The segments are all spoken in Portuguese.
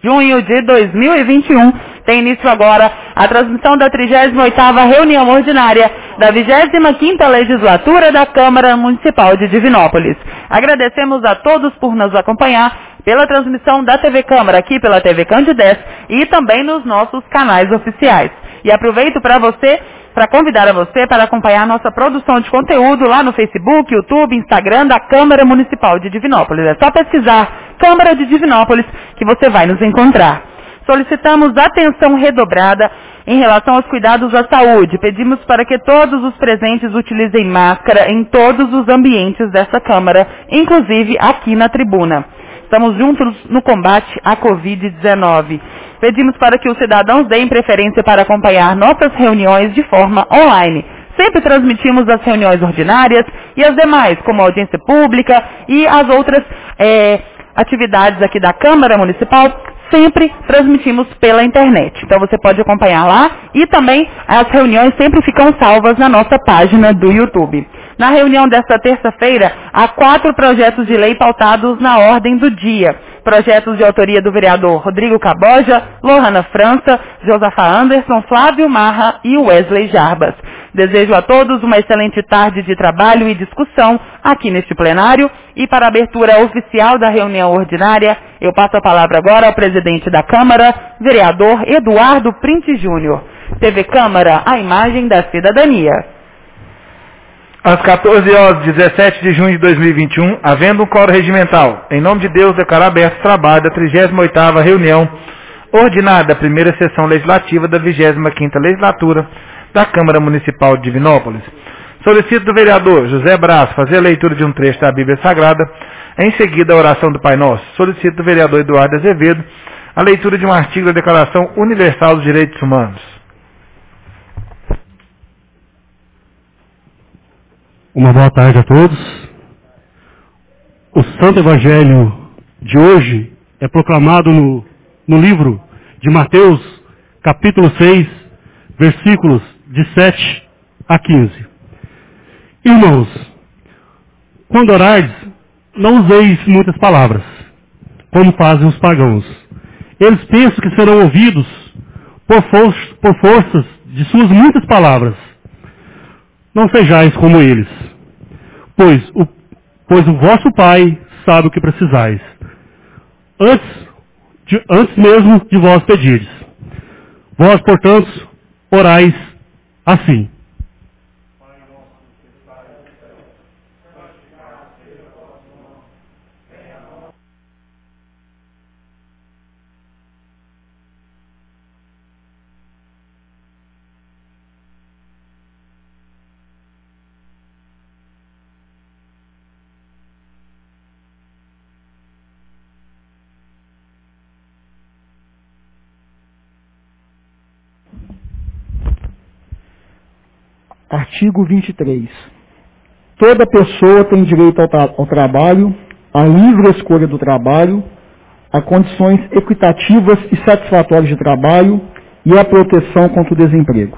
junho de 2021. Tem início agora a transmissão da 38ª reunião ordinária da 25ª legislatura da Câmara Municipal de Divinópolis. Agradecemos a todos por nos acompanhar pela transmissão da TV Câmara, aqui pela TV Candidez e também nos nossos canais oficiais. E aproveito para convidar a você para acompanhar nossa produção de conteúdo lá no Facebook, YouTube, Instagram da Câmara Municipal de Divinópolis. É só pesquisar Câmara de Divinópolis que você vai nos encontrar. Solicitamos atenção redobrada em relação aos cuidados à saúde. Pedimos para que todos os presentes utilizem máscara em todos os ambientes dessa Câmara, inclusive aqui na tribuna. Estamos juntos no combate à Covid-19. Pedimos para que os cidadãos deem preferência para acompanhar nossas reuniões de forma online. Sempre transmitimos as reuniões ordinárias e as demais, como a audiência pública e as outras atividades aqui da Câmara Municipal, sempre transmitimos pela internet. Então você pode acompanhar lá e também as reuniões sempre ficam salvas na nossa página do YouTube. Na reunião desta terça-feira, há 4 projetos de lei pautados na ordem do dia. Projetos de autoria do vereador Rodrigo Caboja, Lohana França, Josafá Anderson, Flávio Marra e Wesley Jarbas. Desejo a todos uma excelente tarde de trabalho e discussão aqui neste plenário. E para a abertura oficial da reunião ordinária, eu passo a palavra agora ao presidente da Câmara, vereador Eduardo Printe Júnior. TV Câmara, a imagem da cidadania. Às 14 horas, 17 de junho de 2021, havendo um quórum regimental, em nome de Deus, declaro aberto o trabalho da 38ª reunião ordinária da primeira sessão legislativa da 25ª legislatura da Câmara Municipal de Divinópolis. Solicito do vereador José Braz fazer a leitura de um trecho da Bíblia Sagrada, em seguida a oração do Pai Nosso. Solicito do vereador Eduardo Azevedo a leitura de um artigo da Declaração Universal dos Direitos Humanos. Uma boa tarde a todos. O Santo Evangelho de hoje é proclamado no livro de Mateus, capítulo 6, versículos de 7 a 15. Irmãos, quando orardes, não useis muitas palavras, como fazem os pagãos. Eles pensam que serão ouvidos por forças de suas muitas palavras. Não sejais como eles, pois o vosso Pai sabe o que precisais, antes mesmo de vós pedirdes. Vós, portanto, orais assim. Artigo 23. Toda pessoa tem direito ao trabalho, à livre escolha do trabalho, a condições equitativas e satisfatórias de trabalho e à proteção contra o desemprego.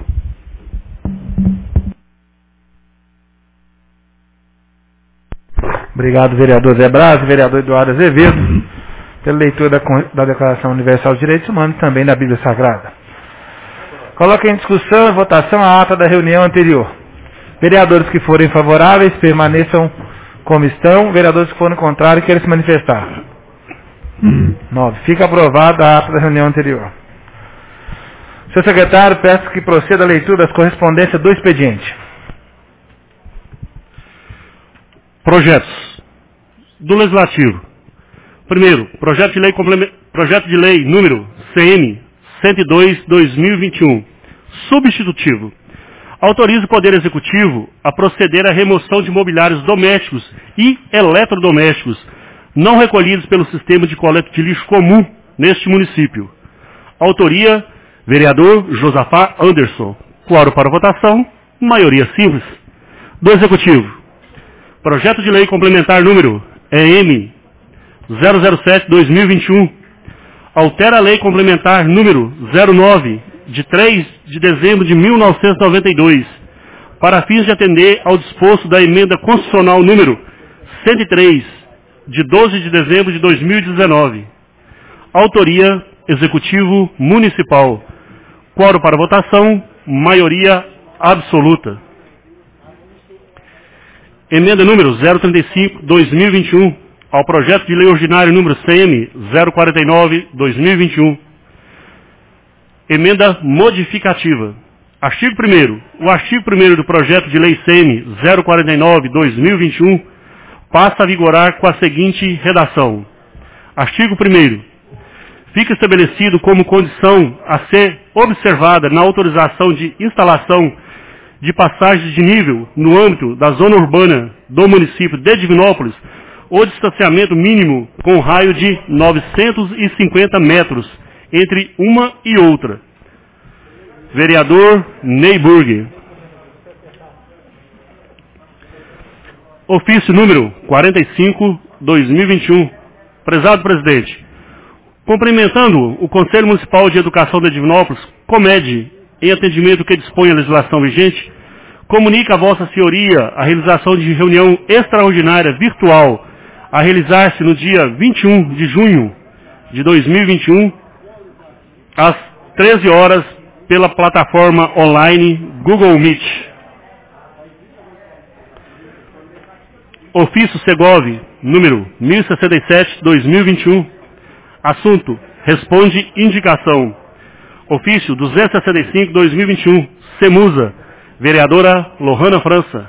Obrigado, vereador Zé Braz e vereador Eduardo Azevedo, pela leitura da Declaração Universal dos Direitos Humanos e também da Bíblia Sagrada. Coloque em discussão e votação a ata da reunião anterior. Vereadores que forem favoráveis permaneçam como estão. Vereadores que forem contrários queiram se manifestar. 9. Fica aprovada a ata da reunião anterior. Senhor secretário, peço que proceda a leitura das correspondências do expediente. Projetos do Legislativo. Primeiro, projeto de lei número CN 102/2021, substitutivo. Autoriza o Poder Executivo a proceder à remoção de mobiliários domésticos e eletrodomésticos não recolhidos pelo sistema de coleta de lixo comum neste município. Autoria, vereador Josafá Anderson. Quórum para votação, maioria simples. Do Executivo. Projeto de lei complementar número EM 007/2021. Altera a lei complementar número 09, de 3 de dezembro de 1992, para fins de atender ao disposto da emenda constitucional número 103, de 12 de dezembro de 2019. Autoria, Executivo Municipal. Quórum para votação, maioria absoluta. Emenda número 035/2021 ao projeto de lei ordinário número CM 049/2021. Emenda modificativa. Artigo 1º. O artigo 1º do projeto de lei CM 049/2021 passa a vigorar com a seguinte redação. Artigo 1º. Fica estabelecido como condição a ser observada na autorização de instalação de passagens de nível no âmbito da zona urbana do município de Divinópolis o distanciamento mínimo com raio de 950 metros entre uma e outra. Vereador Ney Burger. Ofício número 45/2021. Prezado presidente, cumprimentando o Conselho Municipal de Educação de Divinópolis, COMED, em atendimento que dispõe a legislação vigente, comunica a Vossa Senhoria a realização de reunião extraordinária virtual a realizar-se no dia 21 de junho de 2021, às 13 horas, pela plataforma online Google Meet. Ofício Segov, número 1067/2021. Assunto: responde indicação. Ofício 265/2021. Semusa, vereadora Lohana França.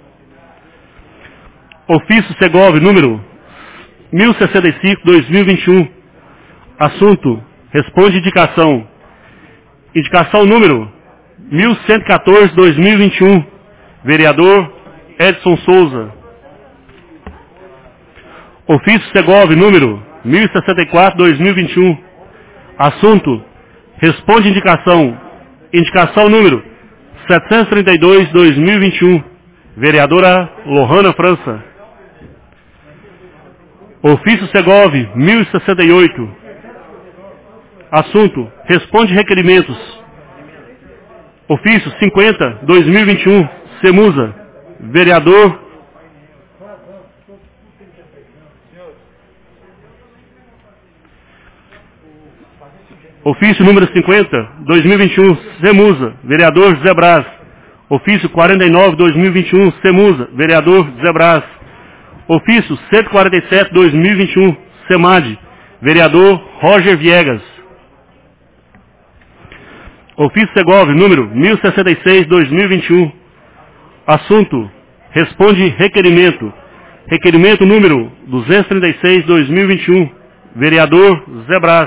Ofício Segov, número 1065/2021. Assunto: responde indicação. Indicação número 1114/2021. Vereador Edson Souza. Ofício Segov, número 1064/2021. Assunto: responde indicação. Indicação número 732/2021. Vereadora Lohana França. Ofício Segov 1068. Assunto: responde requerimentos. Ofício 50/2021. Semusa, vereador Ofício número 50/2021. Semusa, vereador José Braz. Ofício 49/2021. Semusa, vereador José Braz. Ofício 147/2021. Semad, vereador Roger Viegas. Ofício Segov, número 1066/2021. Assunto: responde requerimento. Requerimento número 236/2021. Vereador Zé Braz.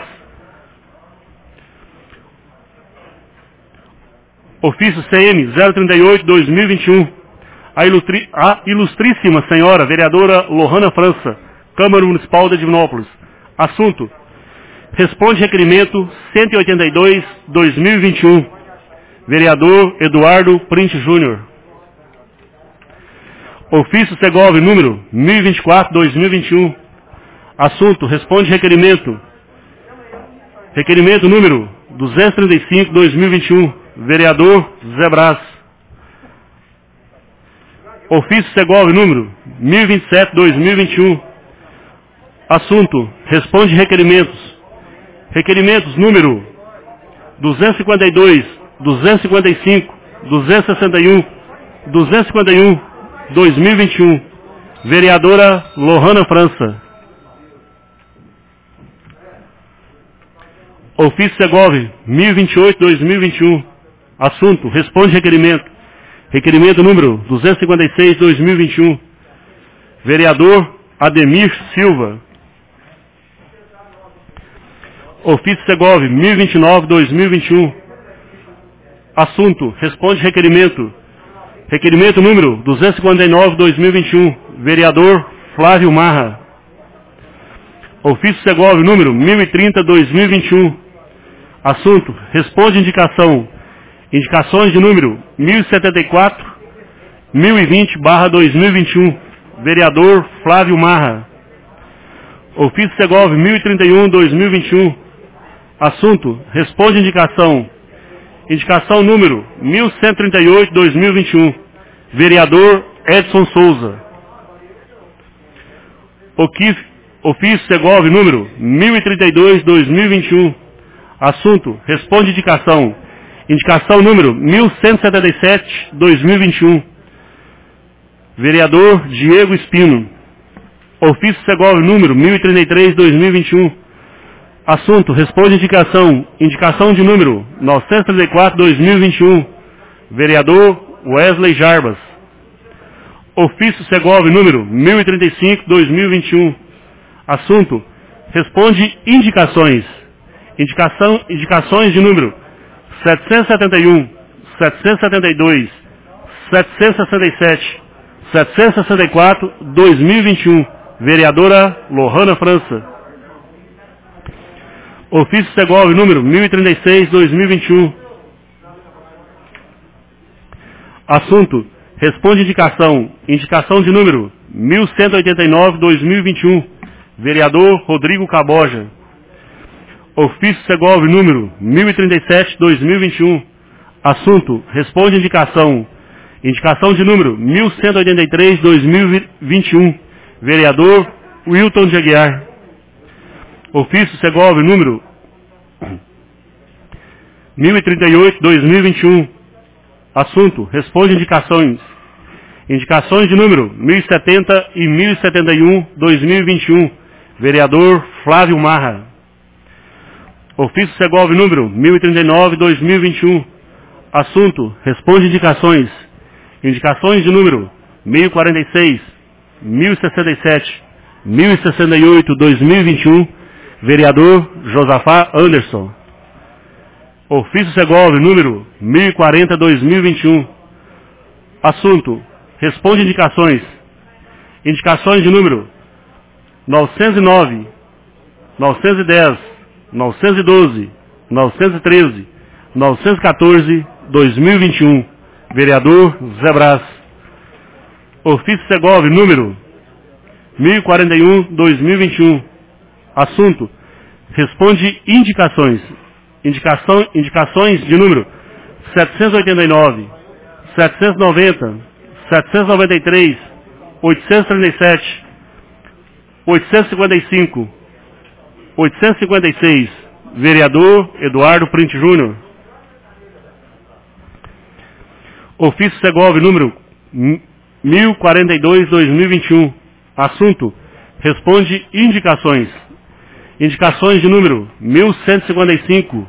Ofício CM 038/2021. A ilustríssima senhora vereadora Lohana França, Câmara Municipal de Divinópolis. Assunto: responde requerimento 182/2021. Vereador Eduardo Print Júnior. Ofício Segov, número 1024/2021. Assunto: responde requerimento. Requerimento número 235/2021. Vereador Zé Braz. Ofício Segov, número 1027/2021. Assunto: responde requerimentos. Requerimentos número 252, 255, 261, 251/2021. Vereadora Lohana França. Ofício Segov 1028/2021. Assunto: responde requerimento. Requerimento número 256/2021. Vereador Ademir Silva. Ofício Segov 1029/2021. Assunto: responde requerimento. Requerimento número 259/2021. Vereador Flávio Marra. Ofício Segov número 1030/2021. Assunto: responde indicação. Indicações de número 1074, 1020/2021. Vereador Flávio Marra. Ofício Segov 1031/2021. Assunto: responde indicação. Indicação número 1138/2021. Vereador Edson Souza. Ofício Segov número 1032/2021. Assunto, responde indicação. Indicação número 1177/2021. Vereador Diego Espino. Ofício Segovia número 1033/2021. Assunto, responde indicação. Indicação de número 934/2021. Vereador Wesley Jarbas. Ofício Segovia número 1035/2021. Assunto, responde indicações. Indicações de número 771, 772, 767, 764/2021. Vereadora Lohana França. Ofício Segovia número 1036/2021. Assunto, responde indicação. Indicação de número 1189/2021. Vereador Rodrigo Caboja. Ofício Segovia número 1037/2021. Assunto, responde indicação. Indicação de número 1183/2021. Vereador Wilton de Aguiar. Ofício Segovia número 1038/2021. Assunto, responde indicações. Indicações de número 1070 e 1071/2021. Vereador Flávio Marra. Ofício Segovia número 1039/2021. Assunto, responde indicações. Indicações de número 1046, 1067, 1068/2021. Vereador Josafá Anderson. Ofício Segovia número 1040/2021. Assunto, responde indicações. Indicações de número 909, 910, 912, 913, 914/2021. Vereador Zé Brás. Ofício Segovia número 1041/2021. Assunto, responde indicações. Indicações de número 789, 790, 793, 837, 855, 856. Vereador Eduardo Print Júnior. Ofício Segovia número 1042/2021. Assunto, responde indicações. Indicações de número 1155,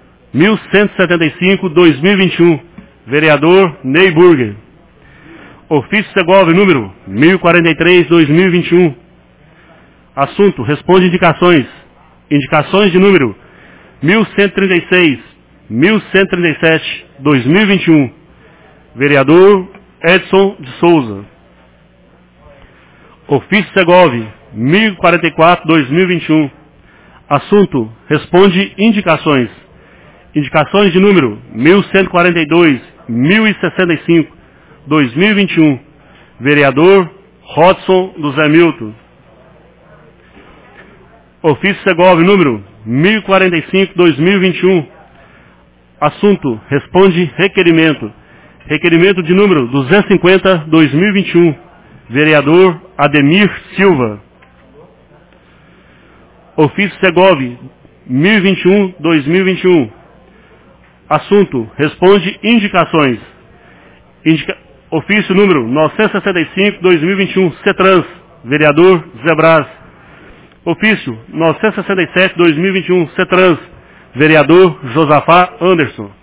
1175/2021. Vereador Ney Burger. Ofício Segovia número 1043/2021. Assunto, responde indicações. Indicações de número 1136, 1137/2021. Vereador Edson de Souza. Ofício Segovia 1044/2021. Assunto, responde indicações. Indicações de número 1142, 1065/2021. Vereador Rodson do Zé Milton. Ofício Segovia número 1045/2021. Assunto, responde requerimento. Requerimento de número 250/2021. Vereador Ademir Silva. Ofício Segovia 1021/2021. Assunto, responde indicações. Ofício número 965/2021. CETRANS. Vereador Zé Brás. Ofício 967/2021. CETRANS. Vereador Josafá Anderson.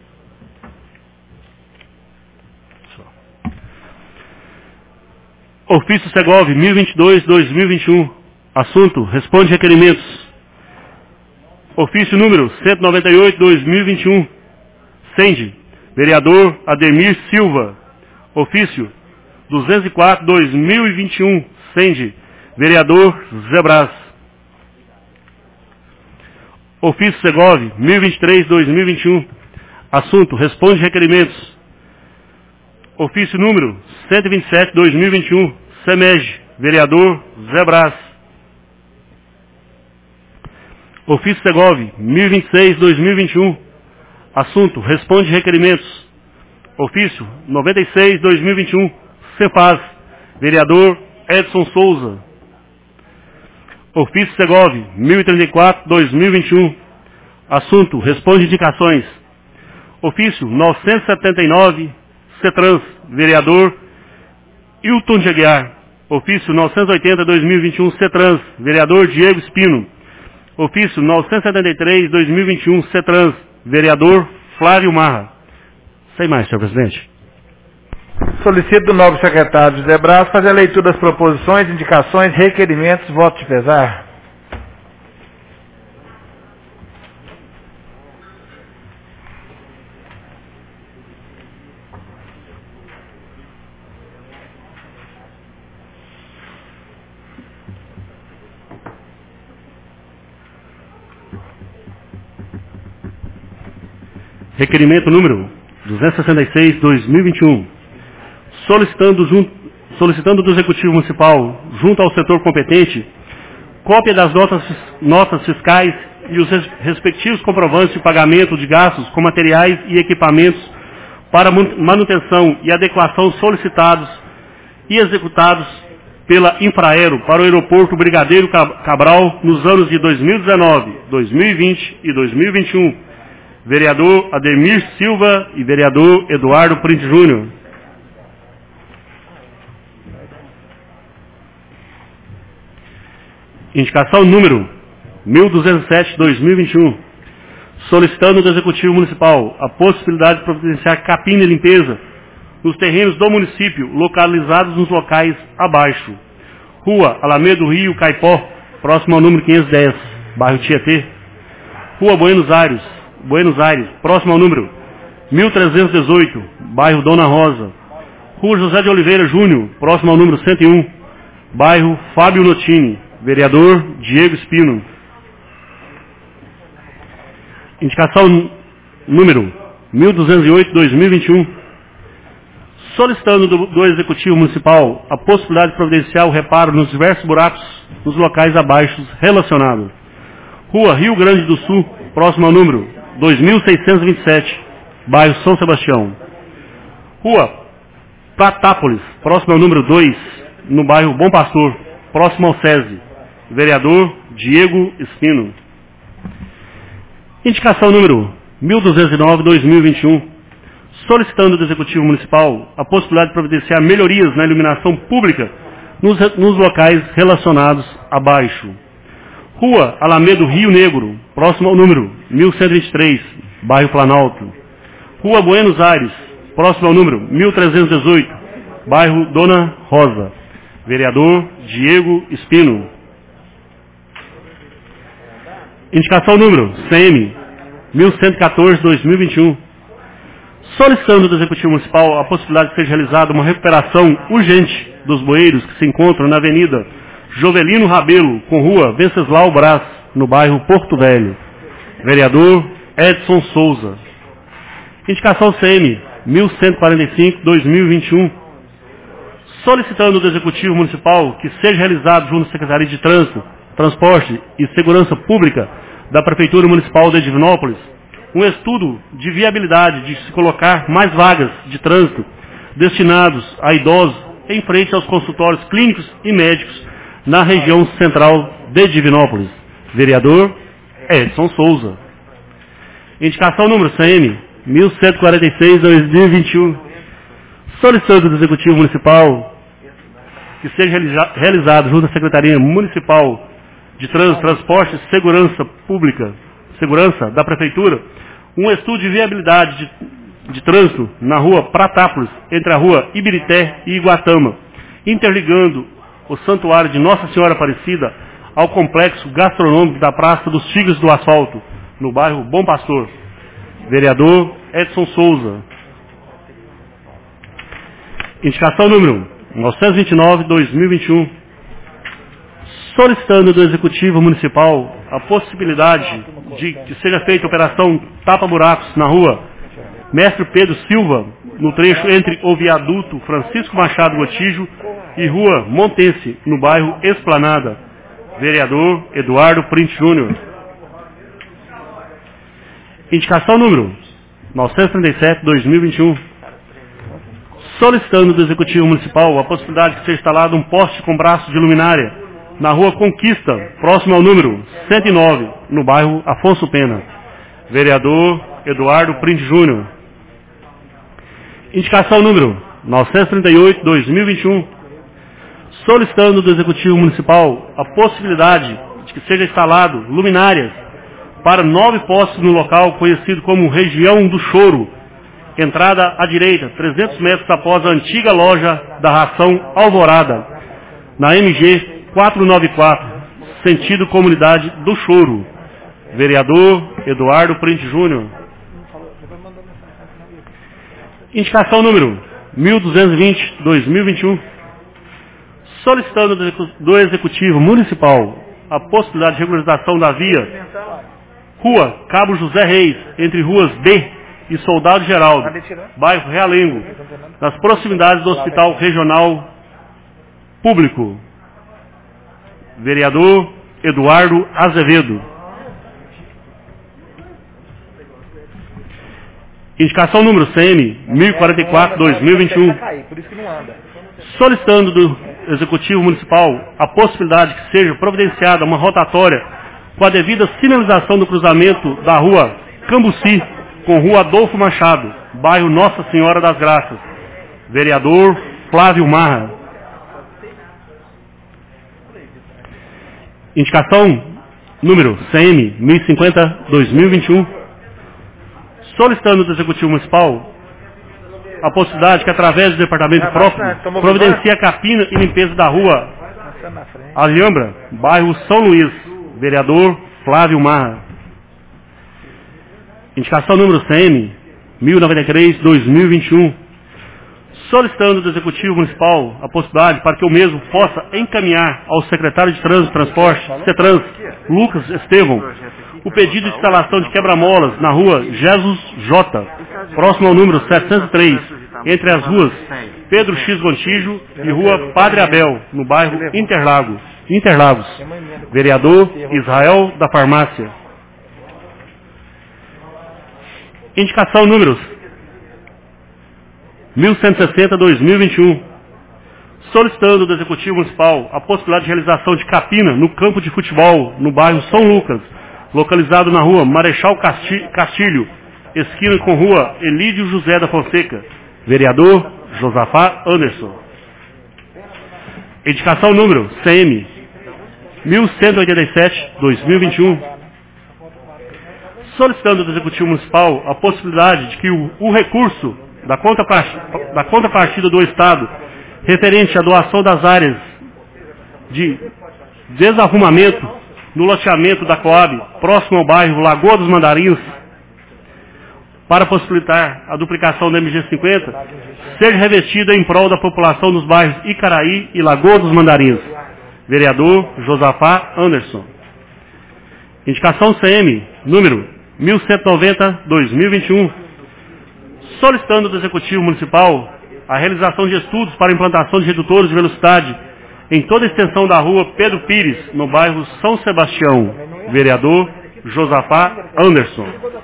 Ofício Segovia 1022/2021. Assunto, responde requerimentos. Ofício número 198/2021. CENDE. Vereador Ademir Silva. Ofício 204/2021. CENDE. Vereador Zé Brás. Ofício Segovia 1023/2021. Assunto, responde requerimentos. Ofício número 127/2021. SEMEG. Vereador Zé Brás. Ofício Segovia 1026/2021. Assunto, responde requerimentos. Ofício 96/2021. CEPAS. Vereador Edson Souza. Ofício Segovia 1034/2021. Assunto, responde indicações. Ofício 979, CETRANS, vereador Hilton de Aguiar. Ofício 980-2021, CETRANS, vereador Diego Espino. Ofício 973-2021, CETRANS, vereador Flávio Marra. Sem mais, senhor presidente. Solicito do novo secretário José Braz fazer a leitura das proposições, indicações, requerimentos, voto de pesar. Requerimento número 266/2021, solicitando do Executivo Municipal, junto ao setor competente, cópia das notas fiscais e os respectivos comprovantes de pagamento de gastos com materiais e equipamentos para manutenção e adequação solicitados e executados pela Infraero para o aeroporto Brigadeiro Cabral nos anos de 2019, 2020 e 2021. Vereador Ademir Silva e vereador Eduardo Print Júnior. Indicação número 1207/2021, solicitando do Executivo Municipal a possibilidade de providenciar capina e limpeza nos terrenos do município localizados nos locais abaixo. Rua Alameda do Rio Caipó, próximo ao número 510, bairro Tietê. Rua Buenos Aires, próximo ao número 1318, bairro Dona Rosa. Rua José de Oliveira Júnior, próximo ao número 101, bairro Fábio Notini. Vereador Diego Espino. Indicação número 1208/2021, solicitando do Executivo Municipal a possibilidade de providenciar o reparo nos diversos buracos nos locais abaixo relacionados. Rua Rio Grande do Sul, próximo ao número 2627, bairro São Sebastião. Rua Pratápolis, próximo ao número 2, no bairro Bom Pastor, próximo ao SESI. Vereador Diego Espino. Indicação número 1209/2021, solicitando do Executivo Municipal a possibilidade de providenciar melhorias na iluminação pública nos locais relacionados abaixo. Rua Alameda Rio Negro, próximo ao número 1123, bairro Planalto. Rua Buenos Aires, próximo ao número 1318, bairro Dona Rosa. Vereador Diego Espino. Indicação número CM 1114/2021, solicitando do Executivo Municipal a possibilidade de seja realizada uma recuperação urgente dos bueiros que se encontram na Avenida Jovelino Rabelo, com Rua Venceslau Brás, no bairro Porto Velho. Vereador Edson Souza. Indicação CM 1145/2021, solicitando do Executivo Municipal que seja realizado junto à Secretaria de Trânsito, Transporte e Segurança Pública da Prefeitura Municipal de Divinópolis um estudo de viabilidade de se colocar mais vagas de trânsito destinados a idosos em frente aos consultórios clínicos e médicos na região central de Divinópolis. Vereador Edson Souza. Indicação número CM 1146/2021, solicitando do Executivo Municipal que seja realizado junto à Secretaria Municipal de Trânsito, Transporte e Segurança da Prefeitura um estudo de viabilidade de trânsito na Rua Pratápolis, entre a Rua Ibirité e Iguatama, interligando o Santuário de Nossa Senhora Aparecida ao complexo gastronômico da Praça dos Tigres do Asfalto, no bairro Bom Pastor. Vereador Edson Souza. Indicação número 929/2021, solicitando do Executivo Municipal a possibilidade de que seja feita a operação tapa-buracos na Rua Mestre Pedro Silva, no trecho entre o viaduto Francisco Machado Gotijo e Rua Montense, no bairro Esplanada. Vereador Eduardo Print Júnior. Indicação número 937/2021, solicitando do Executivo Municipal a possibilidade de ser instalado um poste com braço de luminária na Rua Conquista, próximo ao número 109, no bairro Afonso Pena. Vereador Eduardo Print Júnior. Indicação número 938/2021, solicitando do Executivo Municipal a possibilidade de que seja instalado luminárias para 9 postes no local conhecido como Região do Choro, entrada à direita, 300 metros após a antiga loja da ração Alvorada, na MG 494, sentido Comunidade do Choro. Vereador Eduardo Print Júnior. Indicação número 1220/2021, solicitando do Executivo Municipal a possibilidade de regularização da via Rua Cabo José Reis, entre ruas B e Soldado Geraldo, bairro Realengo, nas proximidades do Hospital Regional Público. Vereador Eduardo Azevedo. Indicação número CM 1044/2021, solicitando do Executivo Municipal a possibilidade que seja providenciada uma rotatória com a devida sinalização do cruzamento da Rua Cambuci com Rua Adolfo Machado, bairro Nossa Senhora das Graças. Vereador Flávio Marra. Indicação número CM 1050/2021, solicitando do Executivo Municipal a possibilidade que, através do departamento próprio, providencie a capina e limpeza da Rua Alhambra, bairro São Luís. Vereador Flávio Marra. Indicação número CM 1093/2021, solicitando do Executivo Municipal a possibilidade para que o mesmo possa encaminhar ao secretário de Trânsito e Transporte, CETRANS, Lucas Estevão, o pedido de instalação de quebra-molas na Rua Jesus J, próximo ao número 703, entre as ruas Pedro X Gontijo e Rua Padre Abel, no bairro Interlagos. Vereador Israel da Farmácia. Indicação números 1160/2021, solicitando do Executivo Municipal a possibilidade de realização de capina no campo de futebol no bairro São Lucas, localizado na Rua Marechal Castilho, esquina com Rua Elídio José da Fonseca. Vereador Josafá Anderson. Indicação número CM 1187/2021, solicitando do Executivo Municipal a possibilidade de que o recurso da contrapartida do Estado referente à doação das áreas de desarrumamento no loteamento da Coab, próximo ao bairro Lagoa dos Mandarins, para possibilitar a duplicação da MG 50, seja revestida em prol da população dos bairros Icaraí e Lagoa dos Mandarins. Vereador Josafá Anderson. Indicação CM número 1190/2021, solicitando do Executivo Municipal a realização de estudos para implantação de redutores de velocidade em toda a extensão da Rua Pedro Pires, no bairro São Sebastião. Vereador Josafá Anderson.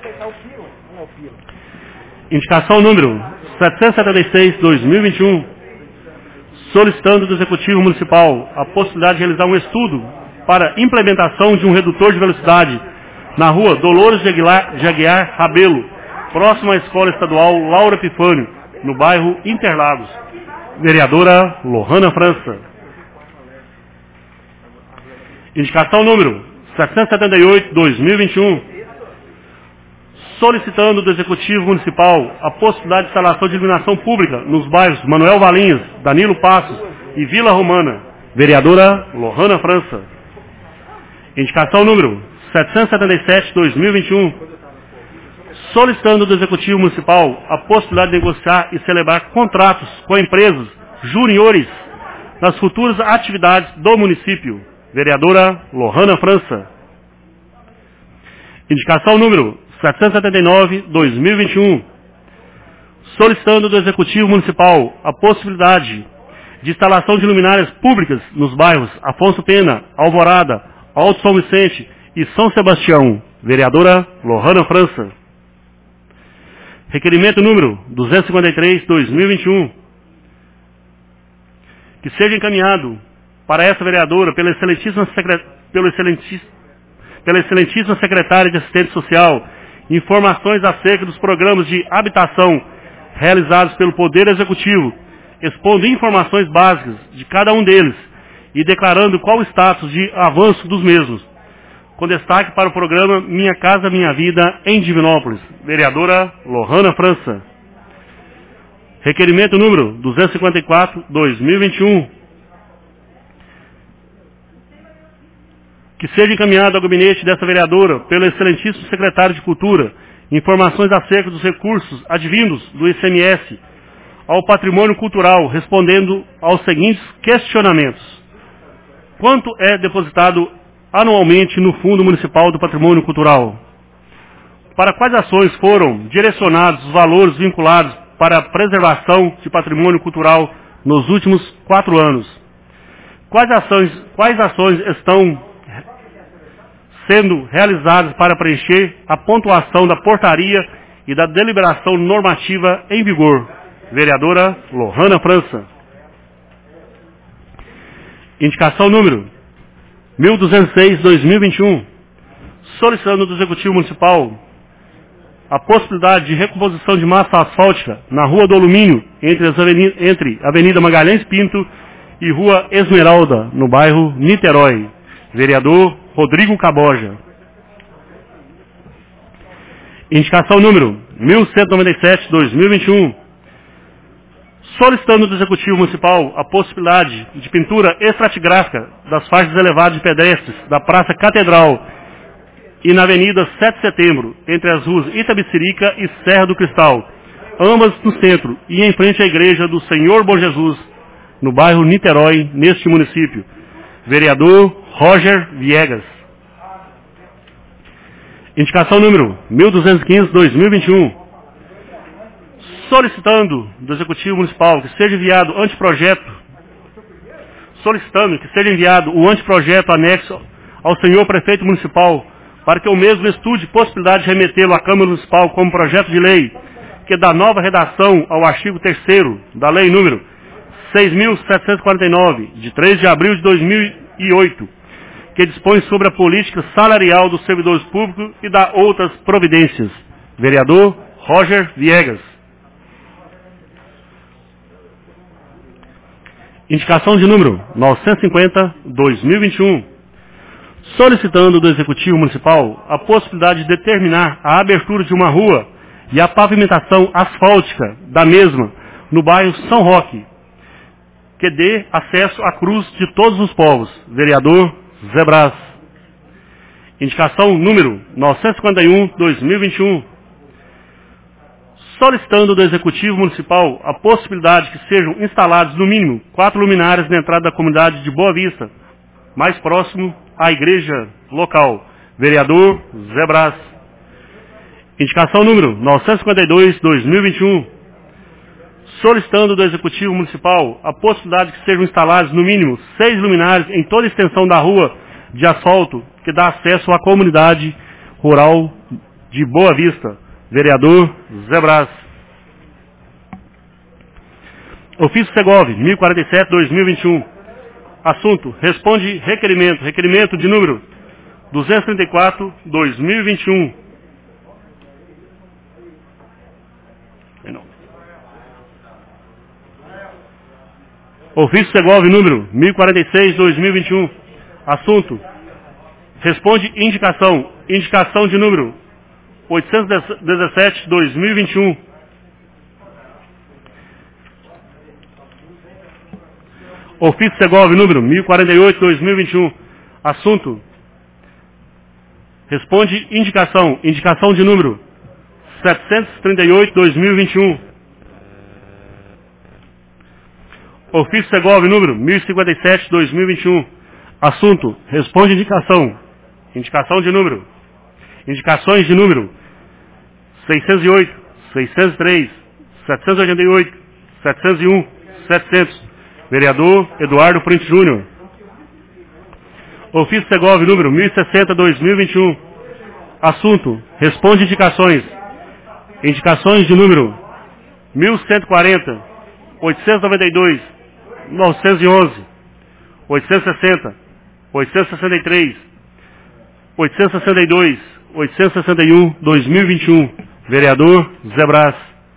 Indicação número 776/2021, solicitando do Executivo Municipal a possibilidade de realizar um estudo para implementação de um redutor de velocidade na Rua Dolores de Aguiar Rabelo, próximo à Escola Estadual Laura Epifânio, no bairro Interlagos. Vereadora Lohana França. Indicação número 778/2021, solicitando do Executivo Municipal a possibilidade de instalação de iluminação pública nos bairros Manuel Valinhos, Danilo Passos e Vila Romana. Vereadora Lohana França. Indicação número 777/2021, solicitando do Executivo Municipal a possibilidade de negociar e celebrar contratos com empresas juniores nas futuras atividades do município. Vereadora Lohana França. Indicação número 779/2021, solicitando do Executivo Municipal a possibilidade de instalação de luminárias públicas nos bairros Afonso Pena, Alvorada, Alto São Vicente e São Sebastião. Vereadora Lohana França. Requerimento número 253/2021, que seja encaminhado para essa vereadora pela excelentíssima secretária de Assistência Social informações acerca dos programas de habitação realizados pelo Poder Executivo, expondo informações básicas de cada um deles e declarando qual o status de avanço dos mesmos, com destaque para o programa Minha Casa Minha Vida em Divinópolis. Vereadora Lohana França. Requerimento número 254/2021, que seja encaminhado ao gabinete dessa vereadora, pelo excelentíssimo secretário de Cultura, informações acerca dos recursos advindos do ICMS ao patrimônio cultural, respondendo aos seguintes questionamentos. Quanto é depositado anualmente no Fundo Municipal do Patrimônio Cultural? Para quais ações foram direcionados os valores vinculados para a preservação de patrimônio cultural nos últimos 4 anos? Quais ações estão sendo realizadas para preencher a pontuação da portaria e da deliberação normativa em vigor? Vereadora Lohana França. Indicação número 1206/2021, solicitando do Executivo Municipal a possibilidade de recomposição de massa asfáltica na Rua do Alumínio, entre Avenida Magalhães Pinto e Rua Esmeralda, no bairro Niterói. Vereador Rodrigo Caboja. Indicação número 1197/2021, solicitando do Executivo Municipal a possibilidade de pintura estratigráfica das faixas elevadas de pedestres da Praça Catedral e na Avenida 7 de Setembro, entre as ruas Itabicirica e Serra do Cristal, ambas no centro e em frente à Igreja do Senhor Bom Jesus, no bairro Niterói, neste município. Vereador Roger Viegas. Indicação número 1215/2021, solicitando do Executivo Municipal que seja enviado o anteprojeto anexo ao senhor Prefeito Municipal, para que o mesmo estude possibilidade de remetê-lo à Câmara Municipal como projeto de lei, que dá nova redação ao artigo 3º da Lei número 6.749, de 3 de abril de 2008, que dispõe sobre a política salarial dos servidores públicos e dá outras providências. Vereador Roger Viegas. Indicação de número 950/2021, solicitando do Executivo Municipal a possibilidade de determinar a abertura de uma rua e a pavimentação asfáltica da mesma no bairro São Roque, que dê acesso à cruz de todos os povos. Vereador Zé Brás. Indicação número 951/2021, solicitando do Executivo Municipal a possibilidade que sejam instalados no mínimo 4 luminárias na entrada da comunidade de Boa Vista, mais próximo à igreja local. Vereador Zé Brás. Indicação número 952/2021, solicitando do Executivo Municipal a possibilidade que sejam instalados no mínimo 6 luminárias em toda a extensão da rua de asfalto que dá acesso à comunidade rural de Boa Vista. Vereador Zé Brás. Ofício Segov 1047/2021. Assunto: responde requerimento de número 234/2021. Ofício Segov número 1046/2021. Assunto: responde indicação de número 817/2021. Ofício Segov número 1048/2021. Assunto: responde indicação de número 738/2021. Ofício Segov número 1057/2021. Assunto: responde indicação de número. Indicações de número 608, 603, 788, 701, 700. Vereador Eduardo Frente Júnior. Ofício Segov número 1060/2021. Assunto: responde indicações de número 1140, 892, 911, 860, 863, 862, 861/2021, vereador Zé Brás.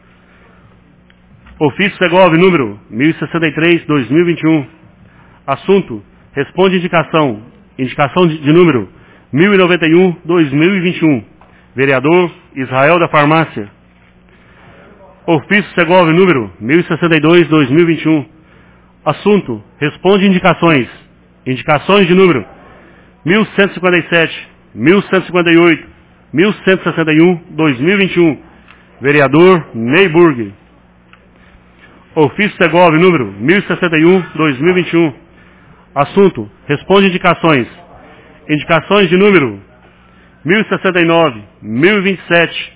Ofício Segov número 1063/2021. Assunto: responde indicação de número 1091/2021, vereador Israel da Farmácia. Ofício Segov número 1062/2021. Assunto: responde indicações de número 1157, 1158, 1161/2021, vereador Neyburg. Ofício Segov número 1061/2021. Assunto: responde indicações de número 1069, 1027,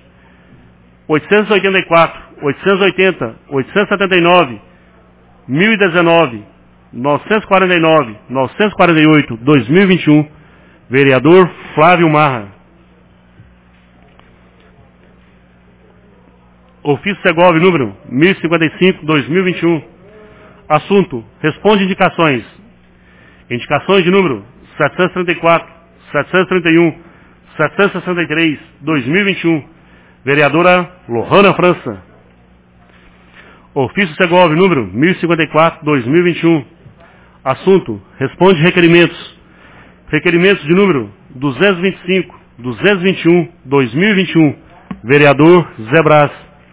884, 880, 879, 1019, 949, 948/2021, vereador Flávio Marra. Ofício Segov número 1055/2021. Assunto: responde indicações de número 734, 731, 763/2021, vereadora Lohana França. Ofício Segov número 1054/2021. Assunto: responde requerimentos de número 225, 221/2021, vereador Zé Brás.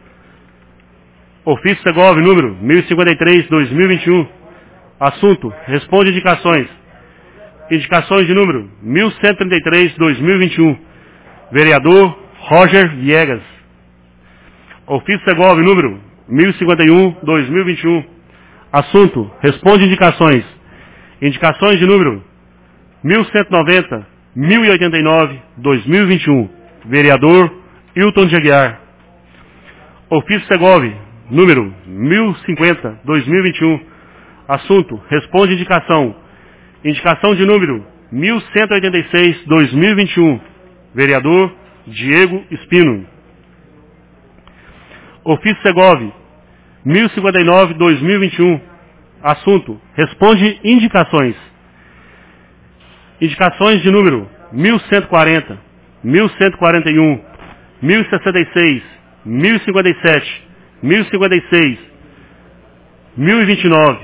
Ofício Segov número 1053/2021. Assunto: responde indicações de número 1133/2021, vereador Roger Viegas. Ofício Segov número 1051/2021. Assunto: responde indicações de número 1190, 1089/2021, vereador Hilton de Aguiar. Ofício Segov número 1050/2021. Assunto: responde indicação de número 1186/2021, vereador Diego Espino. Ofício Segov 1059/2021. Assunto: responde indicações de número 1140, 1141, 1066, 1057, 1056, 1029,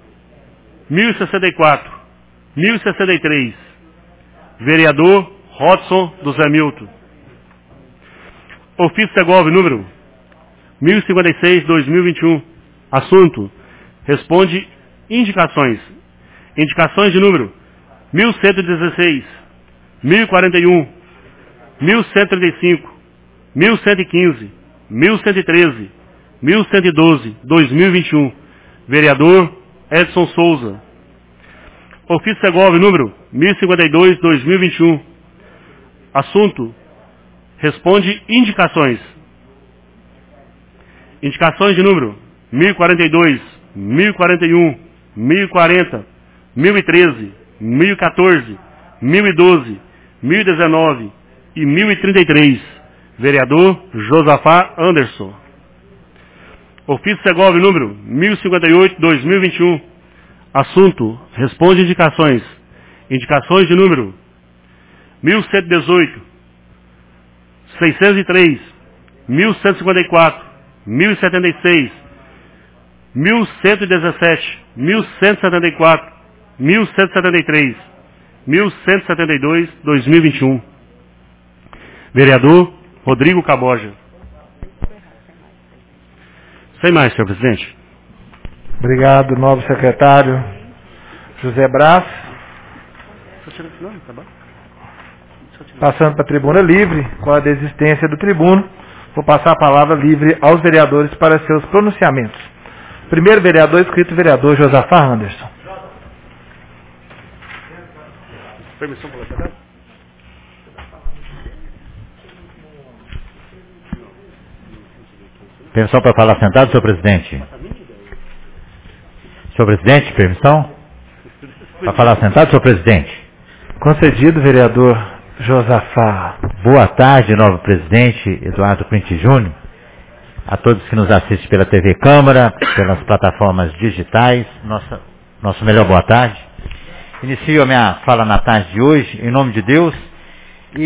1064, 1063, vereador Rodson do Zé Milton. Ofício Segov número 1056/2021. Assunto: responde indicações de número 1116, 1041, 1135, 1115, 1113, 1112/2021, vereador Edson Souza. Ofício Segov número 1052/2021. Assunto: responde indicações de número 1042, 1041, 1040, 1013, 1014, 1012, 1019 e 1033, vereador Josafá Anderson. Ofício Segov número 1058/2021. Assunto: responde indicações de número 1118, 603, 1154, 1076, 1117, 1174, 1173, 1172/2021, vereador Rodrigo Caboja. Sem mais, senhor presidente. Obrigado, novo secretário José Brás. Passando para a tribuna livre, com a desistência do tribuno, vou passar a palavra livre aos vereadores para seus pronunciamentos. Primeiro vereador inscrito, vereador Josafá Anderson. Permissão para secretário? Permissão para falar sentado, senhor presidente? Senhor presidente, permissão? Para falar sentado, senhor presidente? Concedido, vereador Josafá. Boa tarde, novo presidente Eduardo Print Júnior, a todos que nos assistem pela TV Câmara, pelas plataformas digitais, nosso melhor boa tarde. Inicio a minha fala na tarde de hoje, em nome de Deus, e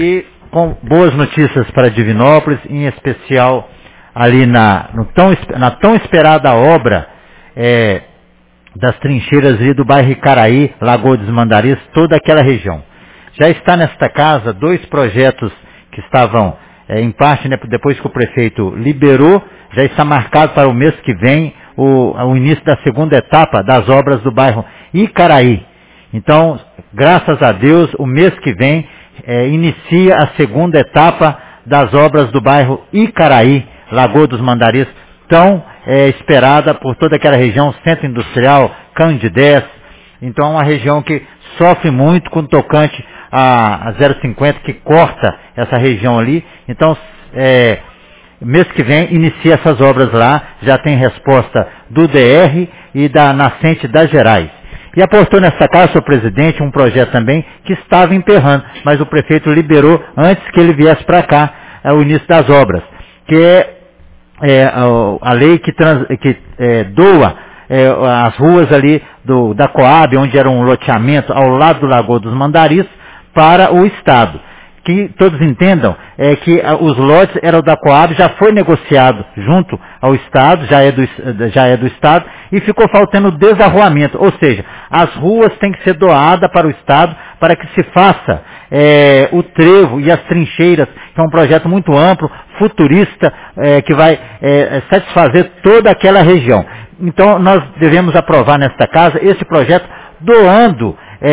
com boas notícias para Divinópolis, em especial ali na tão esperada obra das trincheiras ali do bairro Icaraí, Lagoa dos Mandaris, toda aquela região. Já está nesta casa 2 projetos que estavam em parte, né, depois que o prefeito liberou, já está marcado para o mês que vem o início da segunda etapa das obras do bairro Icaraí. Então, graças a Deus, o mês que vem inicia a segunda etapa das obras do bairro Icaraí, Lagoa dos Mandaris, tão esperada por toda aquela região, centro industrial, Candidez. Então é uma região que sofre muito com o tocante a 050, que corta essa região ali. Então, mês que vem inicia essas obras lá, já tem resposta do DR e da nascente das Gerais. E apostou nessa casa, senhor presidente, um projeto também que estava emperrando, mas o prefeito liberou antes que ele viesse para cá, o início das obras, que é a lei que doa as ruas ali da Coab, onde era um loteamento ao lado do Lagoa dos Mandaris, para o Estado. Que todos entendam que os lotes eram da Coab, já foi negociado junto ao Estado, já é do Estado, e ficou faltando desarruamento, ou seja, as ruas têm que ser doadas para o Estado para que se faça o trevo e as trincheiras, que é um projeto muito amplo, futurista, que vai satisfazer toda aquela região. Então nós devemos aprovar nesta casa esse projeto, doando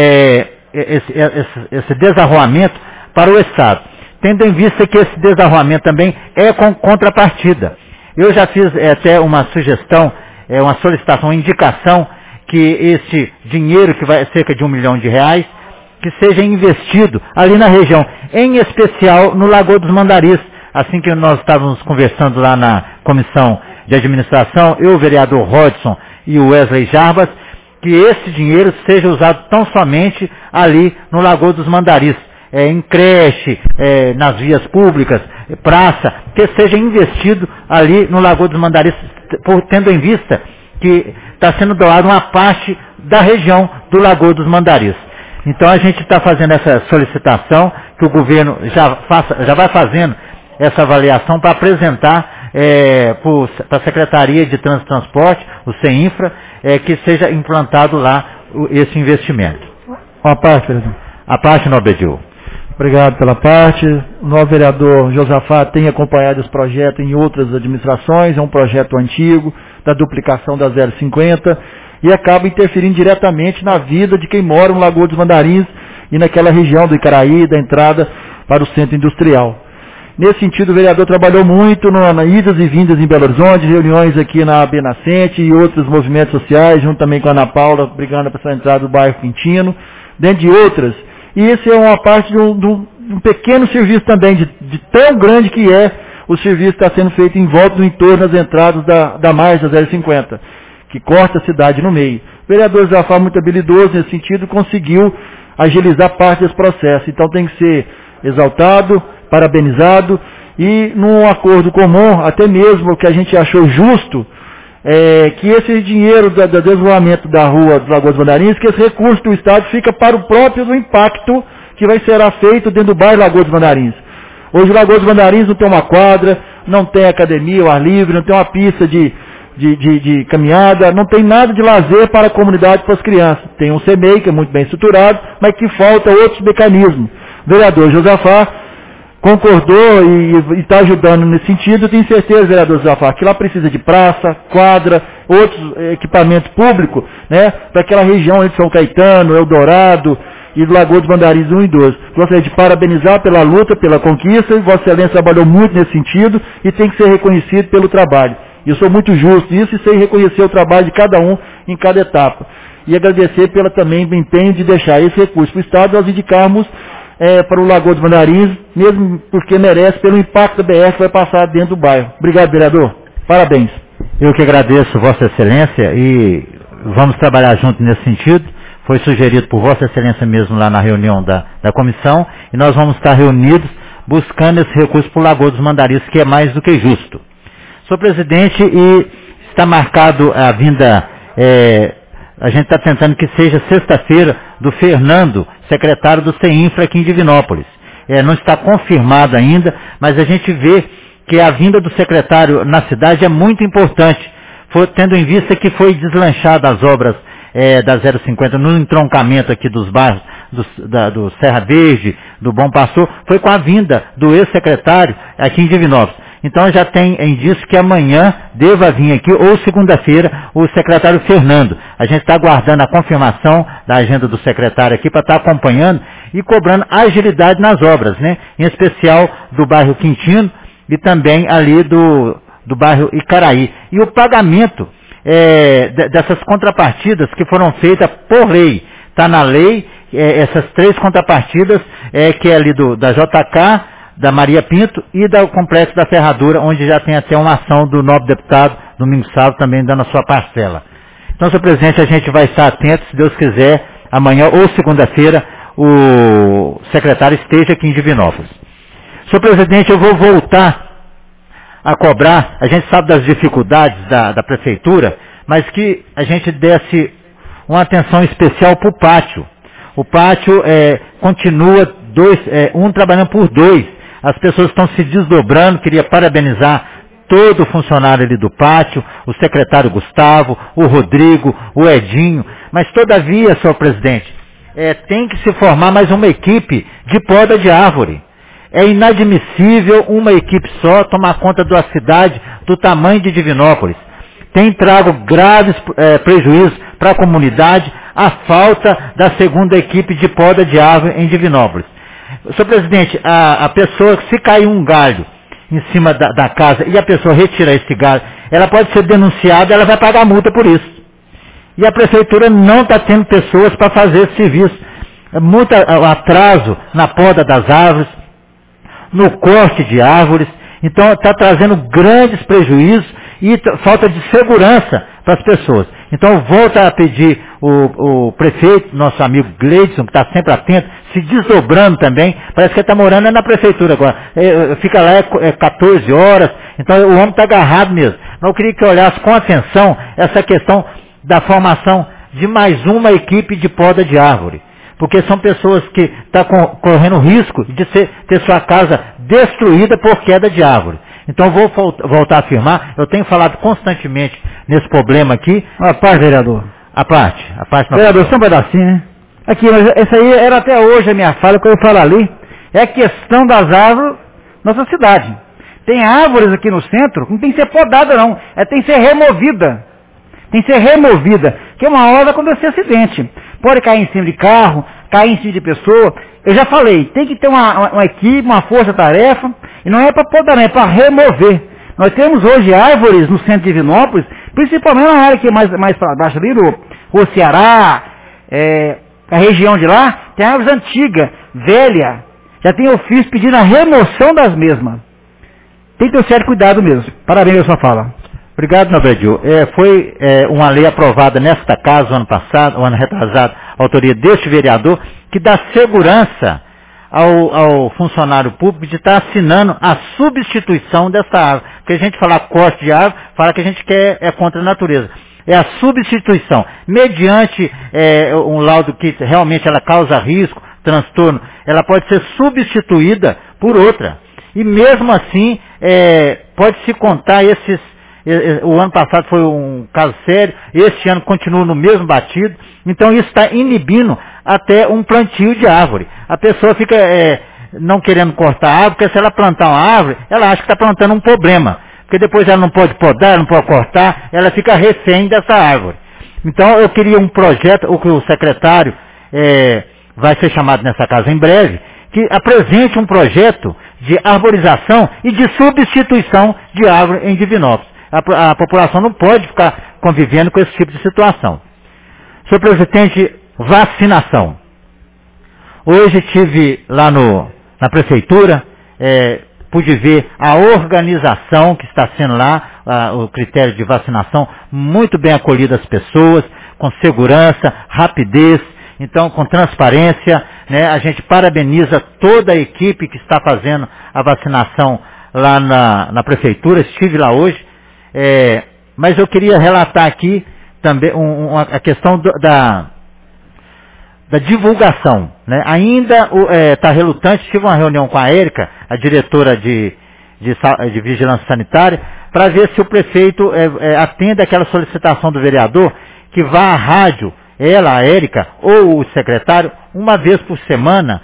esse desarruamento para o Estado, tendo em vista que esse desarruamento também é com contrapartida. Eu já fiz até uma sugestão, uma solicitação, uma indicação, que esse dinheiro, que vai cerca de R$1 milhão, que seja investido ali na região, em especial no Lagoa dos Mandaris. Assim que nós estávamos conversando lá na Comissão de Administração, eu, o vereador Rodson e o Wesley Jarbas, que esse dinheiro seja usado tão somente ali no Lagoa dos Mandaris, em creche, nas vias públicas, praça, que seja investido ali no Lagoa dos Mandaris, tendo em vista que está sendo doada uma parte da região do Lagoa dos Mandaris. Então a gente está fazendo essa solicitação, que o governo já vai fazendo essa avaliação para apresentar para a Secretaria de Trânsito e Transporte, o CEINFRA, que seja implantado lá esse investimento. Uma parte, presidente. A parte, Nobedil. Obrigado pela parte. O novo vereador Josafá tem acompanhado esse projeto em outras administrações, é um projeto antigo, da duplicação da 050, e acaba interferindo diretamente na vida de quem mora no Lagoa dos Mandarins e naquela região do Icaraí, da entrada para o centro industrial. Nesse sentido, o vereador trabalhou muito nas idas e vindas em Belo Horizonte, reuniões aqui na AB Nascente e outros movimentos sociais, junto também com a Ana Paula, brigando para essa entrada do bairro Quintino, dentre de outras. E esse é uma parte de um pequeno serviço também, de tão grande que é o serviço que está sendo feito em volta do entorno das entradas da margem da 050, que corta a cidade no meio. O vereador Zafar, muito habilidoso nesse sentido, conseguiu agilizar parte desse processo. Então tem que ser exaltado, parabenizado, e num acordo comum, até mesmo o que a gente achou justo, que esse dinheiro do desenvolvimento da rua dos Lagoas Mandarins, que esse recurso do Estado fica para o próprio impacto que vai ser feito dentro do bairro Lagoa dos Mandarins. Hoje o Lagoa dos Mandarins não tem uma quadra, não tem academia ao ar livre, não tem uma pista de caminhada, não tem nada de lazer para a comunidade, para as crianças. Tem um CEMEI, que é muito bem estruturado, mas que falta outros mecanismos. O vereador Josafá concordou e está ajudando nesse sentido. Eu tenho certeza, vereador Josafá, que lá precisa de praça, quadra, outros equipamentos públicos, né, para aquela região de São Caetano, Eldorado e do Lagoa dos Mandarins 1 e 2. Gostaria de parabenizar pela luta, pela conquista, e Vossa Excelência trabalhou muito nesse sentido e tem que ser reconhecido pelo trabalho. Eu sou muito justo nisso e sei reconhecer o trabalho de cada um em cada etapa. E agradecer pelo também empenho de deixar esse recurso para o Estado, nós indicarmos para o Lagoa dos Mandarins, mesmo porque merece, pelo impacto da BR que vai passar dentro do bairro. Obrigado, vereador. Parabéns. Eu que agradeço, Vossa Excelência, e vamos trabalhar junto nesse sentido. Foi sugerido por Vossa Excelência mesmo lá na reunião da comissão, e nós vamos estar reunidos buscando esse recurso para o Lagoa dos Mandarins, que é mais do que justo. Senhor presidente, e está marcado a vinda, a gente está tentando que seja sexta-feira, do Fernando, secretário do CEINFRA aqui em Divinópolis. não está confirmado ainda, mas a gente vê que a vinda do secretário na cidade é muito importante, tendo em vista que foi deslanchada as obras da 050 no entroncamento aqui dos bairros do Serra Verde, do Bom Pastor, foi com a vinda do ex-secretário aqui em Divinópolis. Então já tem indício que amanhã deva vir aqui, ou segunda-feira, o secretário Fernando. A gente está aguardando a confirmação da agenda do secretário aqui para estar acompanhando e cobrando agilidade nas obras, né? Em especial do bairro Quintino e também ali do bairro Icaraí. E o pagamento dessas contrapartidas que foram feitas por lei. Está na lei, essas 3 contrapartidas, que é ali da JK, da Maria Pinto e do Complexo da Ferradura, onde já tem até uma ação do nobre deputado Domingos Salvo também dando a sua parcela. Então, senhor presidente, a gente vai estar atento, se Deus quiser, amanhã ou segunda-feira, o secretário esteja aqui em Divinópolis. Senhor presidente, eu vou voltar a cobrar, a gente sabe das dificuldades da prefeitura, mas que a gente desse uma atenção especial para o pátio. O pátio continua um trabalhando por 2. As pessoas estão se desdobrando, queria parabenizar todo o funcionário ali do pátio, o secretário Gustavo, o Rodrigo, o Edinho, mas todavia, senhor presidente, tem que se formar mais uma equipe de poda de árvore. É inadmissível uma equipe só tomar conta da cidade do tamanho de Divinópolis. Tem trago graves prejuízos para a comunidade a falta da segunda equipe de poda de árvore em Divinópolis. Senhor presidente, a pessoa, se cair um galho em cima da casa e a pessoa retirar esse galho, ela pode ser denunciada, ela vai pagar multa por isso. E a prefeitura não está tendo pessoas para fazer esse serviço. Muito atraso na poda das árvores, no corte de árvores, então está trazendo grandes prejuízos e falta de segurança para as pessoas. Então volto a pedir o prefeito, nosso amigo Gleidson, que está sempre atento, se desdobrando também, parece que ele está morando na prefeitura agora, fica lá 14 horas, então o homem está agarrado mesmo. Mas eu queria que olhasse com atenção essa questão da formação de mais uma equipe de poda de árvore, porque são pessoas que estão correndo risco de ter sua casa destruída por queda de árvore. Então vou voltar a afirmar, eu tenho falado constantemente nesse problema aqui. A parte, vereador. A parte. Vereador, só um pedacinho, né? Aqui, mas essa aí era até hoje a minha fala, que eu falo ali, é a questão das árvores na nossa cidade. Tem árvores aqui no centro que não tem que ser podada não, tem que ser removida. Tem que ser removida, que uma hora vai acontecer acidente. Pode cair em cima de carro, cair em cima de pessoa. Eu já falei, tem que ter uma equipe, uma força-tarefa, e não é para podar, não, é para remover. Nós temos hoje árvores no centro de Divinópolis, principalmente na área que é mais para baixo ali, do Ceará, a região de lá, tem árvores antigas, velhas, já tem ofício pedindo a remoção das mesmas. Tem que ter um certo cuidado mesmo. Parabéns pela sua fala. Obrigado, Nobedio. Foi uma lei aprovada nesta casa, o ano passado, o ano retrasado, autoria deste vereador, que dá segurança ao funcionário público de estar assinando a substituição dessa árvore. Porque a gente falar corte de árvore, fala que a gente quer contra a natureza. É a substituição, mediante um laudo que realmente ela causa risco, transtorno, ela pode ser substituída por outra. E mesmo assim, pode-se contar o ano passado foi um caso sério, este ano continua no mesmo batido, então isso está inibindo até um plantio de árvore. A pessoa fica não querendo cortar a árvore, porque se ela plantar uma árvore, ela acha que está plantando um problema, porque depois ela não pode podar, não pode cortar, ela fica refém dessa árvore. Então eu queria um projeto, o que o secretário vai ser chamado nessa casa em breve, que apresente um projeto de arborização e de substituição de árvore em Divinópolis. A população não pode ficar convivendo com esse tipo de situação. Senhor presidente, vacinação. Hoje estive lá na prefeitura, pude ver a organização que está sendo lá, o critério de vacinação, muito bem acolhidas as pessoas, com segurança, rapidez, então com transparência, né? A gente parabeniza toda a equipe que está fazendo a vacinação lá na prefeitura, estive lá hoje. Mas eu queria relatar aqui também a questão da divulgação. né? Ainda está relutante. Tive uma reunião com a Érica, a diretora de Vigilância Sanitária, para ver se o prefeito atende aquela solicitação do vereador que vá à rádio, ela, a Érica, ou o secretário, uma vez por semana,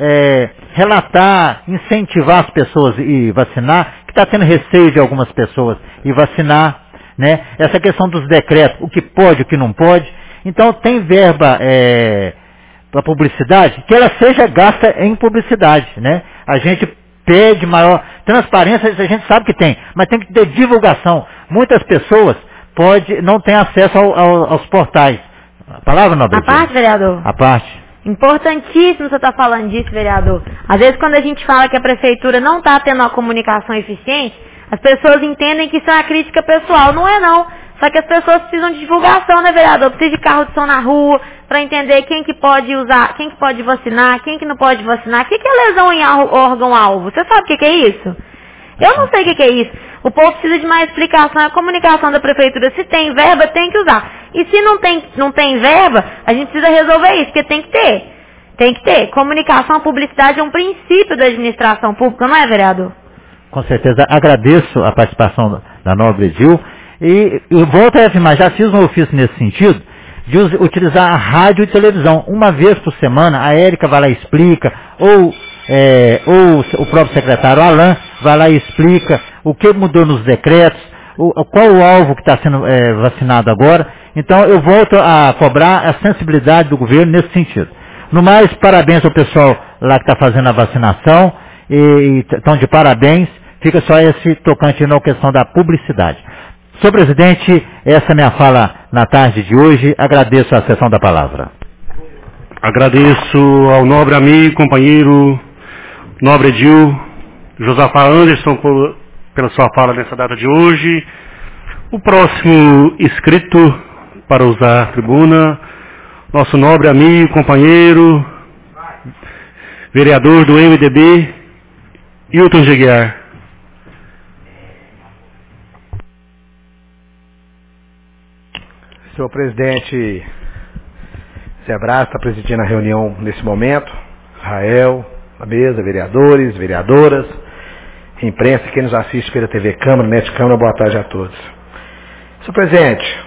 relatar, incentivar as pessoas e vacinar, que está tendo receio de algumas pessoas e vacinar, né? Essa questão dos decretos, o que pode, o que não pode. Então tem verba para publicidade, que ela seja gasta em publicidade, né? A gente pede maior transparência, a gente sabe que tem, mas tem que ter divulgação. Muitas pessoas não têm acesso aos portais. A palavra, Nobre? A parte, vereador? A parte. Importantíssimo você estar falando disso, vereador. Às vezes, quando a gente fala que a prefeitura não está tendo uma comunicação eficiente, as pessoas entendem que isso é uma crítica pessoal. Não é, não. Só que as pessoas precisam de divulgação, né, vereador? Precisa de carro de som na rua, para entender quem que pode usar, quem que pode vacinar, quem que não pode vacinar. O que é lesão em órgão-alvo? Você sabe o que é isso? Eu não sei o que é isso. O povo precisa de mais explicação. A comunicação da prefeitura, se tem verba, tem que usar. E se não tem verba, a gente precisa resolver isso, porque tem que ter. Tem que ter. Comunicação, publicidade é um princípio da administração pública, não é, vereador? Com certeza. Agradeço a participação da Nobre Edil. E eu volto a afirmar, já fiz um ofício nesse sentido, de utilizar a rádio e televisão. Uma vez por semana, a Érica vai lá e explica, ou o próprio secretário Alain vai lá e explica o que mudou nos decretos, qual o alvo que está sendo vacinado agora. Então eu volto a cobrar a sensibilidade do governo nesse sentido. No mais, parabéns ao pessoal lá que está fazendo a vacinação, e estão de parabéns. Fica só esse tocante na questão da publicidade. Senhor presidente, essa é a minha fala na tarde de hoje. Agradeço a sessão da palavra. Agradeço ao nobre amigo, companheiro, Nobre Edil, Josafá Anderson, pela sua fala nessa data de hoje. O próximo inscrito para usar a tribuna, nosso nobre amigo, companheiro, vereador do MDB, Hilton Jeguiar. Senhor presidente Zé Braz está presidindo a reunião nesse momento. Rael, na mesa, vereadores, vereadoras, imprensa, quem nos assiste pela TV Câmara, Net Câmara, boa tarde a todos. Senhor presidente,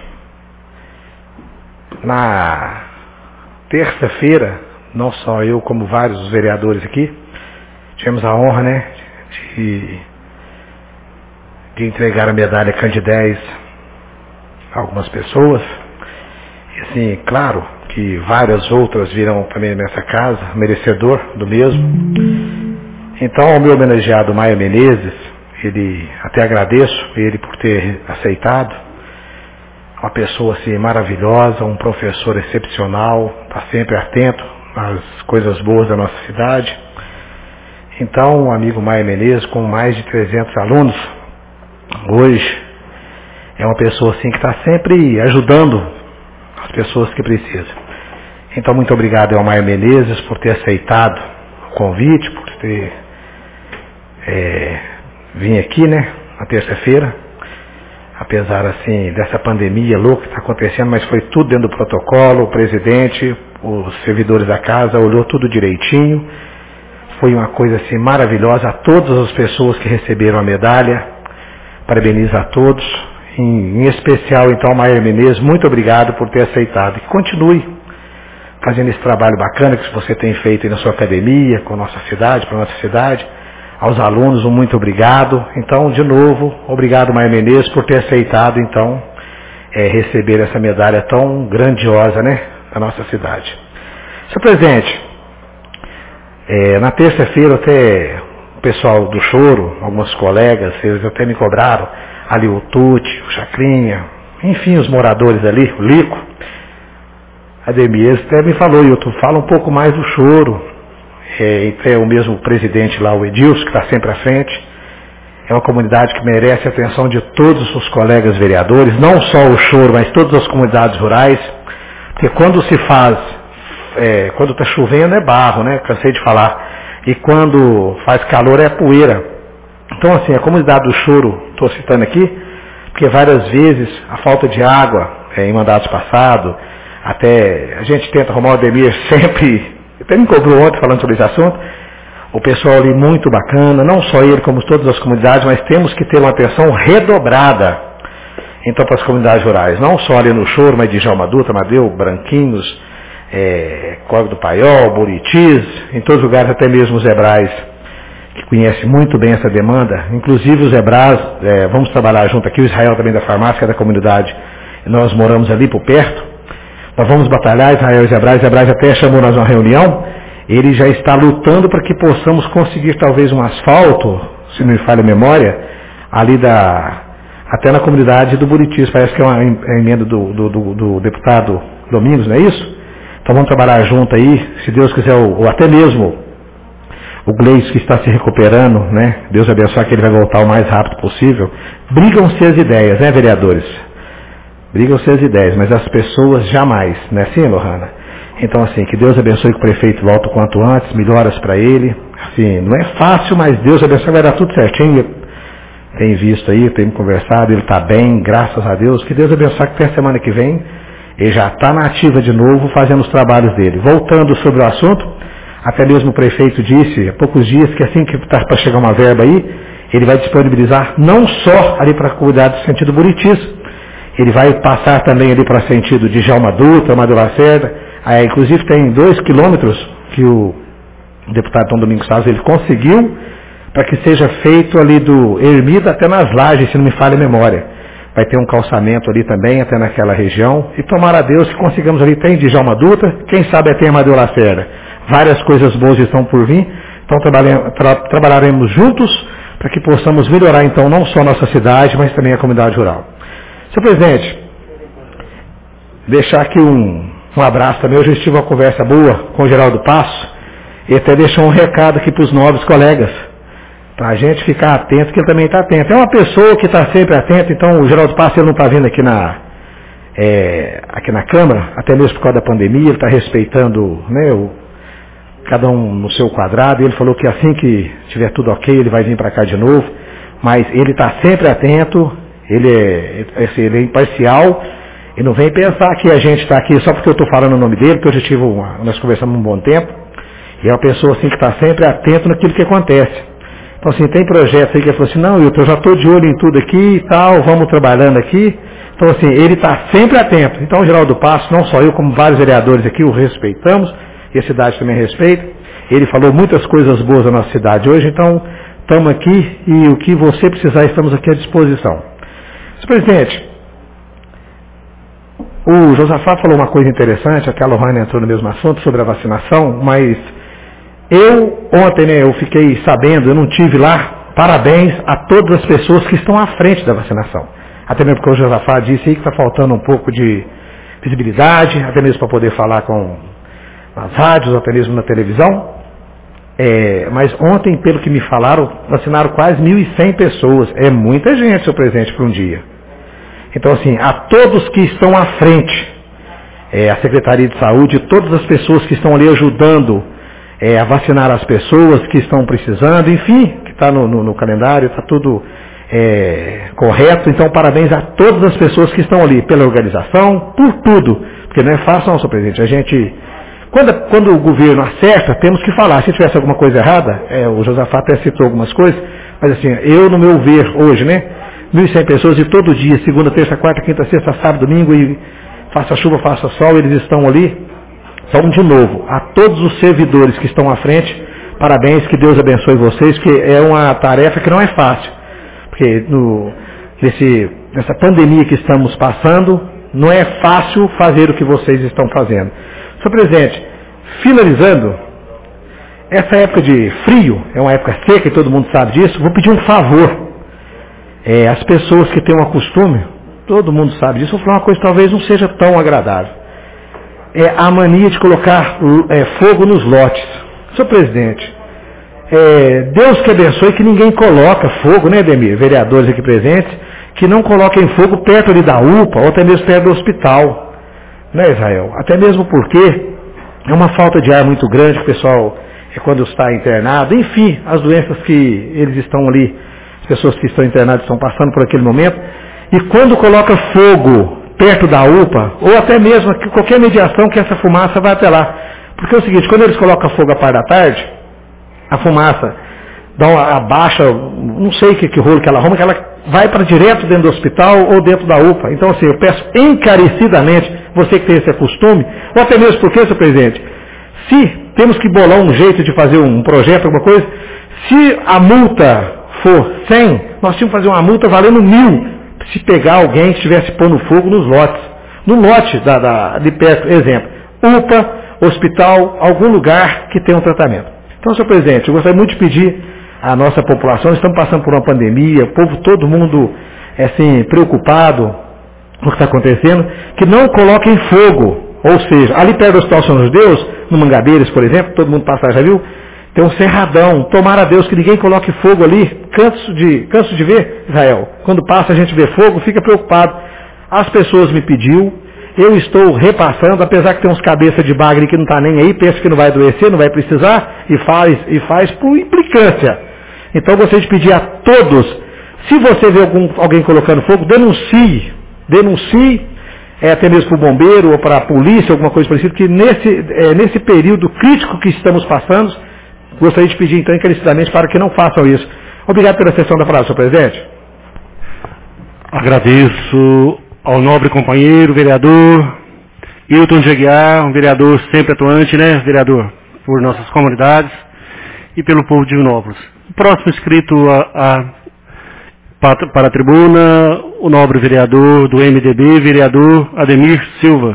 na terça-feira, não só eu, como vários dos vereadores aqui, tivemos a honra, né, de entregar a medalha Candidez a algumas pessoas. E assim, claro que várias outras virão também nessa casa, merecedor do mesmo. Então, ao meu homenageado Maia Menezes, ele, até agradeço ele por ter aceitado, uma pessoa assim maravilhosa, um professor excepcional, está sempre atento às coisas boas da nossa cidade. Então, o amigo Maia Menezes, com mais de 300 alunos, hoje é uma pessoa assim que está sempre ajudando as pessoas que precisam. Então, muito obrigado ao Maia Menezes por ter aceitado o convite, por ter vindo aqui, né, na terça-feira. Apesar, assim, dessa pandemia louca que está acontecendo, mas foi tudo dentro do protocolo. O presidente, os servidores da casa, olhou tudo direitinho. Foi uma coisa, assim, maravilhosa. A todas as pessoas que receberam a medalha, parabenizo a todos. Em especial, então, Maia Menezes, muito obrigado por ter aceitado. E continue fazendo esse trabalho bacana que você tem feito aí na sua academia, com a nossa cidade, para a nossa cidade. Aos alunos, um muito obrigado. Então, de novo, obrigado, Maia Menezes, por ter aceitado, então, receber essa medalha tão grandiosa, né, da nossa cidade. Senhor presidente, na terça-feira, até o pessoal do Choro, alguns colegas, eles até me cobraram, ali o Tuti, o Chacrinha, enfim, os moradores ali, o Lico, Ademir, até me falou, Hilton, fala um pouco mais do Choro. Até o mesmo presidente lá, o Edilson, que está sempre à frente. É uma comunidade que merece a atenção de todos os colegas vereadores, não só o Choro, mas todas as comunidades rurais, porque quando se faz, quando está chovendo é barro, né, cansei de falar, e quando faz calor é poeira. Então, assim, a comunidade do Choro, estou citando aqui, porque várias vezes a falta de água em mandatos passados, até a gente tenta arrumar o Ademir sempre Até me cobrou ontem falando sobre esse assunto. O pessoal ali muito bacana, não só ele, como todas as comunidades, mas temos que ter uma atenção redobrada, então, para as comunidades rurais. Não só ali no Choro, mas de Djalma Dutra, Madeu, Branquinhos, Córrego do Paiol, Buritis, em todos os lugares, até mesmo os Hebrais, que conhecem muito bem essa demanda. Inclusive os Hebrais, vamos trabalhar junto aqui, o Israel também da farmácia, que é da comunidade, e nós moramos ali por perto. Nós vamos batalhar, Israel e Hebrais até chamou nós uma reunião. Ele já está lutando para que possamos conseguir talvez um asfalto, se não me falha a memória, ali até na comunidade do Buritis. Parece que é uma emenda do deputado Domingos, não é isso? Então vamos trabalhar junto aí, se Deus quiser, ou até mesmo o Gleis que está se recuperando, né? Deus abençoe que ele vai voltar o mais rápido possível. Brigam-se as ideias, né, vereadores? Brigam-se as ideias, mas as pessoas jamais, não é assim, Lohana? Então, assim, que Deus abençoe que o prefeito volte o quanto antes, melhoras para ele. Assim, não é fácil, mas Deus abençoe, vai dar tudo certinho. Tem visto aí, tem conversado, ele está bem, graças a Deus. Que Deus abençoe que até a semana que vem ele já está na ativa de novo, fazendo os trabalhos dele. Voltando sobre o assunto, até mesmo o prefeito disse há poucos dias que assim que está para chegar uma verba aí, ele vai disponibilizar não só ali para a comunidade do sentido Buritis, ele vai passar também ali para o sentido de Djalma Dutra, Madeu Lacerda. Inclusive tem 2 quilômetros que o deputado Tom Domingos Salles ele conseguiu para que seja feito ali do Ermida até nas Lajes, se não me falha a memória. Vai ter um calçamento ali também, até naquela região. E tomara a Deus que consigamos ali, tem de Djalma Dutra, quem sabe até Madeu Lacerda. Várias coisas boas estão por vir. Então trabalharemos juntos para que possamos melhorar então não só a nossa cidade, mas também a comunidade rural. Senhor presidente, deixar aqui um abraço também. Hoje eu tive uma conversa boa com o Geraldo Passo e até deixou um recado aqui para os nobres colegas, para a gente ficar atento, que ele também está atento. É uma pessoa que está sempre atenta, então o Geraldo Passo ele não está vindo aqui na Câmara, até mesmo por causa da pandemia, ele está respeitando, né, cada um no seu quadrado, e ele falou que assim que tiver tudo ok, ele vai vir para cá de novo, mas ele está sempre atento, ele é imparcial, e não vem pensar que a gente está aqui só porque eu estou falando o nome dele, porque eu já nós conversamos um bom tempo, e é uma pessoa assim que está sempre atento naquilo que acontece. Então assim, tem projetos aí que ele falou assim, não, eu já estou de olho em tudo aqui e tal, vamos trabalhando aqui. Então assim, ele está sempre atento. Então o Geraldo Passo, não só eu, como vários vereadores aqui, o respeitamos, e a cidade também respeita. Ele falou muitas coisas boas da nossa cidade hoje, então estamos aqui e o que você precisar, estamos aqui à disposição. Senhor presidente, o Josafá falou uma coisa interessante, a Lohana entrou no mesmo assunto sobre a vacinação, mas ontem, né, eu fiquei sabendo, eu não tive lá, parabéns a todas as pessoas que estão à frente da vacinação. Até mesmo porque o Josafá disse aí que está faltando um pouco de visibilidade, até mesmo para poder falar com as rádios, até mesmo na televisão. Mas ontem, pelo que me falaram, vacinaram quase 1.100 pessoas. É muita gente, senhor presidente, para um dia. Então, assim, a todos que estão à frente, a Secretaria de Saúde, todas as pessoas que estão ali ajudando a vacinar as pessoas que estão precisando, enfim, que está no calendário, está tudo correto. Então, parabéns a todas as pessoas que estão ali, pela organização, por tudo. Porque não é fácil não, senhor presidente. A gente, quando o governo acerta, temos que falar. Se tivesse alguma coisa errada, o Josafá até citou algumas coisas, mas assim, eu no meu ver hoje, né, 1.100 pessoas e todo dia, segunda, terça, quarta, quinta, sexta, sábado, domingo, e faça chuva, faça sol, eles estão ali. Então, de novo, a todos os servidores que estão à frente, parabéns, que Deus abençoe vocês, que é uma tarefa que não é fácil. Porque nessa pandemia que estamos passando, não é fácil fazer o que vocês estão fazendo. Senhor presidente, finalizando, essa época de frio, é uma época seca e todo mundo sabe disso, vou pedir um favor. As pessoas que têm um costume, todo mundo sabe disso, vou falar uma coisa que talvez não seja tão agradável. A mania de colocar fogo nos lotes. Senhor presidente, Deus que abençoe que ninguém coloca fogo, né, Ademir, vereadores aqui presentes, que não coloquem fogo perto ali da UPA, ou até mesmo perto do hospital, né, Israel? Até mesmo porque é uma falta de ar muito grande, o pessoal, quando está internado, enfim, as doenças que eles estão ali, as pessoas que estão internadas estão passando por aquele momento, e quando coloca fogo perto da UPA, ou até mesmo qualquer mediação que essa fumaça vai até lá. Porque é o seguinte, quando eles colocam fogo à parte da tarde, a fumaça dá uma baixa, não sei que rolo que ela arruma, que ela vai para direto dentro do hospital ou dentro da UPA. Então, assim, eu peço encarecidamente, você que tem esse costume, ou até mesmo porque, senhor presidente, se temos que bolar um jeito de fazer um projeto, alguma coisa, se a multa for 100, nós tínhamos que fazer uma multa valendo 1.000, se pegar alguém que estivesse pondo fogo nos lotes. No lote de perto, exemplo, UPA, hospital, algum lugar que tenha um tratamento. Então, senhor presidente, eu gostaria muito de pedir à nossa população, estamos passando por uma pandemia, o povo, todo mundo, assim, preocupado com o que está acontecendo, que não coloquem fogo. Ou seja, ali perto do Hospital São Deus, no Mangadeiras, por exemplo, todo mundo passa, já viu? Tem um cerradão. Tomara a Deus que ninguém coloque fogo ali. Canso de ver, Israel. Quando passa a gente vê fogo, fica preocupado. As pessoas me pediu, eu estou repassando, apesar que tem uns cabeça de bagre que não está nem aí, pensa que não vai adoecer, não vai precisar, e faz por implicância. Então eu gostaria de pedir a todos, se você vê alguém colocando fogo, denuncie, até mesmo para o bombeiro ou para a polícia, alguma coisa parecida, que nesse período crítico que estamos passando, gostaria de pedir então encarecidamente para que não façam isso. Obrigado pela sessão da palavra, senhor presidente. Agradeço ao nobre companheiro, vereador Hilton de Aguiar, um vereador sempre atuante, né, vereador, por nossas comunidades e pelo povo de Divinópolis. O próximo inscrito para a tribuna, o nobre vereador do MDB, vereador Ademir Silva.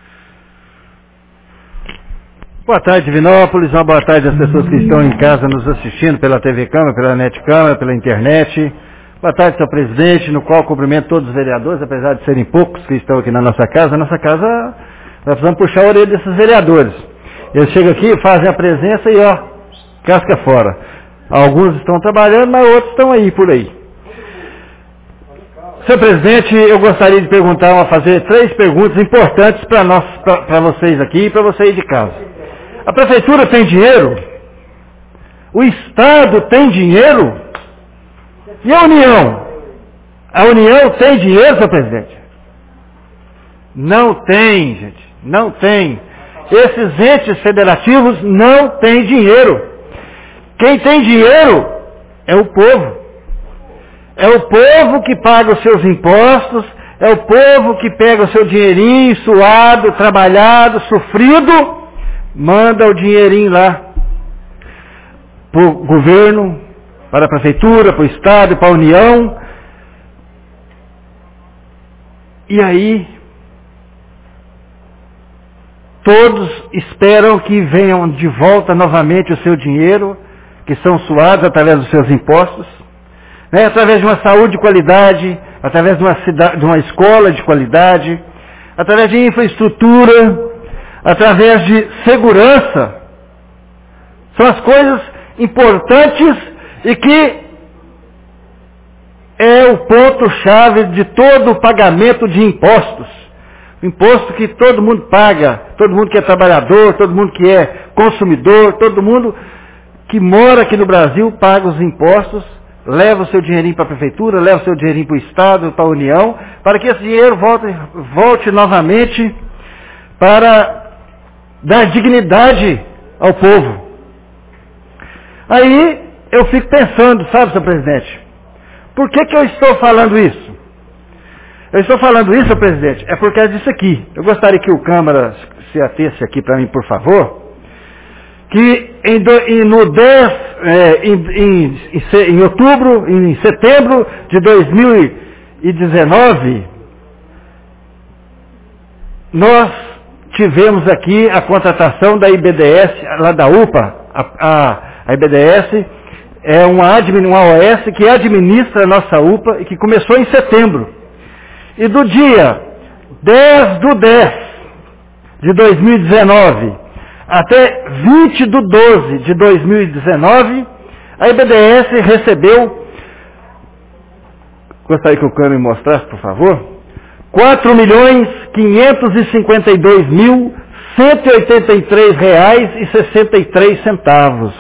Boa tarde, Divinópolis. Uma boa tarde às pessoas que estão em casa nos assistindo pela TV Câmara, pela Net Câmara, pela internet. Boa tarde, senhor presidente, no qual cumprimento todos os vereadores, apesar de serem poucos que estão aqui na nossa casa. Nós precisamos puxar a orelha desses vereadores. Eles chegam aqui, fazem a presença e, casca fora. Alguns estão trabalhando, mas outros estão aí, por aí. Senhor presidente, eu gostaria de fazer 3 perguntas importantes para vocês aqui e para vocês de casa. A prefeitura tem dinheiro? O Estado tem dinheiro? E a União? A União tem dinheiro, senhor presidente? Não tem, gente. Não tem. Esses entes federativos não têm dinheiro. Quem tem dinheiro é o povo. É o povo que paga os seus impostos, é o povo que pega o seu dinheirinho suado, trabalhado, sofrido, manda o dinheirinho lá para o governo, para a prefeitura, para o Estado, para a União. E aí, todos esperam que venham de volta novamente o seu dinheiro, que são suados através dos seus impostos, né, através de uma saúde de qualidade, através de uma escola de qualidade, através de infraestrutura, através de segurança. São as coisas importantes e que é o ponto-chave de todo o pagamento de impostos. O imposto que todo mundo paga, todo mundo que é trabalhador, todo mundo que é consumidor, todo mundo que mora aqui no Brasil paga os impostos, leva o seu dinheirinho para a prefeitura, leva o seu dinheirinho para o Estado, para a União, para que esse dinheiro volte novamente para dar dignidade ao povo. Aí eu fico pensando, sabe, senhor presidente, por que eu estou falando isso? Eu estou falando isso, senhor presidente, é por causa disso aqui. Eu gostaria que o Câmara se atesse aqui para mim, por favor, que em setembro de 2019, nós tivemos aqui a contratação da IBDS, lá da UPA. A IBDS é uma OS que administra a nossa UPA e que começou em setembro. E do dia 10/10 de 2019 até 20/12 de 2019, a IBDS recebeu, gostaria que o câmera me mostrasse, por favor, R$4.552.183,63.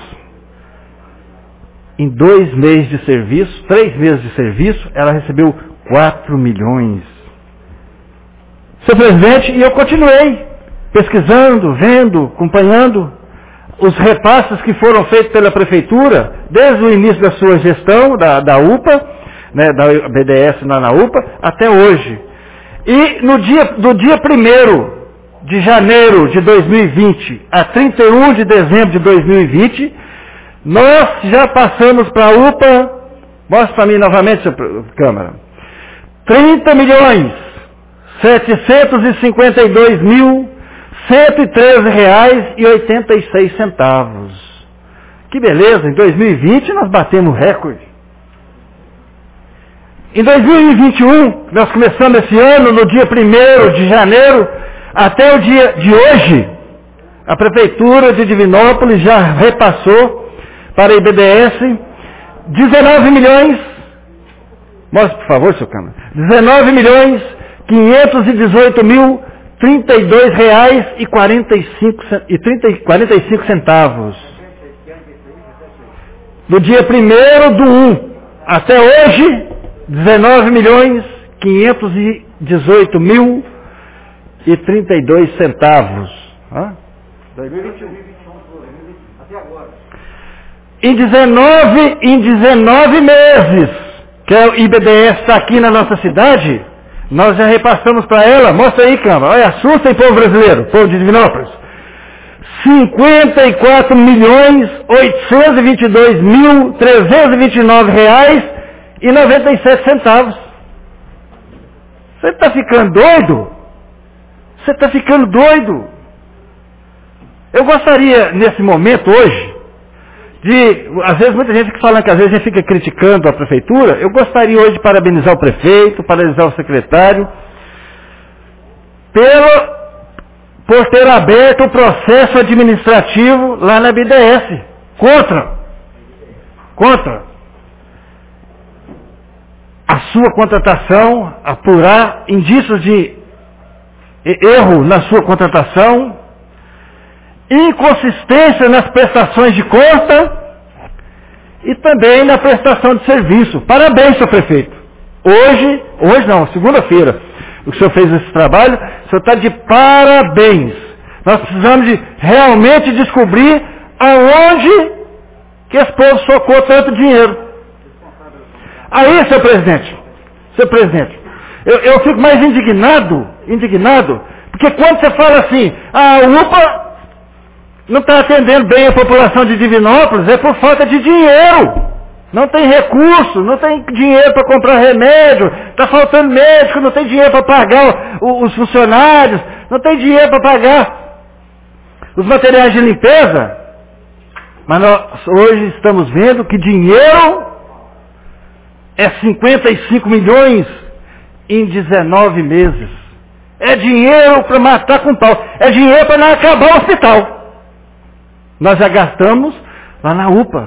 Em 2 meses de serviço, 3 meses de serviço, ela recebeu 4 milhões. Senhor presidente, e eu continuei. pesquisando, vendo, acompanhando os repasses que foram feitos pela Prefeitura, desde o início da sua gestão, da UPA, né, da BDS na UPA, até hoje. E do dia 1º de janeiro de 2020 a 31 de dezembro de 2020, nós já passamos para a UPA, mostra para mim novamente, Câmara, 30.752.113,86. Que beleza, em 2020 nós batemos recorde. Em 2021, nós começamos esse ano, no dia 1º de janeiro, até o dia de hoje, a Prefeitura de Divinópolis já repassou para a IBDS 19 milhões, mostre por favor, seu Câmara, 19.518.032,45. Do dia 1º do 1 até hoje, 19.518.032. 2021. Até agora. Em 19 meses que o IBDS está aqui na nossa cidade, nós já repassamos para ela, mostra aí, Câmara, olha, assusta aí, povo brasileiro, povo de Divinópolis, 54.822.329,97. Você está ficando doido? Você está ficando doido? Eu gostaria, nesse momento hoje, às vezes muita gente fica falando que às vezes a gente fica criticando a prefeitura, eu gostaria hoje de parabenizar o prefeito, parabenizar o secretário, por ter aberto o processo administrativo lá na BDS, contra a sua contratação, apurar indícios de erro na sua contratação, inconsistência nas prestações de conta e também na prestação de serviço. Parabéns, senhor prefeito. Hoje não, segunda-feira, o senhor fez esse trabalho, o senhor está de parabéns. Nós precisamos de realmente descobrir aonde que esse povo socou tanto dinheiro. Aí, senhor presidente, eu fico mais indignado, porque quando você fala assim, a UPA não está atendendo bem a população de Divinópolis, é por falta de dinheiro. Não tem recurso, não tem dinheiro para comprar remédio, está faltando médico, não tem dinheiro para pagar os funcionários, não tem dinheiro para pagar os materiais de limpeza. Mas nós hoje estamos vendo que dinheiro é 55 milhões em 19 meses. É dinheiro para matar com pau. É dinheiro para não acabar o hospital. Nós já gastamos lá na UPA.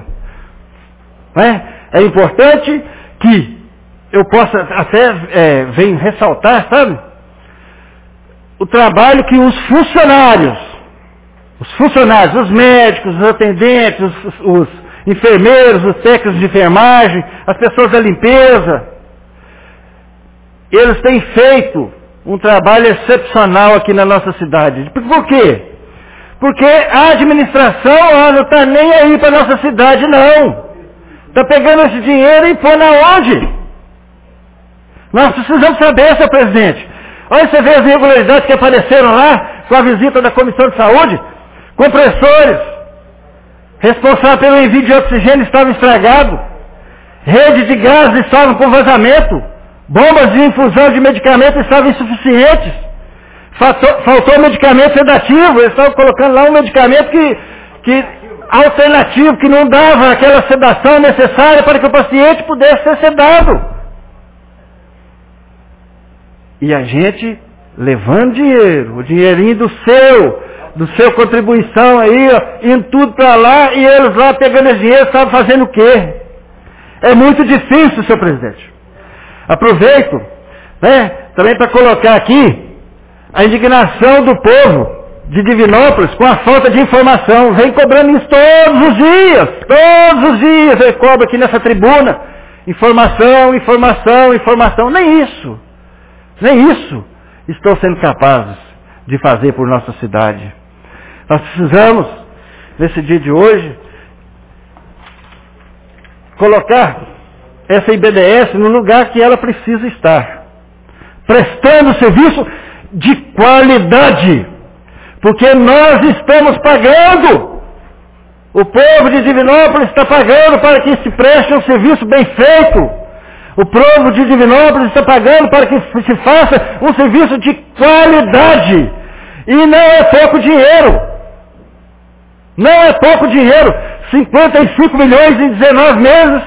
É importante que eu possa até venho ressaltar, sabe? O trabalho que os funcionários, os médicos, os atendentes, os enfermeiros, os técnicos de enfermagem, as pessoas da limpeza, eles têm feito um trabalho excepcional aqui na nossa cidade. Por quê? Porque a administração não está nem aí para a nossa cidade, não. Está pegando esse dinheiro e põe aonde? Nós precisamos saber, senhor presidente. Olha, você vê as irregularidades que apareceram lá com a visita da Comissão de Saúde, compressores, responsável pelo envio de oxigênio estavam estragados, redes de gás estavam com vazamento, bombas de infusão de medicamentos estavam insuficientes, faltou medicamento sedativo, eles estavam colocando lá um medicamento que alternativo, que não dava aquela sedação necessária para que o paciente pudesse ser sedado. E a gente levando dinheiro, o dinheirinho do seu contribuição aí, indo tudo para lá, e eles lá pegando esse dinheiro, estavam fazendo o quê? É muito difícil, senhor presidente. Aproveito, também para colocar aqui a indignação do povo de Divinópolis com a falta de informação. Vem cobrando isso todos os dias ele cobra aqui nessa tribuna. Informação. Nem isso estão sendo capazes de fazer por nossa cidade. Nós precisamos, nesse dia de hoje, colocar essa IBDS no lugar que ela precisa estar, prestando serviço de qualidade, porque nós estamos pagando, o povo de Divinópolis está pagando para que se preste um serviço bem feito, o povo de Divinópolis está pagando para que se faça um serviço de qualidade, e não é pouco dinheiro, não é pouco dinheiro, 55 milhões em 19 meses,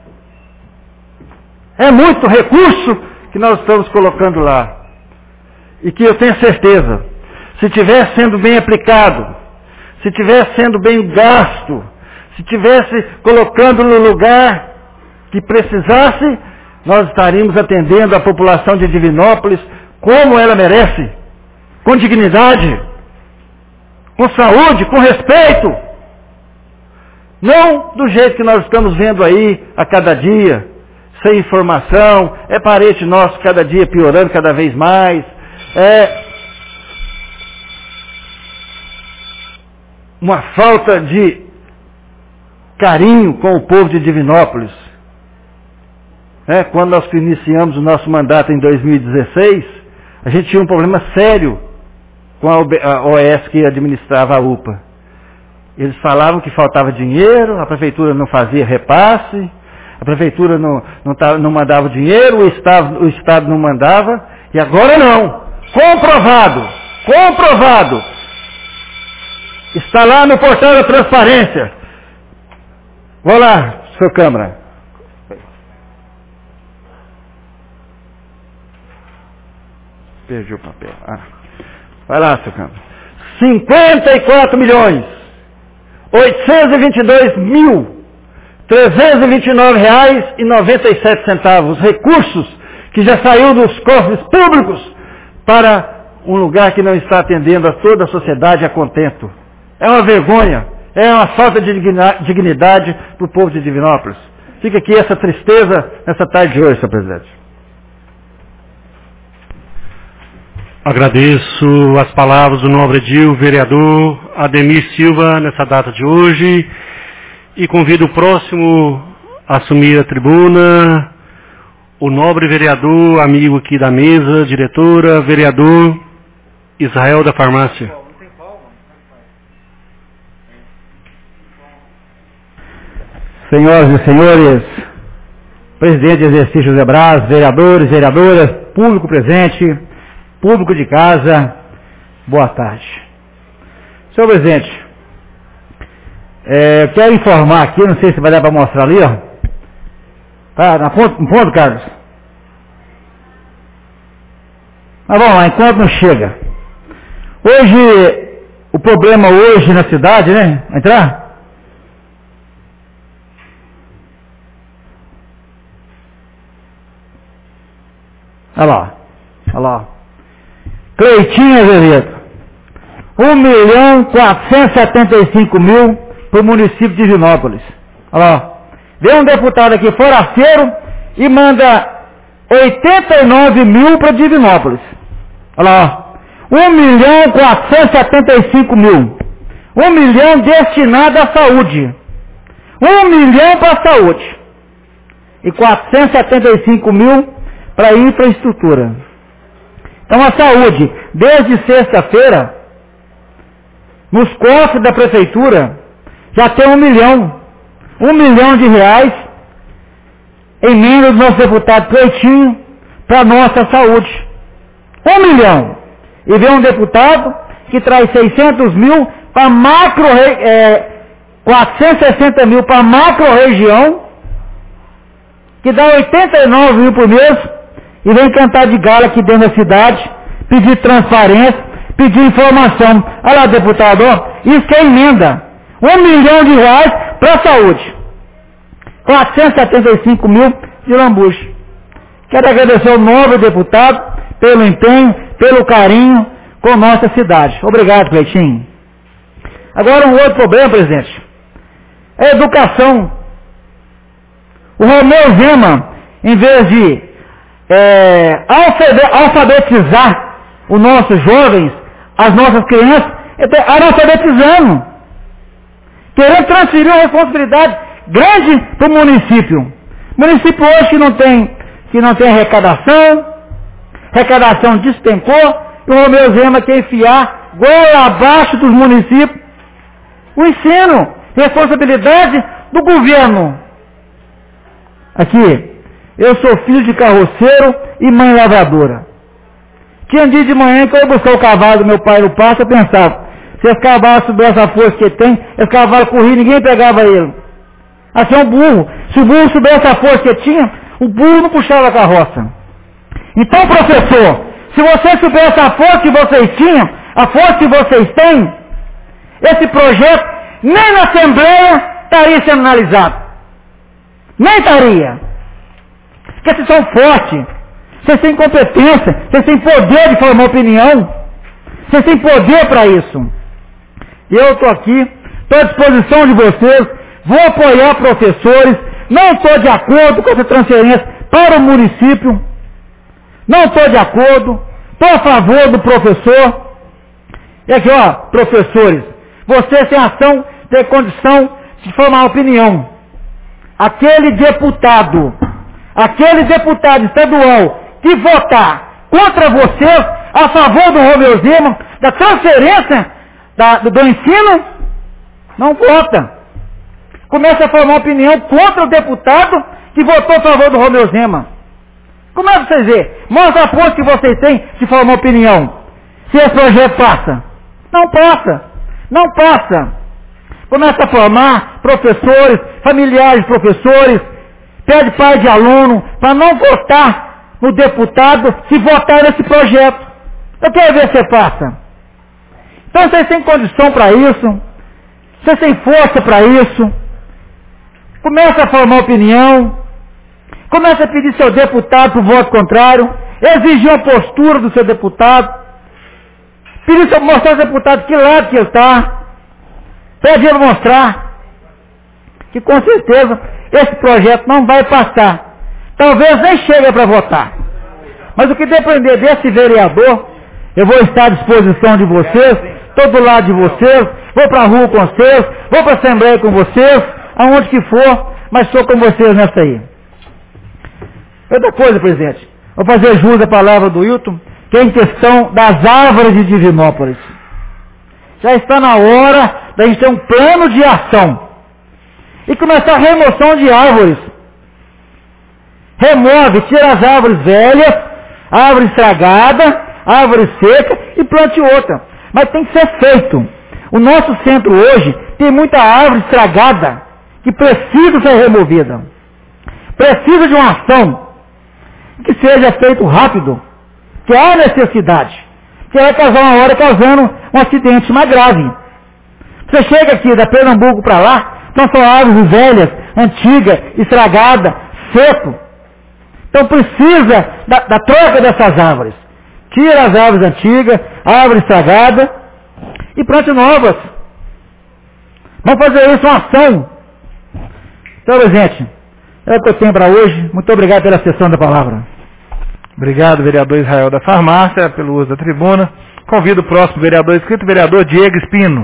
é muito recurso que nós estamos colocando lá. E que eu tenho certeza, se estiver sendo bem aplicado, se estiver sendo bem gasto, se estivesse colocando no lugar que precisasse, nós estaríamos atendendo a população de Divinópolis como ela merece, com dignidade, com saúde, com respeito. Não do jeito que nós estamos vendo aí a cada dia, sem informação, é parente nosso cada dia piorando cada vez mais, é uma falta de carinho com o povo de Divinópolis. Quando nós iniciamos o nosso mandato em 2016, a gente tinha um problema sério com a OS que administrava a UPA. Eles falavam que faltava dinheiro, a prefeitura não fazia repasse, a prefeitura não mandava o dinheiro, o Estado não mandava, e agora não. Comprovado. Está lá no portal da transparência. Vou lá, seu Câmara. Perdi o papel. Vai lá, seu Câmara. 54 milhões, 822 mil, R$329,97, recursos que já saiu dos cofres públicos para um lugar que não está atendendo a toda a sociedade a contento. É uma vergonha, é uma falta de dignidade para o povo de Divinópolis. Fica aqui essa tristeza nessa tarde de hoje, senhor presidente. Agradeço as palavras do nobre edil, vereador Ademir Silva, nessa data de hoje, e convido o próximo a assumir a tribuna, o nobre vereador, amigo aqui da mesa, diretora, vereador Israel da Farmácia. Senhoras e senhores, presidente de exercício José Braz, vereadores, vereadoras, público presente, público de casa, boa tarde. Senhor presidente, eu quero informar aqui, não sei se vai dar para mostrar ali, ó. Tá, no ponto, Carlos? Mas vamos lá, enquanto não chega. Hoje, o problema hoje na cidade, né? Vai entrar? Olha lá. Cleitinho Azevedo. 1.475.000 para o município de Divinópolis. Olha lá. Vem um deputado aqui forasteiro e manda 89 mil para Divinópolis. Olha lá. 1.475.000. 1 milhão destinado à saúde. 1 milhão para a saúde. E 475 mil para a infraestrutura. Então a saúde, desde sexta-feira, nos cofres da prefeitura, já tem 1 milhão. 1 milhão de reais, emenda do nosso deputado Cleitinho, para a nossa saúde. 1 milhão. E vem um deputado que traz 600 mil para 460 mil para a macro-região, que dá 89 mil por mês, e vem cantar de gala aqui dentro da cidade, pedir transparência, pedir informação. Olha lá, deputado, ó, isso que é emenda. 1 milhão de reais para a saúde. 475 mil de lambuche. Quero agradecer ao novo deputado pelo empenho, pelo carinho com nossa cidade. Obrigado, Cleitinho. Agora um outro problema, presidente. É a educação. O Romeu Zema, em vez de alfabetizar os nossos jovens, as nossas crianças analfabetizando, querendo transferir uma responsabilidade grande para o município. O município hoje que não tem arrecadação despencou, e o Romeu Zema quer enfiar goela abaixo dos municípios o ensino, responsabilidade do governo. Aqui, eu sou filho de carroceiro e mãe lavradora. Tinha dia de manhã que eu ia buscar o cavalo do meu pai no pasto, eu pensava, se esse cavalo soubesse a força que ele tem, esse cavalo corria, ninguém pegava ele. Assim é um burro. Se o burro soubesse a força que ele tinha, o burro não puxava a carroça. Então, professor, se você soubesse a força que vocês tinham, a força que vocês têm, esse projeto nem na Assembleia estaria sendo analisado. Nem estaria. Porque vocês são fortes, vocês têm competência, vocês têm poder de formar opinião, vocês têm poder para isso. E eu estou aqui, estou à disposição de vocês, vou apoiar professores, não estou de acordo com essa transferência para o município, não estou de acordo, estou a favor do professor. E aqui, ó, professores, vocês têm ação, têm condição de formar opinião. Aquele deputado estadual que votar contra vocês, a favor do Romeu Zema, da transferência do ensino, não vota. Começa a formar opinião contra o deputado que votou a favor do Romeu Zema. Como é que vocês veem? Mostra a força que vocês têm de formar opinião. Se esse projeto passa. Não passa. Não passa. Começa a formar professores, familiares de professores, pede pai de aluno, para não votar no deputado se votar nesse projeto. Eu quero ver se passa. Então vocês têm condição para isso, vocês têm força para isso. Começa a formar opinião, começa a pedir seu deputado para o voto contrário, exigir uma postura do seu deputado, pedir mostrar ao deputado que lado que ele está, pede ele mostrar que com certeza esse projeto não vai passar. Talvez nem chegue para votar. Mas o que depender desse vereador, eu vou estar à disposição de vocês, estou do lado de vocês, vou para a rua com vocês, vou para a Assembleia com vocês, aonde que for, mas estou com vocês nessa aí. Outra coisa, presidente, vou fazer jus à palavra do Hilton, que é em questão das árvores de Divinópolis. Já está na hora da gente ter um plano de ação e começar a remoção de árvores. Remove, tira as árvores velhas, árvore estragada, árvore seca e plante outra. Mas tem que ser feito. O nosso centro hoje tem muita árvore estragada que precisa ser removida. Precisa de uma ação que seja feito rápido, que há necessidade, que vai causar uma hora causando um acidente mais grave. Você chega aqui da Pernambuco para lá, então são árvores velhas, antigas, estragadas, seco. Então precisa da troca dessas árvores. Tira as árvores antigas, árvores estragadas e plante novas. Vamos fazer isso, uma ação. Então, presidente, é o que eu tenho para hoje. Muito obrigado pela sessão da palavra. Obrigado, vereador Israel da Farmácia, pelo uso da tribuna. Convido o próximo vereador inscrito, vereador Diego Espino.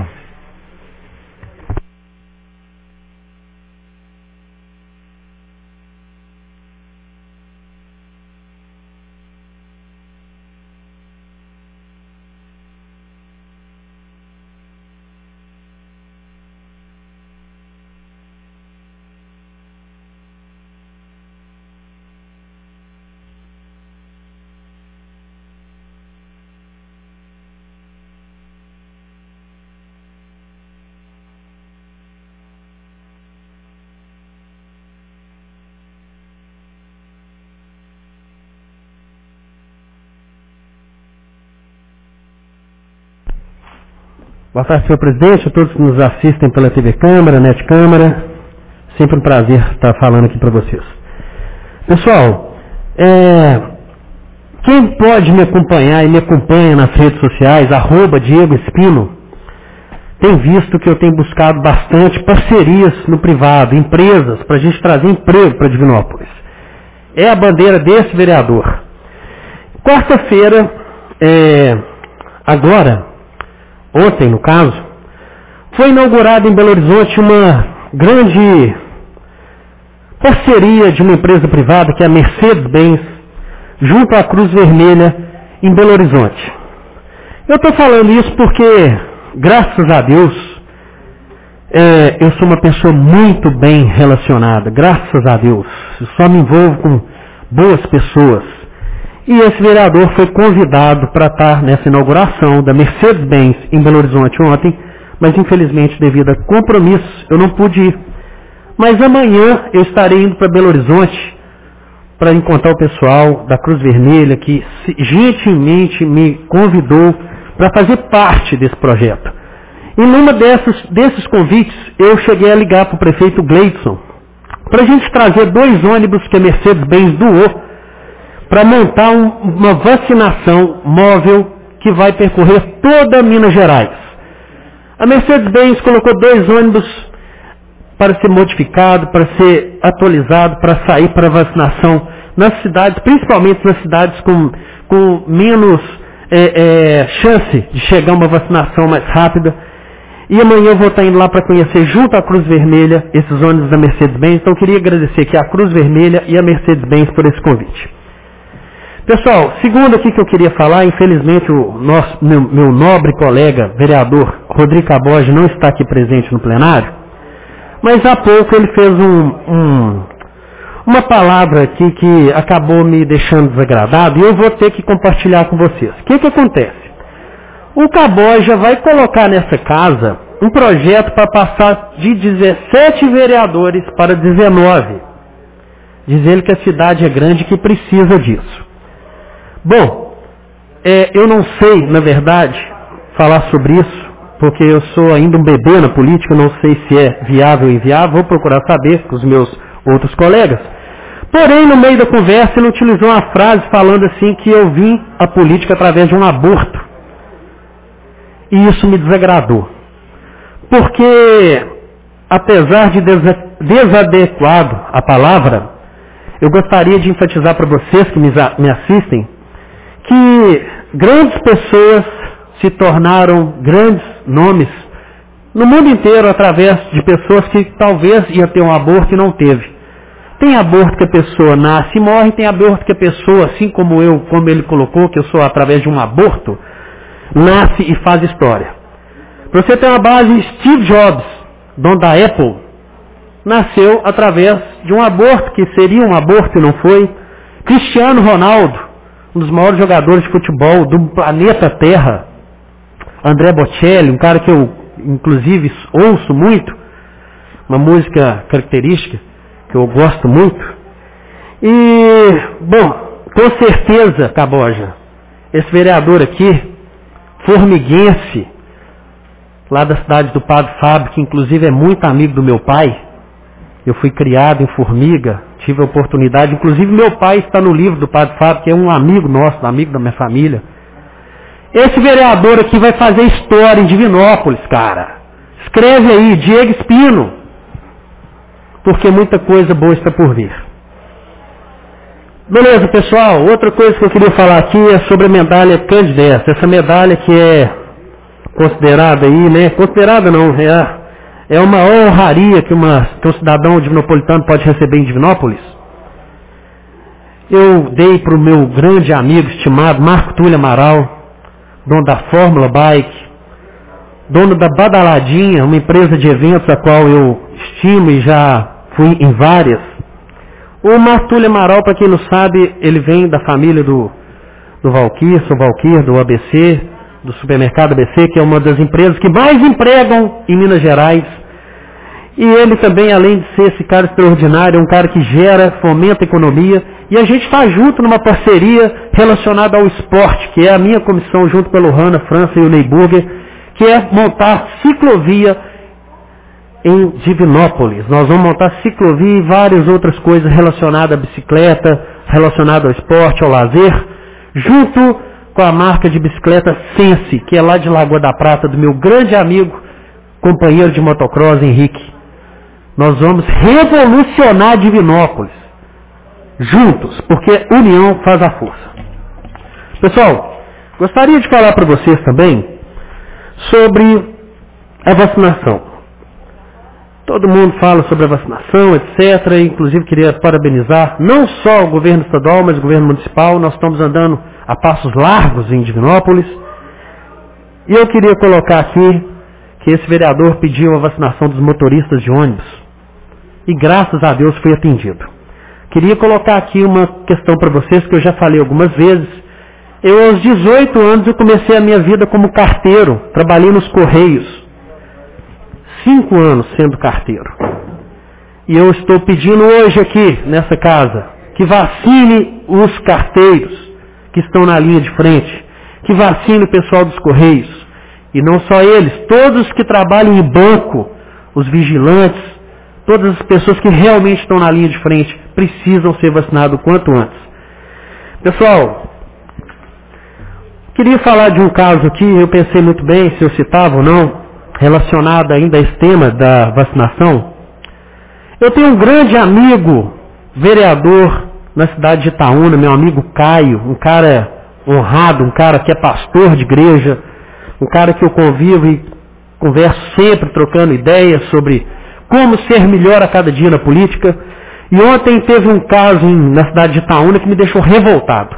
Boa tarde, senhor presidente, a todos que nos assistem pela TV Câmara, Net Câmara. Sempre um prazer estar falando aqui para vocês. Pessoal, quem pode me acompanhar e me acompanha nas redes sociais, @Diego Espino, tem visto que eu tenho buscado bastante parcerias no privado, empresas, para a gente trazer emprego para Divinópolis. É a bandeira desse vereador. Quarta-feira, agora, ontem no caso, foi inaugurada em Belo Horizonte uma grande parceria de uma empresa privada, que é a Mercedes-Benz, junto à Cruz Vermelha, em Belo Horizonte. Eu estou falando isso porque, graças a Deus, eu sou uma pessoa muito bem relacionada, graças a Deus. Eu só me envolvo com boas pessoas. E esse vereador foi convidado para estar nessa inauguração da Mercedes-Benz em Belo Horizonte ontem, mas infelizmente devido a compromissos eu não pude ir. Mas amanhã eu estarei indo para Belo Horizonte para encontrar o pessoal da Cruz Vermelha que gentilmente me convidou para fazer parte desse projeto. E numa desses convites eu cheguei a ligar para o prefeito Gleidson para a gente trazer 2 ônibus que a Mercedes-Benz doou para montar uma vacinação móvel que vai percorrer toda Minas Gerais. A Mercedes-Benz colocou 2 ônibus para ser modificado, para ser atualizado, para sair para vacinação nas cidades, principalmente nas cidades com menos chance de chegar uma vacinação mais rápida. E amanhã eu vou estar indo lá para conhecer junto à Cruz Vermelha esses ônibus da Mercedes-Benz. Então eu queria agradecer aqui a Cruz Vermelha e a Mercedes-Benz por esse convite. Pessoal, segundo aqui que eu queria falar, infelizmente meu nobre colega, vereador Rodrigo Caboge, não está aqui presente no plenário, mas há pouco ele fez uma palavra aqui que acabou me deixando desagradado e eu vou ter que compartilhar com vocês. O que acontece? O Caboja vai colocar nessa casa um projeto para passar de 17 vereadores para 19. Diz ele que a cidade é grande e que precisa disso. Bom, eu não sei, na verdade, falar sobre isso, porque eu sou ainda um bebê na política, não sei se é viável ou inviável, vou procurar saber com os meus outros colegas. Porém, no meio da conversa, ele utilizou uma frase falando assim que eu vim à política através de um aborto. E isso me desagradou. Porque, apesar de desadequado a palavra, eu gostaria de enfatizar para vocês que me assistem que grandes pessoas se tornaram grandes nomes no mundo inteiro através de pessoas que talvez ia ter um aborto e não teve. Tem aborto que a pessoa nasce e morre, tem aborto que a pessoa, assim como eu, como ele colocou, que eu sou através de um aborto, nasce e faz história. Para você ter uma base, Steve Jobs, dono da Apple, nasceu através de um aborto, que seria um aborto e não foi. Cristiano Ronaldo, um dos maiores jogadores de futebol do planeta Terra. André Bocelli, um cara que eu, inclusive, ouço muito, uma música característica, que eu gosto muito. E, bom, com certeza, Caboja, esse vereador aqui, formiguense, lá da cidade do Padre Fábio, que inclusive é muito amigo do meu pai. Eu fui criado em Formiga, tive a oportunidade, inclusive meu pai está no livro do Padre Fábio, que é um amigo nosso, amigo da minha família. Esse vereador aqui vai fazer história em Divinópolis, cara. Escreve aí, Diego Espino, porque muita coisa boa está por vir. Beleza, pessoal, outra coisa que eu queria falar aqui é sobre a medalha Candidez. Essa medalha que é considerada aí, né? Considerada não, é uma honraria que um cidadão divinopolitano pode receber em Divinópolis. Eu dei para o meu grande amigo estimado Marco Túlio Amaral, dono da Fórmula Bike, dono da Badaladinha, uma empresa de eventos a qual eu estimo e já fui em várias. O Marco Túlio Amaral, para quem não sabe, ele vem da família do Valquir, sou Valquir, do ABC, do supermercado ABC, que é uma das empresas que mais empregam em Minas Gerais. E ele também, além de ser esse cara extraordinário, é um cara que gera, fomenta a economia. E a gente está junto numa parceria relacionada ao esporte, que é a minha comissão junto com a Lohana França e o Neyburger, que é montar ciclovia em Divinópolis. Nós vamos montar ciclovia e várias outras coisas relacionadas à bicicleta, relacionadas ao esporte, ao lazer, junto com a marca de bicicleta Sense, que é lá de Lagoa da Prata, do meu grande amigo, companheiro de motocross, Henrique. Nós vamos revolucionar Divinópolis, juntos, porque união faz a força. Pessoal, gostaria de falar para vocês também sobre a vacinação. Todo mundo fala sobre a vacinação, etc. Inclusive queria parabenizar não só o governo estadual, mas o governo municipal. Nós estamos andando a passos largos em Divinópolis. E eu queria colocar aqui que esse vereador pediu a vacinação dos motoristas de ônibus. E graças a Deus foi atendido. Queria colocar aqui uma questão para vocês que eu já falei algumas vezes. Eu, aos 18 anos, eu comecei a minha vida como carteiro. Trabalhei nos Correios. 5 anos sendo carteiro. E eu estou pedindo hoje aqui, nessa casa, que vacine os carteiros que estão na linha de frente. Que vacine o pessoal dos Correios. E não só eles, todos que trabalham em banco, os vigilantes, todas as pessoas que realmente estão na linha de frente, precisam ser vacinados o quanto antes. Pessoal, queria falar de um caso aqui, eu pensei muito bem se eu citava ou não, relacionado ainda a esse tema da vacinação. Eu tenho um grande amigo, vereador na cidade de Itaúna, meu amigo Caio, um cara honrado, um cara que é pastor de igreja, um cara que eu convivo e converso sempre trocando ideias sobre como ser melhor a cada dia na política. E ontem teve um caso na cidade de Itaúna que me deixou revoltado.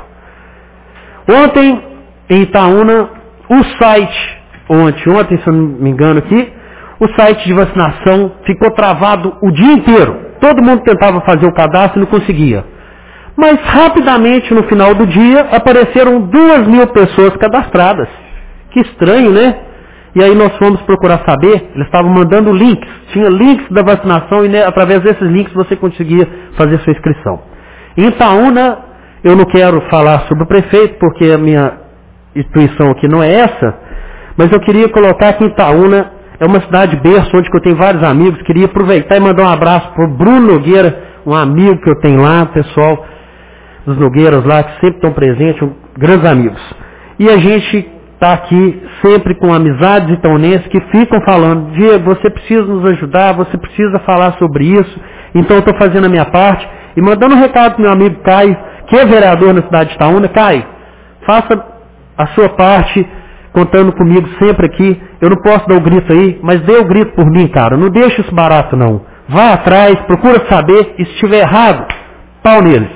Ontem, em Itaúna, o site, ontem, se eu não me engano aqui, o site de vacinação ficou travado o dia inteiro. Todo mundo tentava fazer o cadastro e não conseguia. Mas rapidamente, no final do dia, apareceram 2.000 pessoas cadastradas. Que estranho, né? E aí nós fomos procurar saber, eles estavam mandando links, tinha links da vacinação e né, através desses links você conseguia fazer sua inscrição. Em Itaúna, eu não quero falar sobre o prefeito, porque a minha intuição aqui não é essa, mas eu queria colocar que Itaúna é uma cidade berço, onde eu tenho vários amigos, queria aproveitar e mandar um abraço para o Bruno Nogueira, um amigo que eu tenho lá, pessoal dos Nogueiras lá, que sempre estão presentes, grandes amigos. E a gente está aqui sempre com amizades itaunenses que ficam falando, Diego, você precisa nos ajudar, você precisa falar sobre isso, então eu estou fazendo a minha parte, e mandando um recado para meu amigo Caio, que é vereador na cidade de Itaúna. Caio, faça a sua parte, contando comigo sempre aqui, eu não posso dar o grito aí, mas dê o grito por mim, cara, não deixe isso barato não, vá atrás, procura saber, e se estiver errado, pau neles.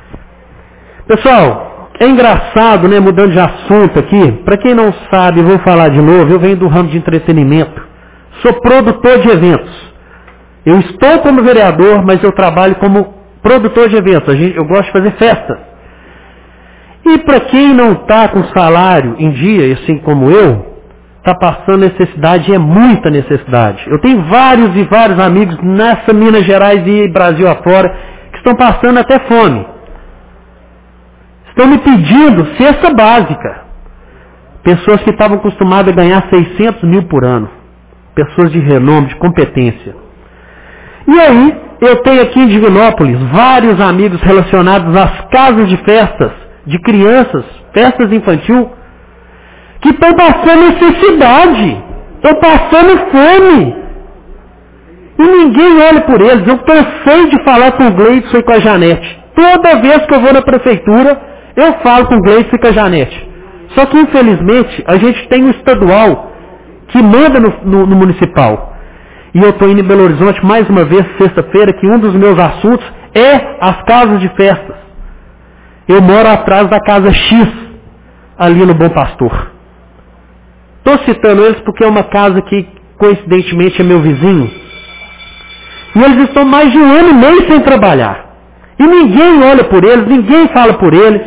Pessoal, é engraçado, né, mudando de assunto aqui, para quem não sabe, vou falar de novo, eu venho do ramo de entretenimento, sou produtor de eventos. Eu estou como vereador, mas eu trabalho como produtor de eventos, eu gosto de fazer festas. E para quem não está com salário em dia, assim como eu, está passando necessidade, e é muita necessidade. Eu tenho vários e vários amigos nessa Minas Gerais e Brasil afora, que estão passando até fome. Estão me pedindo cesta básica. Pessoas que estavam acostumadas a ganhar 600 mil por ano. Pessoas de renome, de competência. E aí, eu tenho aqui em Divinópolis vários amigos relacionados às casas de festas, de crianças, festas infantil, que estão passando necessidade, estão passando fome. E ninguém olha por eles. Eu cansei de falar com o Gleidson e com a Janete. Toda vez que eu vou na prefeitura, eu falo com o Gleidson e com a Janete. Só que, infelizmente, a gente tem um estadual que manda no municipal. E eu estou indo em Belo Horizonte mais uma vez, sexta-feira, que um dos meus assuntos é as casas de festas. Eu moro atrás da casa X, ali no Bom Pastor. Estou citando eles porque é uma casa que, coincidentemente, é meu vizinho. E eles estão mais de 1 ano e meio sem trabalhar. E ninguém olha por eles, ninguém fala por eles.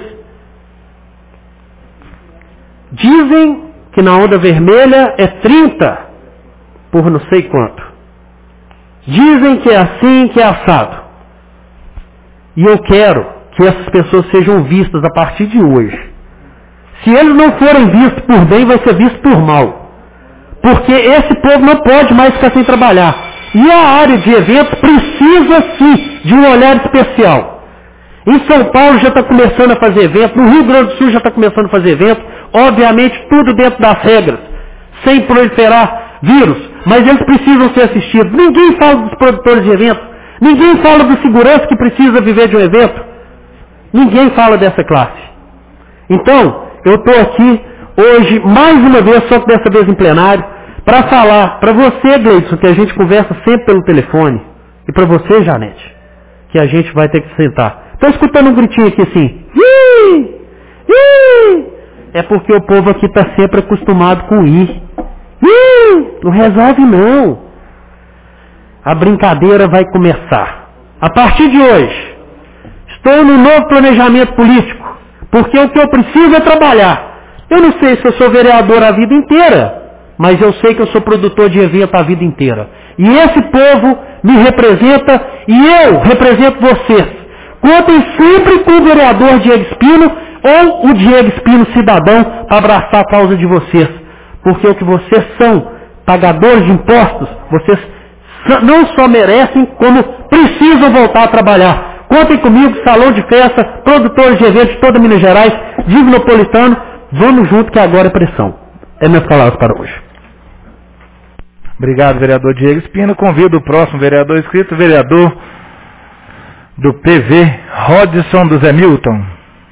Dizem que na onda vermelha é 30 por não sei quanto. Dizem que é assim, que é assado. E eu quero que essas pessoas sejam vistas a partir de hoje. Se eles não forem vistos por bem, vai ser visto por mal. Porque esse povo não pode mais ficar sem trabalhar. E a área de eventos precisa sim de um olhar especial. Em São Paulo já está começando a fazer evento, no Rio Grande do Sul já está começando a fazer evento, obviamente tudo dentro das regras, sem proliferar vírus, mas eles precisam ser assistidos. Ninguém fala dos produtores de eventos, ninguém fala do segurança que precisa viver de um evento, ninguém fala dessa classe. Então, eu estou aqui hoje, mais uma vez, só que dessa vez em plenário, para falar para você, Gleidson, que a gente conversa sempre pelo telefone, e para você, Janete, que a gente vai ter que sentar. Estou escutando um gritinho aqui assim. Ih! Ih! É porque o povo aqui está sempre acostumado com ir. Ih! Não resolve não. A brincadeira vai começar. A partir de hoje, estou no novo planejamento político, porque o que eu preciso é trabalhar. Eu não sei se eu sou vereador a vida inteira, mas eu sei que eu sou produtor de evento a vida inteira. E esse povo me representa e eu represento vocês. Contem sempre com o vereador Diego Espino ou o Diego Espino cidadão para abraçar a causa de vocês. Porque o que vocês são, pagadores de impostos, vocês não só merecem, como precisam voltar a trabalhar. Contem comigo, salão de festa, produtores de eventos de toda Minas Gerais, Divinopolitano, vamos junto que agora é pressão. É minhas palavras para hoje. Obrigado, vereador Diego Espino. Convido o próximo vereador inscrito, vereador do PV, Rodson do Zé Milton.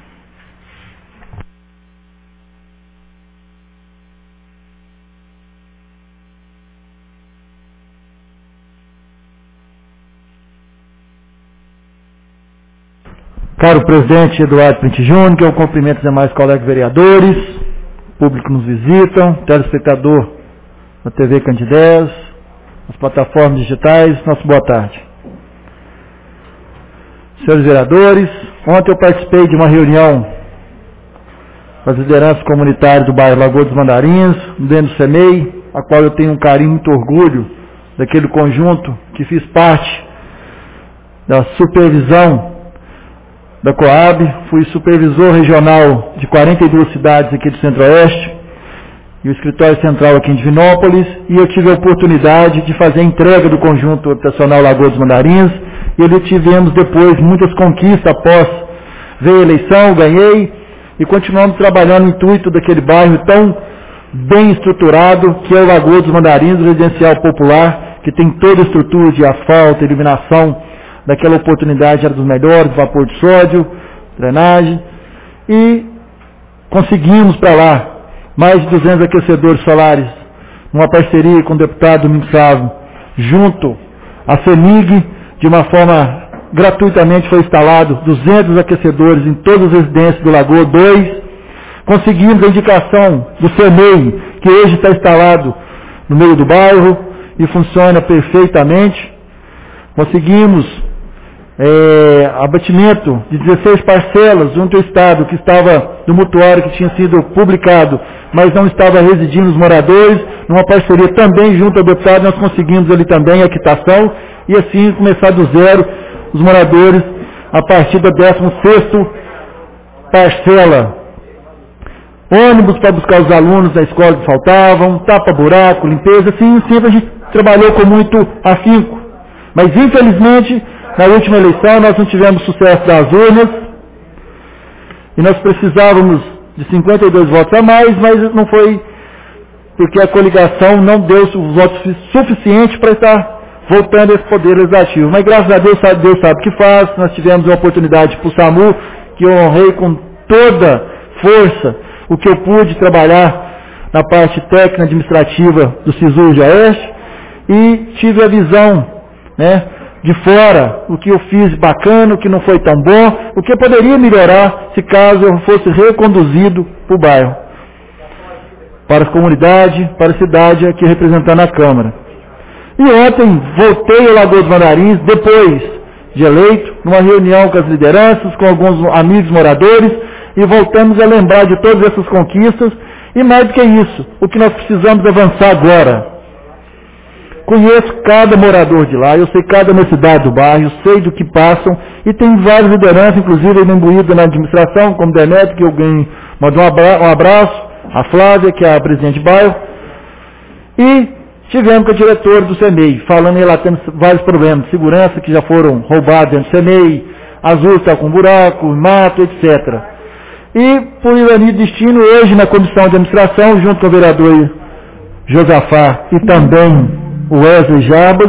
Caro presidente Eduardo Pinti Júnior, que eu cumprimento os demais colegas vereadores, público que nos visitam, telespectador da TV Candidez, as plataformas digitais, nossa boa tarde. Senhores vereadores, ontem eu participei de uma reunião com as lideranças comunitárias do bairro Lagoa dos Mandarins, dentro do CEMEI, a qual eu tenho um carinho, muito orgulho daquele conjunto que fiz parte da supervisão da Coab, fui supervisor regional de 42 cidades aqui do Centro-Oeste, e o escritório central aqui em Divinópolis, e eu tive a oportunidade de fazer a entrega do conjunto habitacional Lagoa dos Mandarins, e ali tivemos depois muitas conquistas após veio a eleição, ganhei, e continuamos trabalhando no intuito daquele bairro tão bem estruturado, que é o Lagoa dos Mandarins, residencial popular, que tem toda a estrutura de asfalto, iluminação, daquela oportunidade era dos melhores, vapor de sódio, drenagem, e conseguimos para lá mais de 200 aquecedores solares, numa parceria com o deputado Domingos Sávio, junto à CEMIG, de uma forma gratuitamente foi instalado 200 aquecedores em todas as residências do Lagoa 2, conseguimos a indicação do CEMEI, que hoje está instalado no meio do bairro e funciona perfeitamente, conseguimos abatimento de 16 parcelas junto ao Estado, que estava no mutuário que tinha sido publicado, mas não estava residindo os moradores, numa parceria também junto ao deputado, nós conseguimos ali também a quitação, e assim começar do zero os moradores a partir da 16ª parcela. Ônibus para buscar os alunos da escola que faltavam, tapa-buraco, limpeza, assim, sempre a gente trabalhou com muito afinco, mas infelizmente na última eleição nós não tivemos sucesso das urnas e nós precisávamos de 52 votos a mais, mas não foi porque a coligação não deu os votos suficientes para estar voltando a esse poder legislativo. Mas graças a Deus sabe o que faz, nós tivemos a oportunidade para o SAMU, que eu honrei com toda força o que eu pude trabalhar na parte técnica administrativa do SISU de Oeste e tive a visão, de fora, o que eu fiz bacana, o que não foi tão bom, o que poderia melhorar se caso eu fosse reconduzido para o bairro, para a comunidade, para a cidade aqui representando a Câmara. E ontem voltei ao Lagoa dos Mandarins, depois de eleito, numa reunião com as lideranças, com alguns amigos moradores, e voltamos a lembrar de todas essas conquistas, e mais do que isso, o que nós precisamos avançar agora. Conheço cada morador de lá, eu sei cada necessidade do bairro, sei do que passam, e tem várias lideranças, inclusive imbuídas na administração, como Demetrio, que eu mandou um abraço, a Flávia, que é a presidente de bairro, e tivemos com a diretora do CEMEI, falando e relatando vários problemas de segurança que já foram roubados dentro do CEMEI, as ruas estão com buraco, mato, etc. E, por ironia de destino, hoje na comissão de administração, junto com o vereador Josafá e também o Wesley Jabas,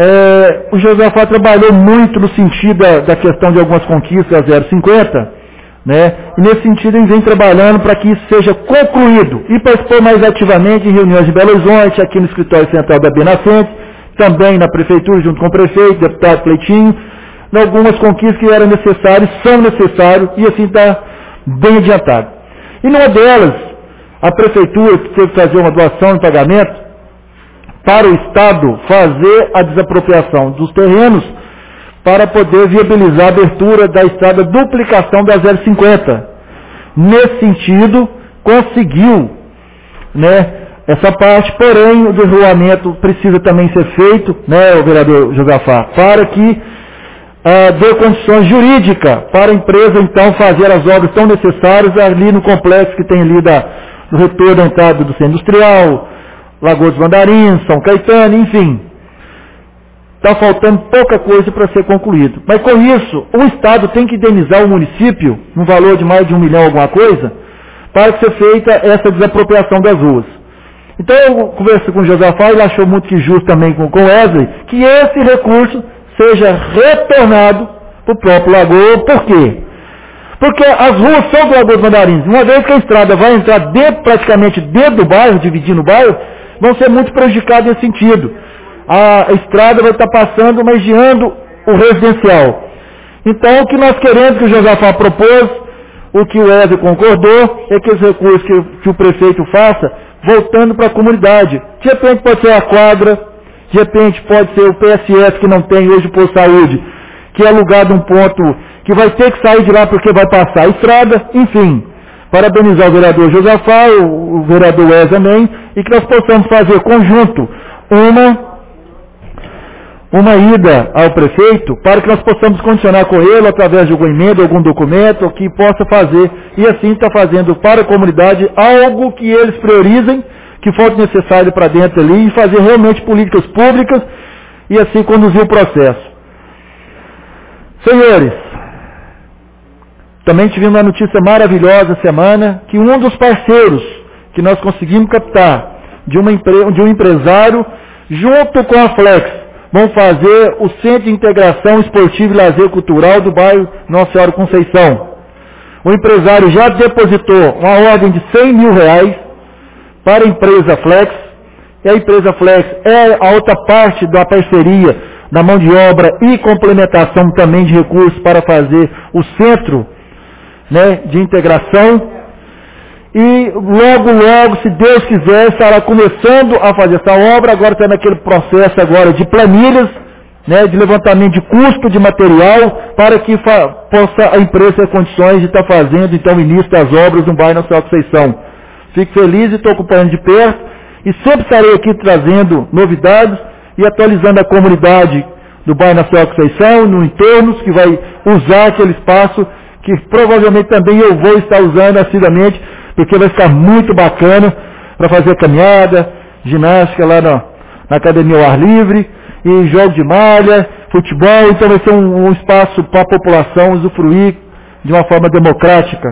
o Josafá trabalhou muito no sentido da questão de algumas conquistas da 050, né? E nesse sentido ele vem trabalhando para que isso seja concluído e participou mais ativamente em reuniões em Belo Horizonte, aqui no escritório central da Benacente, também na prefeitura junto com o prefeito, deputado Cleitinho, em algumas conquistas que eram necessárias, são necessárias e assim está bem adiantado. E numa delas, a prefeitura teve que fazer uma doação em pagamento para o Estado fazer a desapropriação dos terrenos para poder viabilizar a abertura da estrada duplicação da 050. Nesse sentido, conseguiu, né, essa parte, porém o derruamento precisa também ser feito, né, o vereador Josafá, para que dê condições jurídicas para a empresa então fazer as obras tão necessárias ali no complexo que tem ali no retorno da entrada do centro industrial, Lagoa dos Mandarins, São Caetano, enfim. Está faltando pouca coisa para ser concluído. Mas com isso, o Estado tem que indenizar o município, num valor de mais de 1 milhão alguma coisa, para que seja feita essa desapropriação das ruas. Então eu conversei com o Josafá, ele achou muito que justo também com o Wesley, que esse recurso seja retornado para o próprio Lagoa. Por quê? Porque as ruas são do Lagoa dos Mandarins. Uma vez que a estrada vai entrar praticamente dentro do bairro, dividindo o bairro, vão ser muito prejudicados nesse sentido. A estrada vai estar passando, magiando o residencial. Então, o que nós queremos que o Josafá propôs, o que o Wesley concordou, é que os recursos que o prefeito faça, voltando para a comunidade. De repente pode ser a quadra, de repente pode ser o PSS, que não tem hoje por saúde, que é alugado um ponto que vai ter que sair de lá porque vai passar a estrada, enfim. Parabenizar o vereador Josafá, o vereador Wesley também, e que nós possamos fazer conjunto uma ida ao prefeito para que nós possamos condicionar com ele através de alguma emenda, algum documento que possa fazer, e assim está fazendo para a comunidade algo que eles priorizem, que for necessário para dentro ali, e fazer realmente políticas públicas e assim conduzir o processo. Senhores, também tivemos uma notícia maravilhosa essa semana, que um dos parceiros que nós conseguimos captar de um empresário, junto com a Flex, vão fazer o Centro de Integração Esportiva e Lazer Cultural do bairro Nossa Senhora Conceição. O empresário já depositou uma ordem de R$100 mil para a empresa Flex, e a empresa Flex é a outra parte da parceria, da mão de obra e complementação também de recursos para fazer o centro, né, de integração. E logo, se Deus quiser, estará começando a fazer essa obra, agora está naquele processo agora de planilhas, né, de levantamento de custo de material, para que possa a empresa ter condições de estar fazendo então o início das obras no bairro Nossa Senhora Conceição. Fico feliz e estou acompanhando de perto, e sempre estarei aqui trazendo novidades e atualizando a comunidade do bairro Nossa Senhora Conceição, no entorno, que vai usar aquele espaço, que provavelmente também eu vou estar usando assiduamente, porque vai ficar muito bacana para fazer caminhada, ginástica lá na academia ao ar livre, e jogo de malha, futebol, então vai ser um espaço para a população usufruir de uma forma democrática.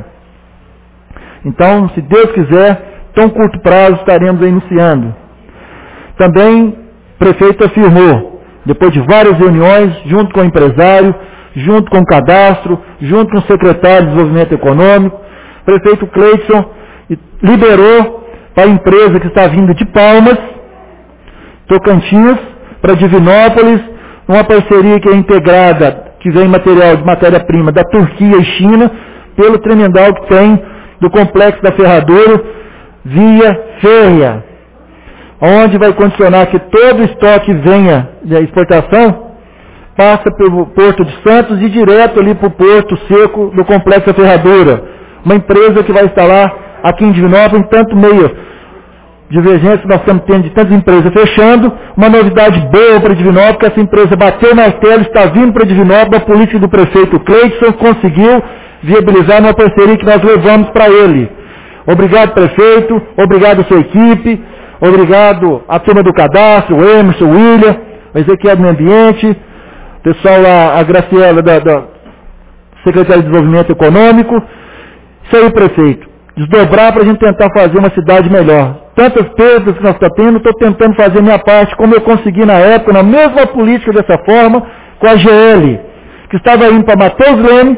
Então, se Deus quiser, tão curto prazo estaremos anunciando. Também o prefeito afirmou, depois de várias reuniões, junto com o empresário, junto com o cadastro, junto com o secretário de Desenvolvimento Econômico, o prefeito Cleiton liberou para a empresa que está vindo de Palmas, Tocantins, para Divinópolis, uma parceria que é integrada, que vem matéria-prima da Turquia e China, pelo tremendal que tem do complexo da Ferradura, via férrea, onde vai condicionar que todo o estoque venha da exportação, passa pelo Porto de Santos e direto ali para o Porto Seco do complexo da Ferradura. Uma empresa que vai instalar aqui em Divinópolis, em tanto meio divergência que nós estamos tendo de tantas empresas fechando, uma novidade boa para Divinópolis, que essa empresa bateu o martelo, está vindo para Divinópolis, a política do prefeito Cleiton conseguiu viabilizar uma parceria que nós levamos para ele. Obrigado, prefeito, obrigado a sua equipe, obrigado à turma do cadastro, o Emerson, o William, o Ezequiel do Meio Ambiente, o pessoal lá, a Graciela da Secretaria de Desenvolvimento Econômico. Isso aí, prefeito, desdobrar para a gente tentar fazer uma cidade melhor. Tantas perdas que nós estamos tendo, estou tentando fazer a minha parte, como eu consegui na época, na mesma política dessa forma, com a GL, que estava indo para Matheus Leme,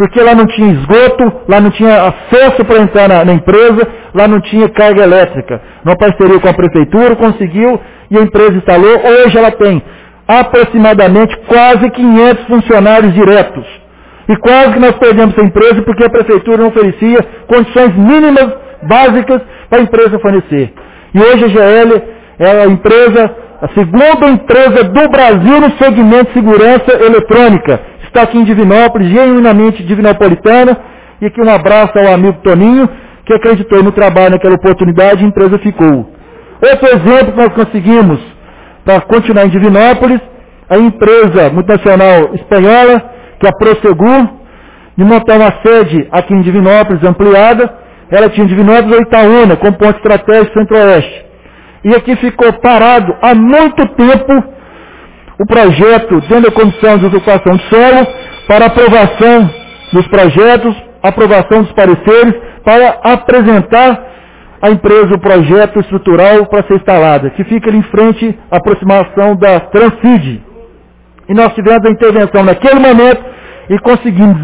porque lá não tinha esgoto, lá não tinha acesso para entrar na empresa, lá não tinha carga elétrica. Numa parceria com a prefeitura, conseguiu e a empresa instalou. Hoje ela tem aproximadamente quase 500 funcionários diretos. E quase que nós perdemos a empresa porque a prefeitura não oferecia condições mínimas, básicas, para a empresa fornecer. E hoje a GL é a segunda empresa do Brasil no segmento de segurança eletrônica. Está aqui em Divinópolis, genuinamente divinopolitana. E aqui um abraço ao amigo Toninho, que acreditou no trabalho naquela oportunidade e a empresa ficou. Outro exemplo que nós conseguimos para continuar em Divinópolis, a empresa multinacional espanhola, que é a Prosegur, de montar uma sede aqui em Divinópolis ampliada. Ela tinha em Divinópolis ou Itaúna, como ponto estratégico centro-oeste. E aqui ficou parado há muito tempo o projeto dentro da Comissão de Ocupação de Solo para aprovação dos projetos, aprovação dos pareceres, para apresentar à empresa o projeto estrutural para ser instalada, que fica ali em frente à aproximação da Transcid. E nós tivemos a intervenção naquele momento e conseguimos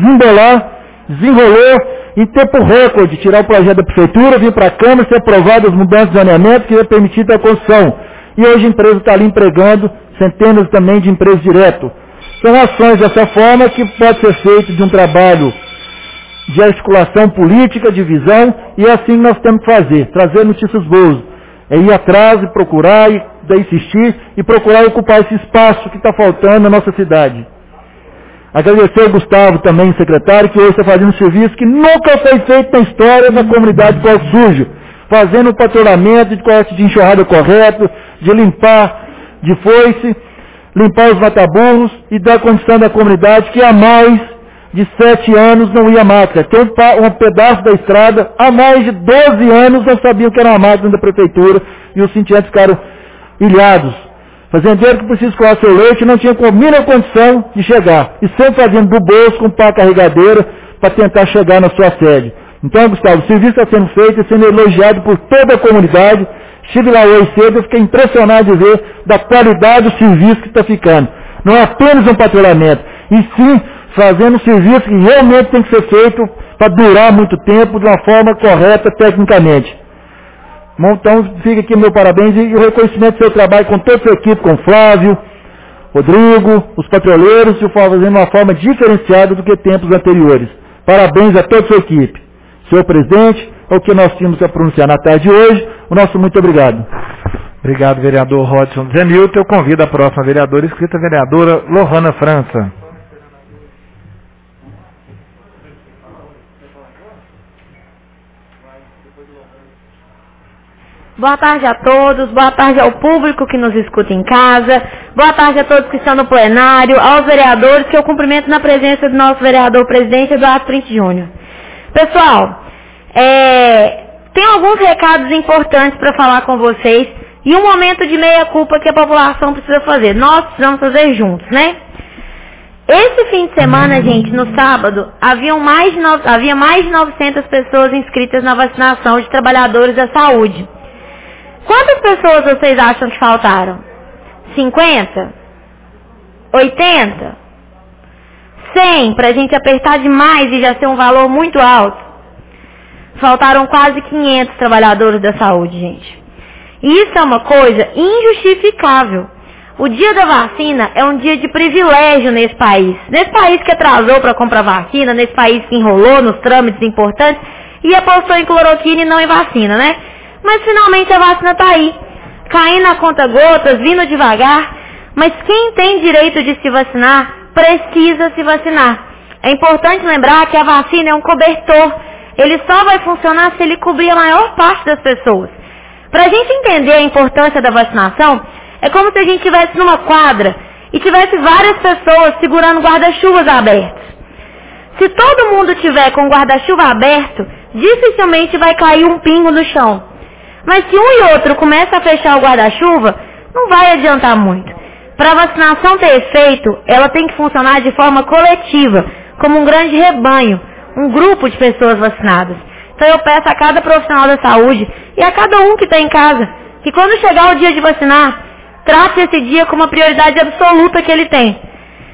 desenrolou em tempo recorde, tirar o projeto da prefeitura, vir para a Câmara, ser aprovado as mudanças de zoneamento que ia permitir a construção. E hoje a empresa está ali empregando centenas também de empresas direto. São ações dessa forma que pode ser feito de um trabalho de articulação política, de visão, e é assim que nós temos que fazer, trazer notícias boas. É ir atrás e procurar, e daí insistir, e procurar ocupar esse espaço que está faltando na nossa cidade. Agradecer ao Gustavo também, secretário, que hoje está fazendo um serviço que nunca foi feito na história da comunidade de Corte Sujo, fazendo o patrulhamento de corte de enxurrada correto, de limpar de foice, limpar os mataburros e dar condição da comunidade que há mais de 7 anos não ia máquina. Tem um pedaço da estrada, há mais de 12 anos não sabiam que era uma máquina da prefeitura e os sitiantes ficaram ilhados. Fazendeiro que precisa escoar seu leite não tinha a mínima condição de chegar. E sempre fazendo do bolso com pá carregadeira para tentar chegar na sua sede. Então, Gustavo, o serviço está sendo feito e sendo elogiado por toda a comunidade. Estive lá hoje cedo e fiquei impressionado de ver da qualidade do serviço que está ficando. Não é apenas um patrulhamento, e sim fazendo um serviço que realmente tem que ser feito para durar muito tempo de uma forma correta tecnicamente. Bom, então fica aqui meu parabéns e o reconhecimento do seu trabalho com toda a sua equipe, com o Flávio, Rodrigo, os patrulheiros, de fazendo uma forma diferenciada do que tempos anteriores. Parabéns a toda a sua equipe. Senhor presidente, é o que nós tínhamos a pronunciar na tarde de hoje. O nosso muito obrigado. Obrigado, vereador Rodson Zenilton. Eu convido a próxima vereadora inscrita, a vereadora Lohana França. Boa tarde a todos, boa tarde ao público que nos escuta em casa, boa tarde a todos que estão no plenário, aos vereadores que eu cumprimento na presença do nosso vereador presidente Eduardo Print Júnior. Pessoal, tem alguns recados importantes para falar com vocês e um momento de meia-culpa que a população precisa fazer. Nós precisamos fazer juntos, né? Esse fim de semana, gente, no sábado, havia mais de 900 pessoas inscritas na vacinação de trabalhadores da saúde. Quantas pessoas vocês acham que faltaram? 50? 80? 100? Para a gente apertar demais e já ser um valor muito alto. Faltaram quase 500 trabalhadores da saúde, gente. E isso é uma coisa injustificável. O dia da vacina é um dia de privilégio nesse país. Nesse país que atrasou para comprar vacina, nesse país que enrolou nos trâmites importantes e apostou em cloroquina e não em vacina, né? Mas finalmente a vacina está aí, caindo a conta-gotas, vindo devagar. Mas quem tem direito de se vacinar, precisa se vacinar. É importante lembrar que a vacina é um cobertor. Ele só vai funcionar se ele cobrir a maior parte das pessoas. Para a gente entender a importância da vacinação, é como se a gente estivesse numa quadra e tivesse várias pessoas segurando guarda-chuvas abertos. Se todo mundo tiver com o guarda-chuva aberto, dificilmente vai cair um pingo no chão. Mas se um e outro começa a fechar o guarda-chuva, não vai adiantar muito. Para a vacinação ter efeito, ela tem que funcionar de forma coletiva, como um grande rebanho, um grupo de pessoas vacinadas. Então eu peço a cada profissional da saúde e a cada um que está em casa, que quando chegar o dia de vacinar, trate esse dia como a prioridade absoluta que ele tem.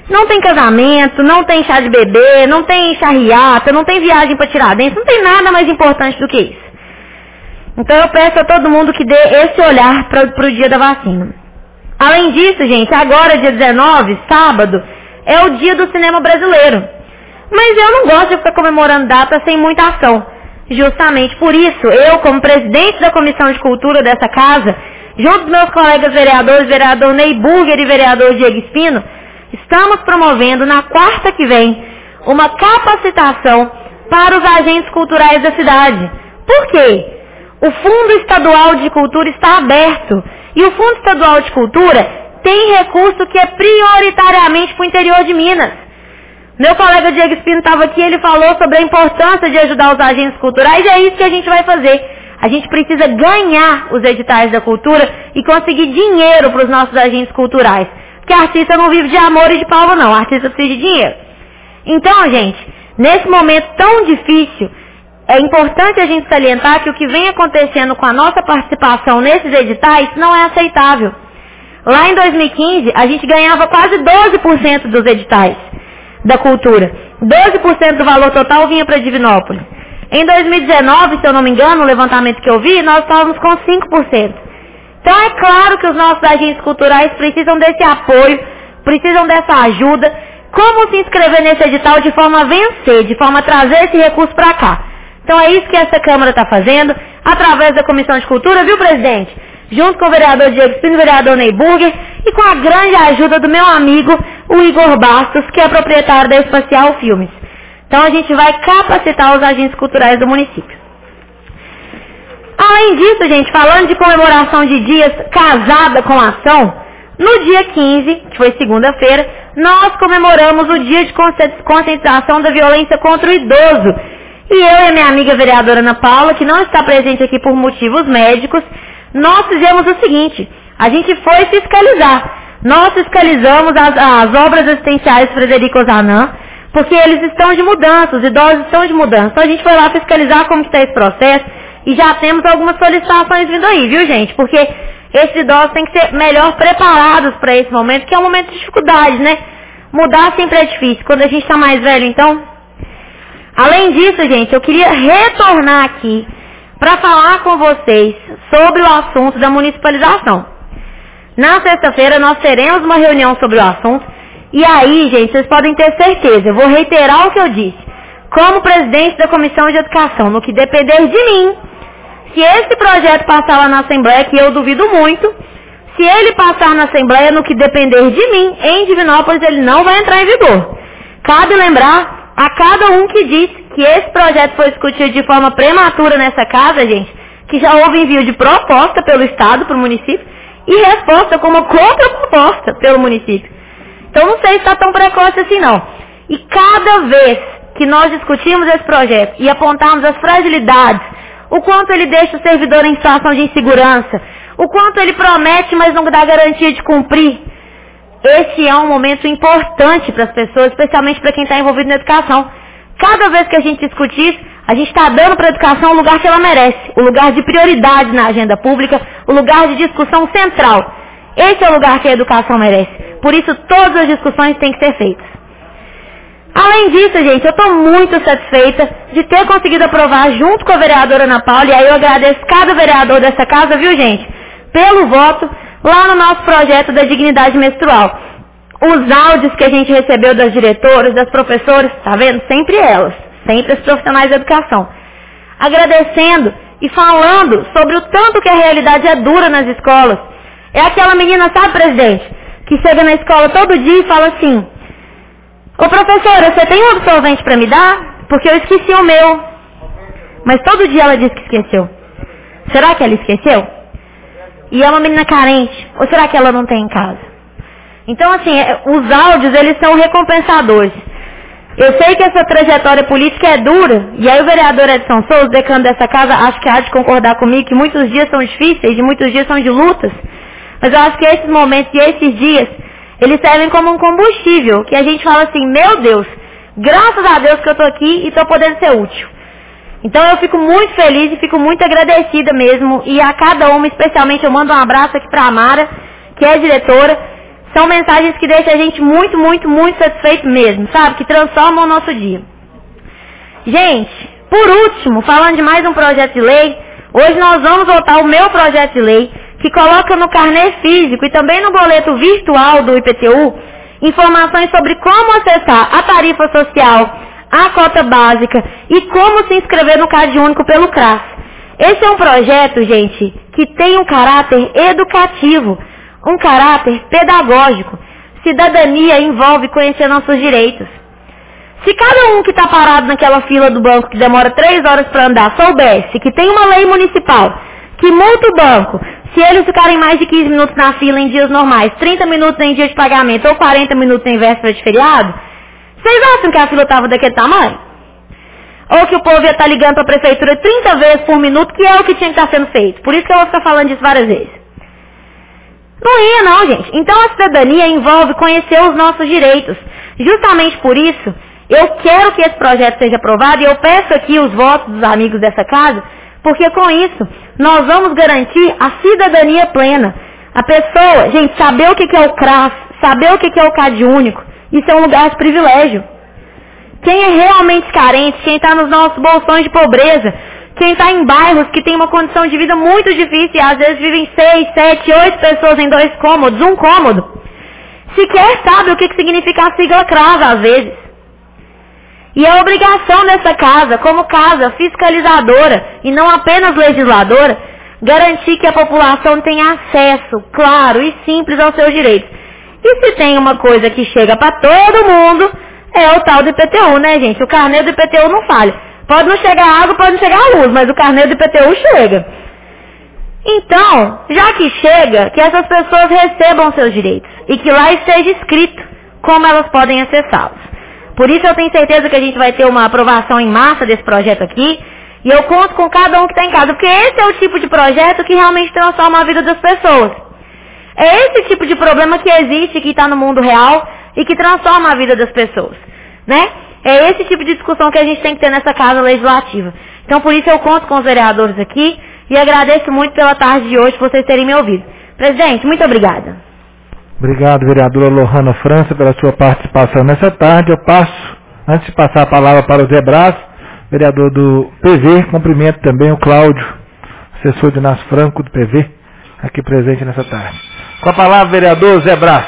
Não tem casamento, não tem chá de bebê, não tem charriata, não tem viagem para Tiradentes, não tem nada mais importante do que isso. Então eu peço a todo mundo que dê esse olhar para o dia da vacina. Além disso, gente, agora dia 19, sábado, é o dia do cinema brasileiro. Mas eu não gosto de ficar comemorando data sem muita ação. Justamente por isso, eu, como presidente da Comissão de Cultura dessa casa, junto dos meus colegas vereadores, vereador Ney Burger e vereador Diego Espino, estamos promovendo na quarta que vem uma capacitação para os agentes culturais da cidade. Por quê? O Fundo Estadual de Cultura está aberto e o Fundo Estadual de Cultura tem recurso que é prioritariamente para o interior de Minas. Meu colega Diego Espino estava aqui, ele falou sobre a importância de ajudar os agentes culturais e é isso que a gente vai fazer. A gente precisa ganhar os editais da cultura e conseguir dinheiro para os nossos agentes culturais. Porque artista não vive de amor e de palma não, artista precisa de dinheiro. Então, gente, nesse momento tão difícil, é importante a gente salientar que o que vem acontecendo com a nossa participação nesses editais não é aceitável. Lá em 2015, a gente ganhava quase 12% dos editais da cultura. 12% do valor total vinha para Divinópolis. Em 2019, se eu não me engano, no levantamento que eu vi, nós estávamos com 5%. Então é claro que os nossos agentes culturais precisam desse apoio, precisam dessa ajuda. Como se inscrever nesse edital de forma a vencer, de forma a trazer esse recurso para cá? Então é isso que essa Câmara está fazendo, através da Comissão de Cultura, viu, presidente? Junto com o vereador Diego Espino, o vereador Ney Burger, e com a grande ajuda do meu amigo, o Igor Bastos, que é proprietário da Espacial Filmes. Então a gente vai capacitar os agentes culturais do município. Além disso, gente, falando de comemoração de dias casada com ação, no dia 15, que foi segunda-feira, nós comemoramos o dia de conscientização da violência contra o idoso. E eu e a minha amiga vereadora Ana Paula, que não está presente aqui por motivos médicos, nós fizemos o seguinte, a gente foi fiscalizar. Nós fiscalizamos as obras assistenciais Frederico Ozanam, porque eles estão de mudança, os idosos estão de mudança. Então a gente foi lá fiscalizar como está esse processo e já temos algumas solicitações vindo aí, viu, gente? Porque esses idosos têm que ser melhor preparados para esse momento, que é um momento de dificuldade, né? Mudar sempre é difícil. Quando a gente está mais velho, então... Além disso, gente, eu queria retornar aqui para falar com vocês sobre o assunto da municipalização. Na sexta-feira nós teremos uma reunião sobre o assunto e aí, gente, vocês podem ter certeza, eu vou reiterar o que eu disse. Como presidente da Comissão de Educação, no que depender de mim, se esse projeto passar lá na Assembleia, que eu duvido muito, se ele passar na Assembleia, no que depender de mim, em Divinópolis, ele não vai entrar em vigor. Cabe lembrar a cada um que disse que esse projeto foi discutido de forma prematura nessa casa, gente, que já houve envio de proposta pelo Estado para o município e resposta como contraproposta pelo município. Então não sei se está tão precoce assim não. E cada vez que nós discutimos esse projeto e apontarmos as fragilidades, o quanto ele deixa o servidor em situação de insegurança, o quanto ele promete, mas não dá garantia de cumprir, esse é um momento importante para as pessoas, especialmente para quem está envolvido na educação. Cada vez que a gente discute isso, a gente está dando para a educação o lugar que ela merece, o lugar de prioridade na agenda pública, o lugar de discussão central. Esse é o lugar que a educação merece. Por isso, todas as discussões têm que ser feitas. Além disso, gente, eu estou muito satisfeita de ter conseguido aprovar junto com a vereadora Ana Paula, e aí eu agradeço cada vereador dessa casa, viu, gente, pelo voto lá no nosso projeto da dignidade menstrual. Os áudios que a gente recebeu das diretoras, das professoras, tá vendo? Sempre elas, sempre as profissionais da educação. Agradecendo e falando sobre o tanto que a realidade é dura nas escolas. É aquela menina, sabe, presidente, que chega na escola todo dia e fala assim: ô professora, você tem um absorvente para me dar? Porque eu esqueci o meu. Mas todo dia ela diz que esqueceu. Será que ela esqueceu? E é uma menina carente. Ou será que ela não tem em casa? Então, assim, os áudios, eles são recompensadores. Eu sei que essa trajetória política é dura. E aí o vereador Edson Souza, decano dessa casa, acho que há de concordar comigo que muitos dias são difíceis e muitos dias são de lutas. Mas eu acho que esses momentos e esses dias, eles servem como um combustível. Que a gente fala assim: meu Deus, graças a Deus que eu estou aqui e estou podendo ser útil. Então eu fico muito feliz e fico muito agradecida mesmo. E a cada uma, especialmente, eu mando um abraço aqui para a Amara, que é diretora. São mensagens que deixam a gente muito, muito, muito satisfeito mesmo, sabe? Que transformam o nosso dia. Gente, por último, falando de mais um projeto de lei, hoje nós vamos votar o meu projeto de lei, que coloca no carnê físico e também no boleto virtual do IPTU, informações sobre como acessar a tarifa social, a cota básica e como se inscrever no Cade Único pelo CRAS. Esse é um projeto, gente, que tem um caráter educativo, um caráter pedagógico. Cidadania envolve conhecer nossos direitos. Se cada um que está parado naquela fila do banco que demora 3 horas para andar soubesse que tem uma lei municipal que multa o banco se eles ficarem mais de 15 minutos na fila em dias normais, 30 minutos em dia de pagamento ou 40 minutos em véspera de feriado, vocês acham que a fila estava daquele tamanho? Ou que o povo ia estar ligando para a prefeitura 30 vezes por minuto, que é o que tinha que estar sendo feito? Por isso que eu vou ficar falando disso várias vezes. Não ia não, gente. Então a cidadania envolve conhecer os nossos direitos. Justamente por isso, eu quero que esse projeto seja aprovado e eu peço aqui os votos dos amigos dessa casa, porque com isso nós vamos garantir a cidadania plena. A pessoa, gente, saber o que é o CRAS, saber o que é o Cade Único, isso é um lugar de privilégio. Quem é realmente carente, quem está nos nossos bolsões de pobreza, quem está em bairros que tem uma condição de vida muito difícil e às vezes vivem 6, 7, 8 pessoas em 2 cômodos, 1 cômodo, sequer sabe o que significa a sigla CRAS às vezes. E a obrigação dessa casa, como casa fiscalizadora e não apenas legisladora, garantir que a população tenha acesso claro e simples aos seus direitos. E se tem uma coisa que chega para todo mundo, é o tal do IPTU, né, gente? O carnê do IPTU não falha. Pode não chegar água, pode não chegar a luz, mas o carnê do IPTU chega. Então, já que chega, que essas pessoas recebam seus direitos e que lá esteja escrito como elas podem acessá-los. Por isso eu tenho certeza que a gente vai ter uma aprovação em massa desse projeto aqui, e eu conto com cada um que está em casa, porque esse é o tipo de projeto que realmente transforma a vida das pessoas. É esse tipo de problema que existe, que está no mundo real e que transforma a vida das pessoas, né? É esse tipo de discussão que a gente tem que ter nessa casa legislativa. Então por isso eu conto com os vereadores aqui e agradeço muito pela tarde de hoje por vocês terem me ouvido. Presidente, muito obrigada. Obrigado, vereadora Lohana França, pela sua participação nessa tarde. Eu passo, antes de passar a palavra para o Zé Brás, vereador do PV, cumprimento também o Cláudio, assessor de Inácio Franco do PV, aqui presente nessa tarde. Com a palavra, vereador Zé Brás.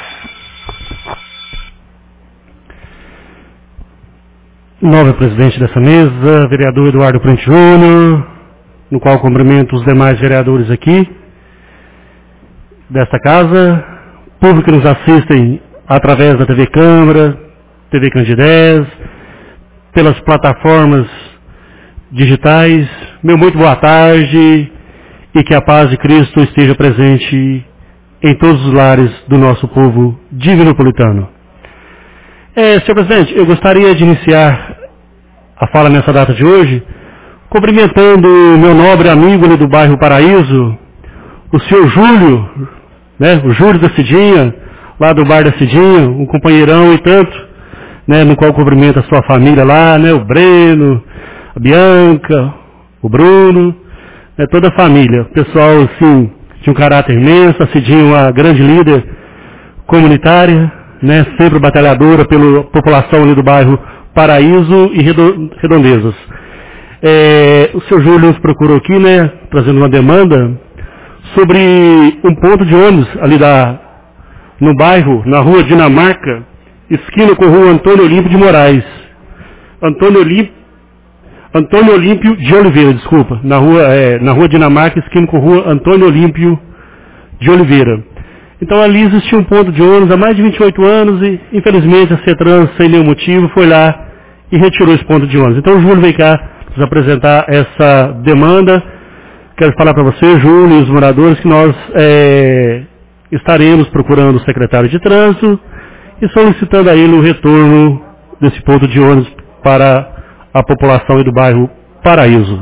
Novo presidente dessa mesa, vereador Eduardo Prente Júnior, no qual cumprimento os demais vereadores aqui desta casa, público que nos assistem através da TV Câmara, TV Candidez, pelas plataformas digitais. Meu muito boa tarde e que a paz de Cristo esteja presente em todos os lares do nosso povo divinopolitano. Senhor presidente, eu gostaria de iniciar a fala nessa data de hoje cumprimentando o meu nobre amigo ali do bairro Paraíso, o senhor Júlio, né, o Júlio da Cidinha, lá do bar da Cidinha, um companheirão e tanto, né, no qual cumprimenta a sua família lá, né, o Breno, a Bianca, o Bruno, né, toda a família. Pessoal, assim, de um caráter imenso, a Cidinha uma grande líder comunitária, né, sempre batalhadora pela população ali do bairro Paraíso e Redondezas. O senhor Júlio nos procurou aqui, né, trazendo uma demanda sobre um ponto de ônibus ali no bairro, na rua Dinamarca, esquina com a rua Antônio Olímpio de Moraes. Antônio Olímpio de Oliveira, desculpa. Na rua Dinamarca, esquina com a rua Antônio Olímpio de Oliveira. Então ali existia um ponto de ônibus há mais de 28 anos e, infelizmente, a CETRANS, sem nenhum motivo, foi lá e retirou esse ponto de ônibus. Então o Júlio veio cá nos apresentar essa demanda. Quero falar para você, Júlio, e os moradores, que nós estaremos procurando o secretário de trânsito e solicitando a ele o retorno desse ponto de ônibus para a população do bairro Paraíso.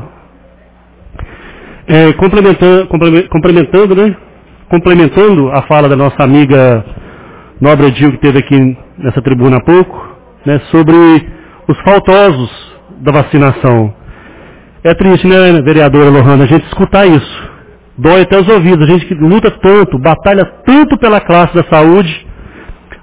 Complementando a fala da nossa amiga Nobre Edil, que esteve aqui nessa tribuna há pouco, né, sobre os faltosos da vacinação. É triste, né, vereadora Lohana, a gente escutar isso. Dói até os ouvidos. A gente que luta tanto, batalha tanto pela classe da saúde,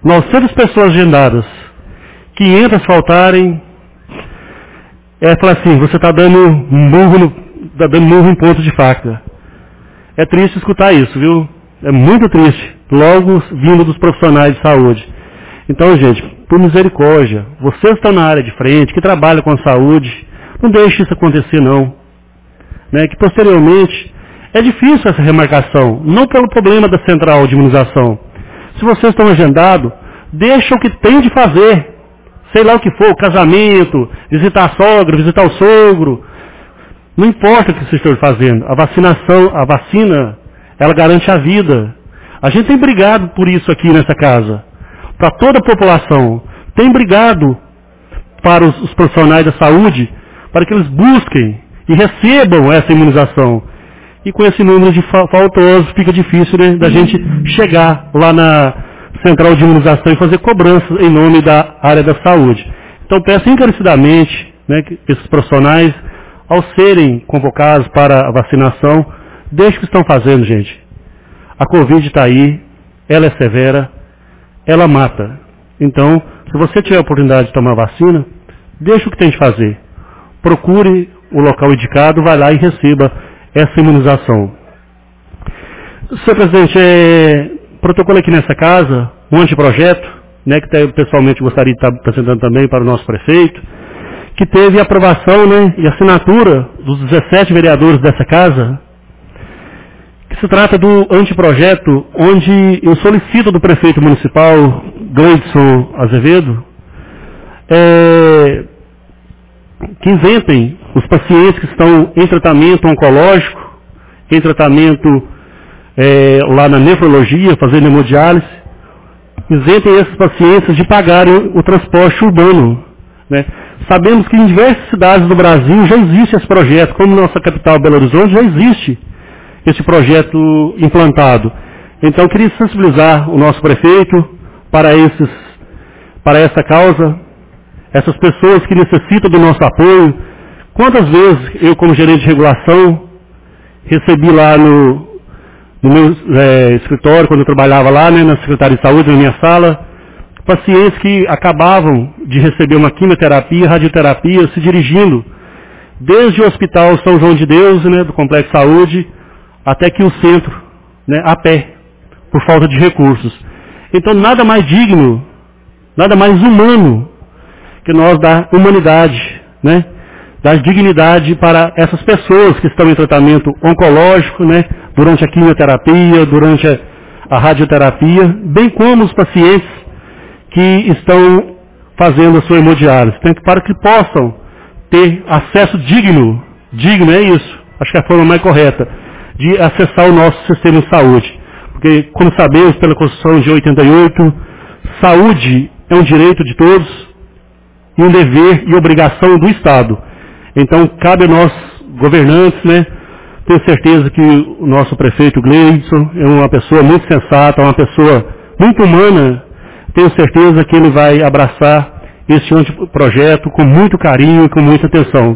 900 pessoas agendadas, 500 faltarem, falar assim, você está dando murro em ponto de faca. É triste escutar isso, viu? É muito triste, logo vindo dos profissionais de saúde. Então, gente, por misericórdia, vocês estão na área de frente, que trabalham com a saúde, não deixe isso acontecer não. Né? Que posteriormente, é difícil essa remarcação, não pelo problema da central de imunização. Se vocês estão agendados, deixa o que tem de fazer, sei lá o que for, casamento, visitar a sogra, visitar o sogro, não importa o que vocês estão fazendo, a vacina, ela garante a vida. A gente tem brigado por isso aqui nessa casa, para toda a população, tem brigado para os profissionais da saúde, para que eles busquem e recebam essa imunização. E com esse número de faltosos fica difícil, né, da gente chegar lá na central de imunização e fazer cobranças em nome da área da saúde. Então peço encarecidamente, né, que esses profissionais, ao serem convocados para a vacinação, deixem o que estão fazendo, gente. A Covid está aí, ela é severa, ela mata. Então, se você tiver a oportunidade de tomar vacina, deixe o que tem de fazer. Procure o local indicado, vai lá e receba essa imunização. Senhor presidente, protocolo aqui nessa casa, um anteprojeto, né, que pessoalmente gostaria de estar apresentando também para o nosso prefeito, que teve aprovação, né, e assinatura dos 17 vereadores dessa casa, que se trata do anteprojeto onde eu solicito do prefeito municipal, Gleidson Azevedo, que isentem os pacientes que estão em tratamento oncológico, em tratamento lá na nefrologia, fazendo hemodiálise, isentem esses pacientes de pagarem o transporte urbano. Né? Sabemos que em diversas cidades do Brasil já existe esse projeto, como nossa capital, Belo Horizonte, já existe esse projeto implantado. Então, queria sensibilizar o nosso prefeito para essa causa, essas pessoas que necessitam do nosso apoio. Quantas vezes eu, como gerente de regulação, recebi lá no meu escritório, quando eu trabalhava lá, né, na Secretaria de Saúde, na minha sala, pacientes que acabavam de receber uma quimioterapia, radioterapia, se dirigindo desde o Hospital São João de Deus, né, do Complexo Saúde, até aqui o centro, né, a pé, por falta de recursos. Então, nada mais digno, nada mais humano que nós dar humanidade, né, dar dignidade para essas pessoas que estão em tratamento oncológico, né, durante a quimioterapia, durante a radioterapia, bem como os pacientes que estão fazendo a sua hemodiálise, para que possam ter acesso digno é isso, acho que é a forma mais correta, de acessar o nosso sistema de saúde. Porque, como sabemos, pela Constituição de 88, saúde é um direito de todos e um dever e obrigação do Estado. Então, cabe a nós, governantes, né, tenho certeza que o nosso prefeito Gleidson é uma pessoa muito sensata, uma pessoa muito humana. Tenho certeza que ele vai abraçar esse anteprojeto com muito carinho e com muita atenção.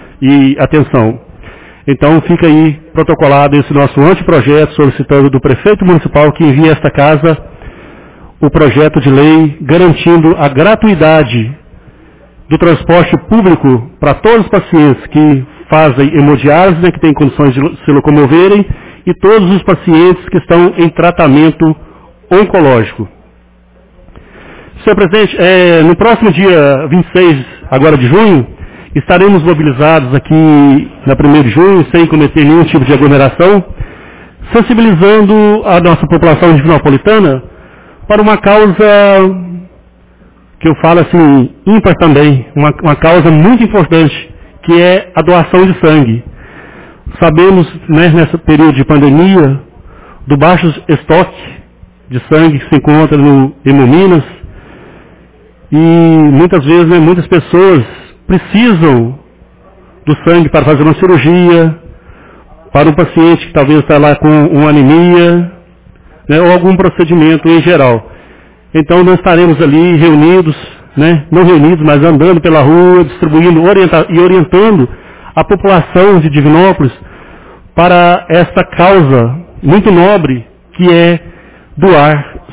Então fica aí protocolado esse nosso anteprojeto, solicitando do prefeito municipal que envie a esta casa o projeto de lei garantindo a gratuidade do transporte público para todos os pacientes que fazem hemodiálise, né, que têm condições de se locomoverem, e todos os pacientes que estão em tratamento oncológico. Senhor presidente, no próximo dia 26 agora de junho, estaremos mobilizados aqui na 1º de junho, sem cometer nenhum tipo de aglomeração, sensibilizando a nossa população divinopolitana para uma causa que eu falo assim, ímpar também, uma causa muito importante, que é a doação de sangue. Sabemos, né, nesse período de pandemia, do baixo estoque de sangue que se encontra no Hemominas, e muitas vezes, né, muitas pessoas precisam do sangue para fazer uma cirurgia, para um paciente que talvez está lá com uma anemia, né, ou algum procedimento em geral. Então nós estaremos ali reunidos, né, não reunidos, mas andando pela rua, distribuindo e orientando a população de Divinópolis para esta causa muito nobre que é doar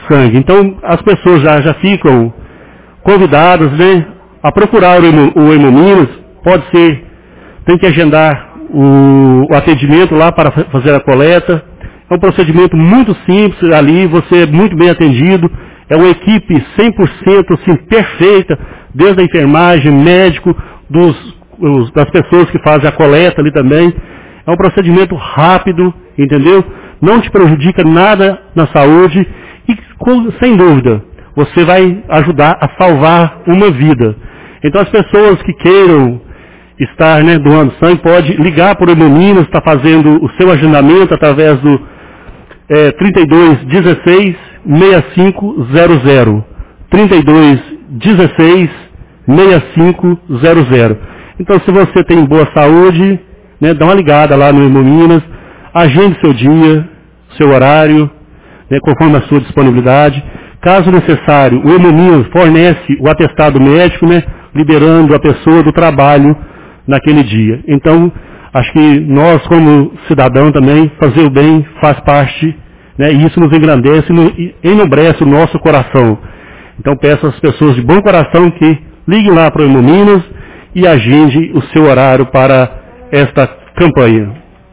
sangue. Então, as pessoas já ficam convidadas, né, a procurar o Hemominas. Pode ser, tem que agendar o atendimento lá para fazer a coleta. É um procedimento muito simples ali, você é muito bem atendido. É uma equipe 100% assim, perfeita, desde a enfermagem, médico, das pessoas que fazem a coleta ali também. É um procedimento rápido, entendeu? Não te prejudica nada na saúde e, sem dúvida, você vai ajudar a salvar uma vida. Então, as pessoas que queiram estar, né, doando sangue, pode ligar para o Hemominas, está fazendo o seu agendamento através do 3216 6500. 3216 6500. Então, se você tem boa saúde, né, dá uma ligada lá no Hemominas, agende seu dia, seu horário, né, conforme a sua disponibilidade. Caso necessário, o Hemominas fornece o atestado médico, né, liberando a pessoa do trabalho naquele dia. Então, acho que nós, como cidadão também, fazer o bem faz parte, né, e isso nos engrandece e enobrece o nosso coração. Então, peço às pessoas de bom coração que liguem lá para o Hemominas e agende o seu horário para esta campanha.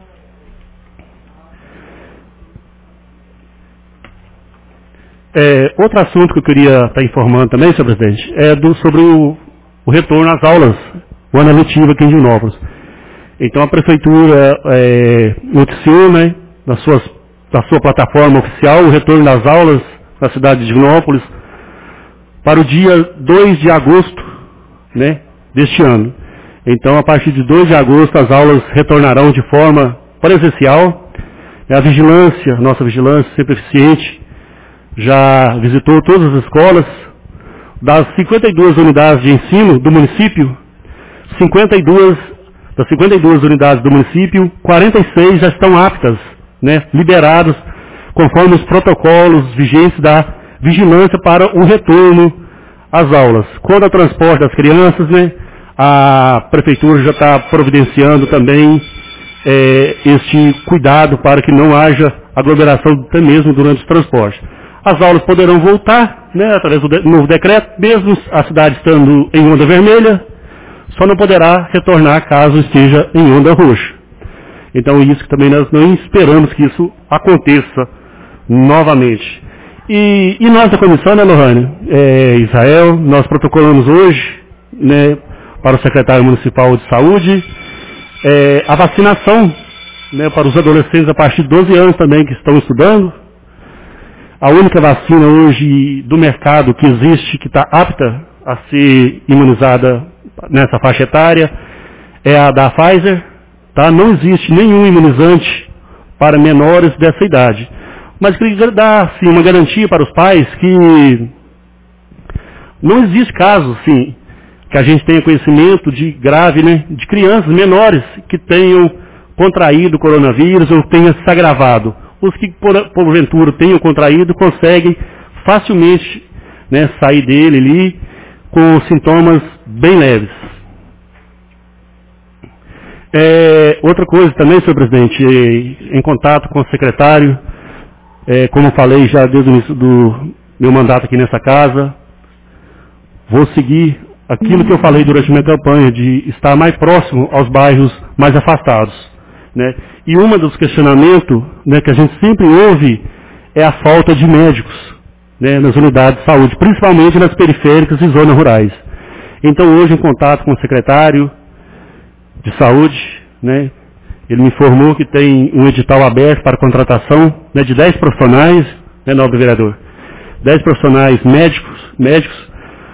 Outro assunto que eu queria estar informando também, senhor presidente, é sobre o retorno às aulas, o ano letivo aqui em Divinópolis. Então a prefeitura noticiou, né, na sua plataforma oficial, o retorno das aulas na cidade de Divinópolis para o dia 2 de agosto, né, deste ano. Então, a partir de 2 de agosto, as aulas retornarão de forma presencial. A vigilância, nossa vigilância sempre eficiente, já visitou todas as escolas. Das 52 unidades de ensino do município, das 52 unidades do município, 46 já estão aptas, né, liberadas, conforme os protocolos vigentes da vigilância para o retorno às aulas. Quanto ao transporte das crianças, né, a prefeitura já está providenciando também este cuidado para que não haja aglomeração até mesmo durante o transporte. As aulas poderão voltar, né, através do novo decreto, mesmo a cidade estando em onda vermelha, só não poderá retornar caso esteja em onda roxa. Então, isso que também nós não esperamos que isso aconteça novamente. E nós da comissão, né, Lohane, Israel, nós protocolamos hoje, né, para o secretário municipal de saúde, a vacinação, né, para os adolescentes a partir de 12 anos também que estão estudando. A única vacina hoje do mercado que existe, que está apta a ser imunizada nessa faixa etária, é a da Pfizer. Tá? Não existe nenhum imunizante para menores dessa idade. Mas queria dar assim, uma garantia para os pais que não existe caso, sim, que a gente tenha conhecimento de grave, né, de crianças menores que tenham contraído o coronavírus ou tenha se agravado. Os que porventura tenham contraído conseguem facilmente, né, sair dele ali com sintomas bem leves. Outra coisa também, senhor presidente, em contato com o secretário, como eu falei já desde o início do meu mandato aqui nessa casa, vou seguir aquilo que eu falei durante a minha campanha, de estar mais próximo aos bairros mais afastados, né? E um dos questionamentos, né, que a gente sempre ouve é a falta de médicos, né, nas unidades de saúde, principalmente nas periféricas e zonas rurais. Então, hoje, em contato com o secretário de saúde, né, ele me informou que tem um edital aberto para contratação, né, de 10 profissionais, né, nobre vereador, 10 profissionais médicos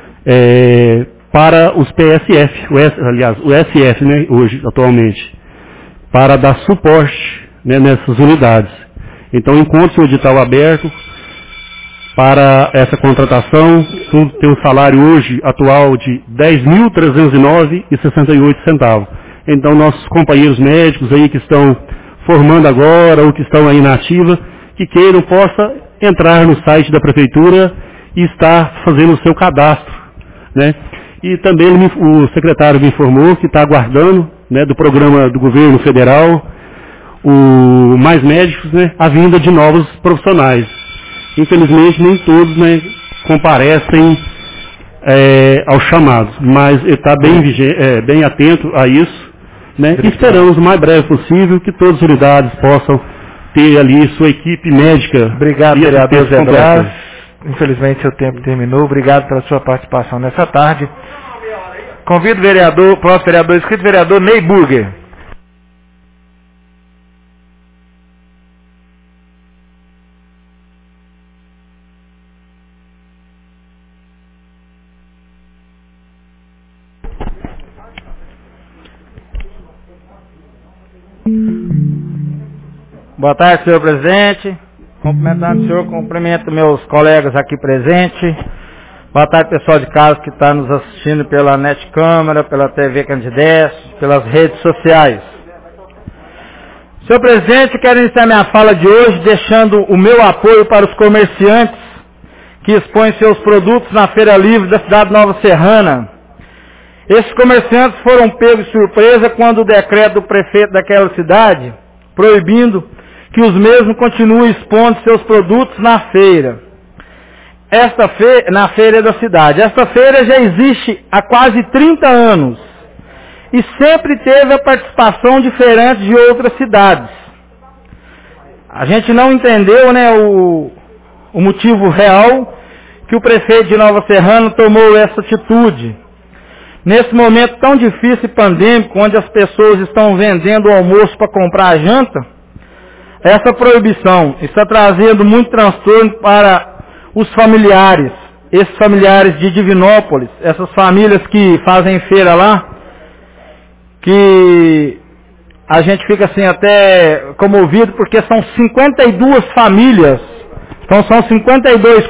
para os PSF, o SF, né, hoje, atualmente, para dar suporte, né, nessas unidades. Então, encontre-se o edital aberto para essa contratação. Tem um salário hoje atual de R$ 10.309,68. Então, nossos companheiros médicos aí que estão formando agora ou que estão aí na ativa, que queiram, possa entrar no site da prefeitura e estar fazendo o seu cadastro, né? E também o secretário me informou que está aguardando, né, do programa do governo federal, o Mais Médicos, né, a vinda de novos profissionais. Infelizmente, nem todos, né, comparecem aos chamados, mas ele está bem atento a isso, né? E esperamos o mais breve possível que todas as unidades possam ter ali sua equipe médica. Obrigado, vereador Zé Braz. Infelizmente, seu tempo terminou. Obrigado pela sua participação nessa tarde. Convido o vereador, próximo vereador inscrito, vereador Ney Burger. Boa tarde, senhor presidente. Cumprimentando o senhor, cumprimento meus colegas aqui presentes. Boa tarde, pessoal de casa que está nos assistindo pela Net Câmara, pela TV Candidez, pelas redes sociais. Senhor presidente, quero iniciar minha fala de hoje deixando o meu apoio para os comerciantes que expõem seus produtos na Feira Livre da cidade de Nova Serrana. Esses comerciantes foram pegos de surpresa quando o decreto do prefeito daquela cidade proibindo que os mesmos continuem expondo seus produtos na feira. Na feira da cidade. Esta feira já existe há quase 30 anos e sempre teve a participação de feirantes de outras cidades. A gente não entendeu, né, o motivo real que o prefeito de Nova Serrana tomou essa atitude. Nesse momento tão difícil e pandêmico, onde as pessoas estão vendendo o almoço para comprar a janta, essa proibição está trazendo muito transtorno para os familiares, esses familiares de Divinópolis, essas famílias que fazem feira lá, que a gente fica assim até comovido, porque são 52 famílias, então são 52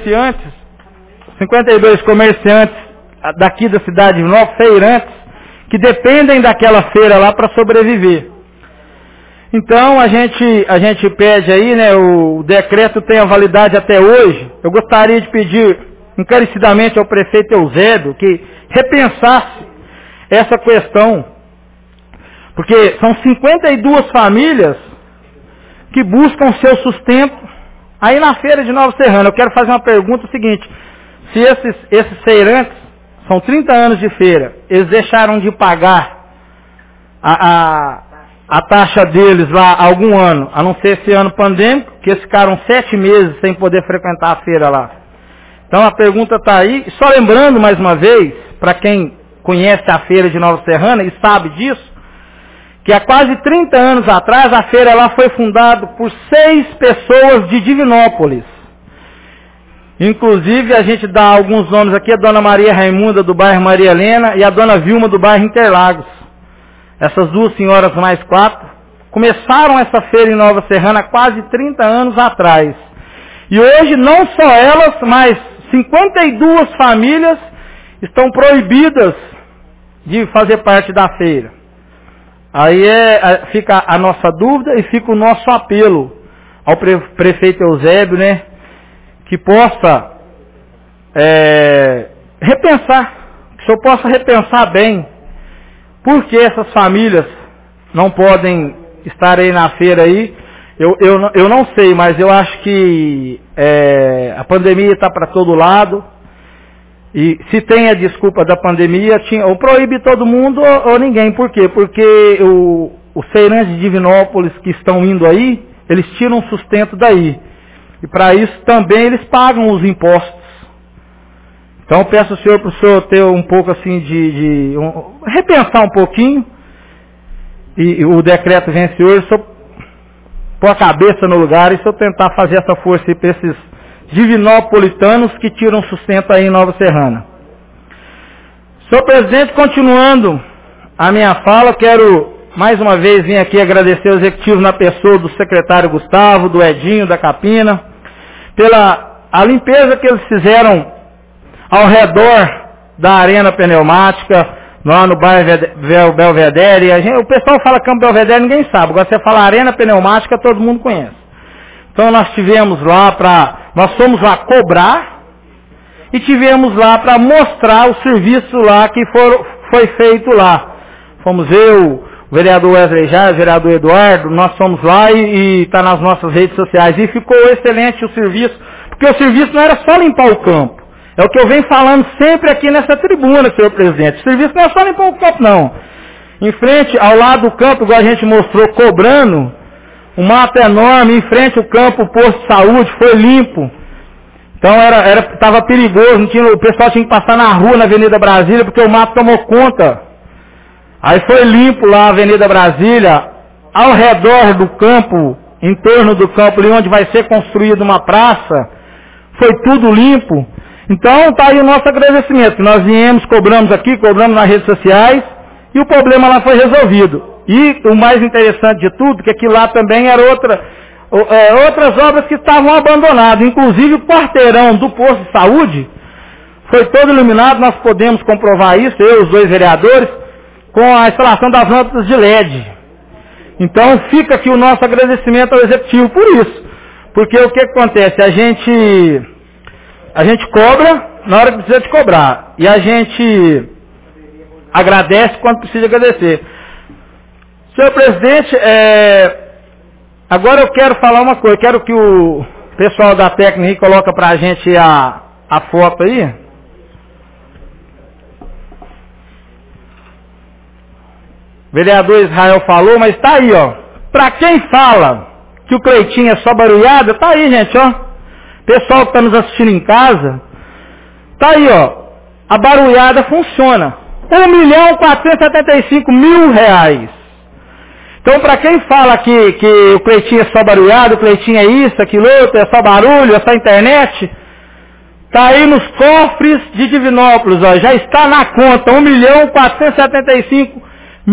comerciantes daqui da cidade de Divinópolis, feirantes, que dependem daquela feira lá para sobreviver. Então a gente pede aí, né, o decreto tem a validade até hoje. Eu gostaria de pedir encarecidamente ao prefeito Eusébio que repensasse essa questão, porque são 52 famílias que buscam seu sustento aí na feira de Nova Serrana. Eu quero fazer uma pergunta seguinte: se esses feirantes, são 30 anos de feira, eles deixaram de pagar a taxa deles lá há algum ano, a não ser esse ano pandêmico, que eles ficaram 7 meses sem poder frequentar a feira lá. Então a pergunta está aí, só lembrando mais uma vez, para quem conhece a feira de Nova Serrana e sabe disso, que há quase 30 anos atrás a feira lá foi fundada por 6 pessoas de Divinópolis. Inclusive a gente dá alguns nomes aqui, a dona Maria Raimunda do bairro Maria Helena e a dona Vilma do bairro Interlagos. Essas duas senhoras mais 4 começaram essa feira em Nova Serrana há quase 30 anos atrás. E hoje não só elas, mas 52 famílias estão proibidas de fazer parte da feira. Aí fica a nossa dúvida e fica o nosso apelo ao prefeito Eusébio, né, que possa repensar, que o senhor possa repensar bem por que essas famílias não podem estar aí na feira aí. Eu não sei, mas eu acho que a pandemia está para todo lado. E se tem a desculpa da pandemia, ou proíbe todo mundo ou ninguém. Por quê? Porque os feirantes de Divinópolis que estão indo aí, eles tiram sustento daí. E para isso também eles pagam os impostos. Então eu peço ao senhor para o senhor ter um pouco assim repensar um pouquinho. E o decreto vence hoje, o senhor pôr a cabeça no lugar e o senhor tentar fazer essa força para esses divinopolitanos que tiram sustento aí em Nova Serrana. Senhor presidente, continuando a minha fala, quero mais uma vez vir aqui agradecer ao executivo na pessoa do secretário Gustavo, do Edinho, da Capina, pela a limpeza que eles fizeram ao redor da arena pneumática, lá no bairro Belvedere. O pessoal fala Campo Belvedere, ninguém sabe. Agora você fala arena pneumática, todo mundo conhece. Então nós tivemos lá nós fomos lá cobrar e tivemos lá para mostrar o serviço lá que foi feito lá. Fomos eu, vereador Wesley Jazz, vereador Eduardo, nós fomos lá e está nas nossas redes sociais. E ficou excelente o serviço, porque o serviço não era só limpar o campo. É o que eu venho falando sempre aqui nessa tribuna, senhor presidente. O serviço não é só limpar o campo, não. Em frente, ao lado do campo, igual a gente mostrou, cobrando, um mato enorme, em frente ao campo, o posto de saúde, foi limpo. Então estava perigoso, o pessoal tinha que passar na rua, na Avenida Brasília, porque o mato tomou conta. Aí foi limpo lá a Avenida Brasília, ao redor do campo, em torno do campo, ali onde vai ser construída uma praça, foi tudo limpo. Então está aí o nosso agradecimento, que nós viemos, cobramos aqui, cobramos nas redes sociais, e o problema lá foi resolvido. E o mais interessante de tudo, que aqui lá também era outras obras que estavam abandonadas, inclusive o quarteirão do posto de saúde, foi todo iluminado, nós podemos comprovar isso, eu, os dois vereadores, com a instalação das lâmpadas de LED. Então fica aqui o nosso agradecimento ao executivo por isso. Porque o que acontece? A gente cobra na hora que precisa de cobrar. E a gente agradece quando precisa agradecer. Senhor presidente, agora eu quero falar uma coisa. Quero que o pessoal da técnica aí coloca para a gente a foto aí. O vereador Israel falou, mas está aí, ó. Para quem fala que o Cleitinho é só barulhada, tá aí, gente, ó. Pessoal que está nos assistindo em casa, tá aí, ó. A barulhada funciona. R$1.475.000. Então, para quem fala que o Cleitinho é só barulhado, o Cleitinho é isso, aquilo outro, é só barulho, é só internet, tá aí nos cofres de Divinópolis, ó. Já está na conta, R$1.475.000.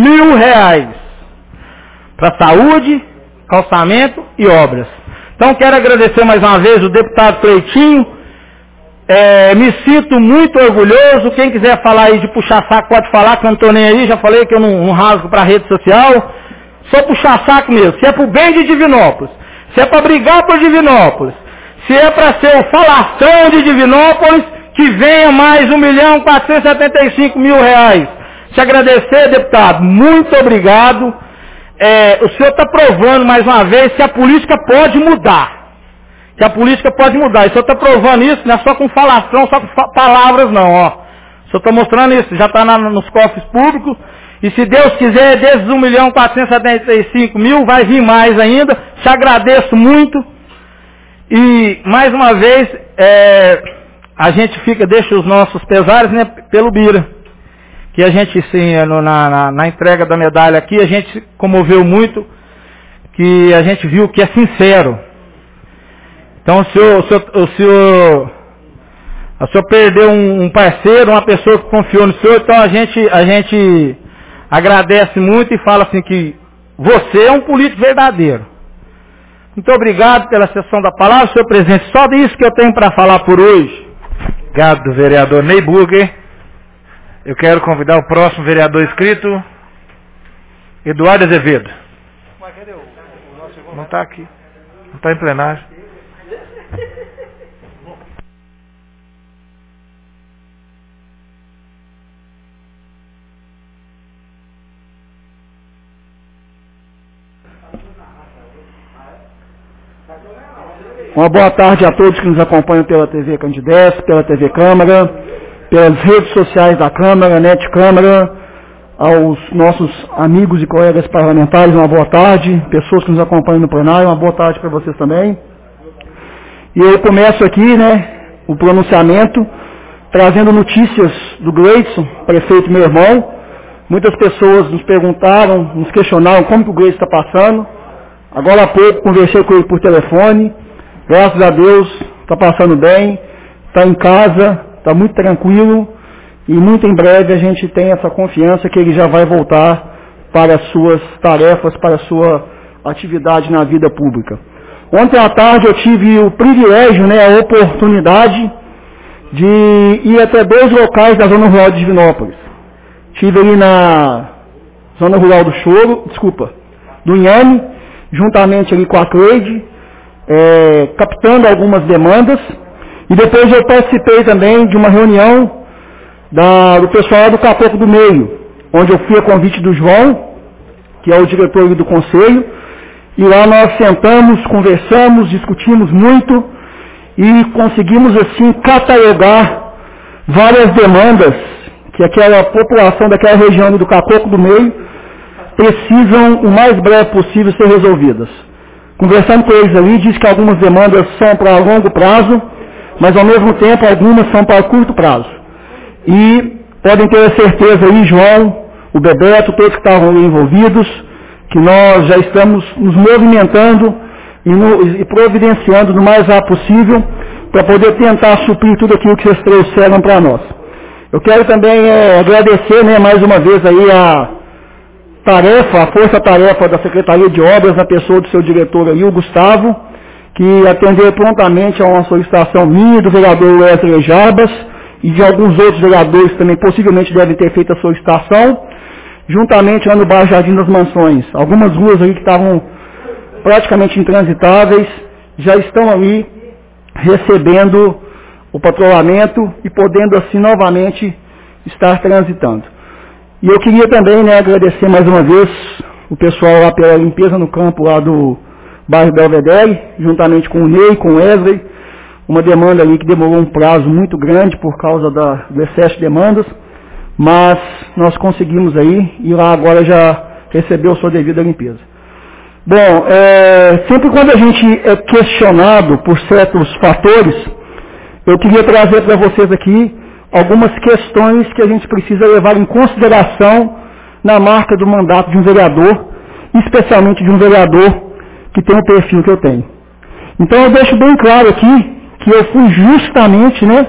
Para saúde, calçamento e obras. Então quero agradecer mais uma vez o deputado Cleitinho. Me sinto muito orgulhoso. Quem quiser falar aí de puxar saco pode falar, que eu não estou nem aí. Já falei que eu não rasgo para a rede social. Só puxar saco mesmo. Se é para o bem de Divinópolis, se é para brigar por Divinópolis, se é para ser o falastrão de Divinópolis, que venha mais R$1.475.000. Te agradecer, deputado, muito obrigado. O senhor está provando mais uma vez que a política pode mudar. Que a política pode mudar. E o senhor está provando isso, não é só com falação, só com palavras não, ó. O senhor está mostrando isso, já está nos cofres públicos. E se Deus quiser, desses R$1.475.000, vai vir mais ainda. Te agradeço muito. E, mais uma vez, a gente deixa os nossos pesares, né, pelo Bira. Que a gente, sim, na entrega da medalha aqui, a gente se comoveu muito, que a gente viu que é sincero. Então, o senhor perdeu um parceiro, uma pessoa que confiou no senhor, então a gente agradece muito e fala assim que você é um político verdadeiro. Muito obrigado pela sessão da palavra, senhor presidente. Só disso que eu tenho para falar por hoje. Obrigado, vereador Ney Burger. Eu quero convidar o próximo vereador inscrito, Eduardo Azevedo. Não está aqui. Não está em plenário. Uma boa tarde a todos que nos acompanham pela TV Candidez, pela TV Câmara, pelas redes sociais da Câmara, NET Câmara, aos nossos amigos e colegas parlamentares, uma boa tarde, pessoas que nos acompanham no plenário, uma boa tarde para vocês também. E eu começo aqui, o pronunciamento, trazendo notícias do Gleidson, prefeito meu irmão. Muitas pessoas nos perguntaram, nos questionaram como que o Gleidson está passando. Agora há pouco conversei com ele por telefone, graças a Deus está passando bem, está em casa, está muito tranquilo e muito em breve a gente tem essa confiança que ele já vai voltar para as suas tarefas, para a sua atividade na vida pública. Ontem à tarde eu tive o privilégio, a oportunidade de ir até 2 locais da Zona Rural de Divinópolis. Estive ali na Zona Rural do Inhame, juntamente ali com a Cleide, captando algumas demandas. E depois eu participei também de uma reunião do pessoal do Caboclo do Meio, onde eu fui a convite do João, que é o diretor do conselho, e lá nós sentamos, conversamos, discutimos muito e conseguimos assim catalogar várias demandas que aquela população daquela região do Cacoco do Meio precisam o mais breve possível ser resolvidas. Conversando com eles ali, diz que algumas demandas são para longo prazo, mas ao mesmo tempo algumas são para curto prazo. E podem ter a certeza aí, João, o Bebeto, todos que estavam envolvidos, que nós já estamos nos movimentando e providenciando no mais rápido possível para poder tentar suprir tudo aquilo que vocês trouxeram para nós. Eu quero também agradecer, né, mais uma vez aí a força-tarefa da Secretaria de Obras, na pessoa do seu diretor aí, o Gustavo, que atendeu prontamente a uma solicitação minha, do vereador Wesley Jarbas, e de alguns outros vereadores também possivelmente devem ter feito a solicitação, juntamente lá no bairro Jardim das Mansões. Algumas ruas aí que estavam praticamente intransitáveis já estão ali recebendo o patrulhamento e podendo assim novamente estar transitando. E eu queria também, né, agradecer mais uma vez o pessoal lá pela limpeza no campo lá do bairro Belvedere, juntamente com o Ney, com o Wesley, uma demanda ali que demorou um prazo muito grande por causa do excesso de demandas, mas nós conseguimos aí e lá agora já recebeu sua devida limpeza. Bom, sempre quando a gente é questionado por certos fatores, eu queria trazer para vocês aqui algumas questões que a gente precisa levar em consideração na marca do mandato de um vereador, especialmente de um vereador que tem o perfil que eu tenho. Então eu deixo bem claro aqui que eu fui justamente, né,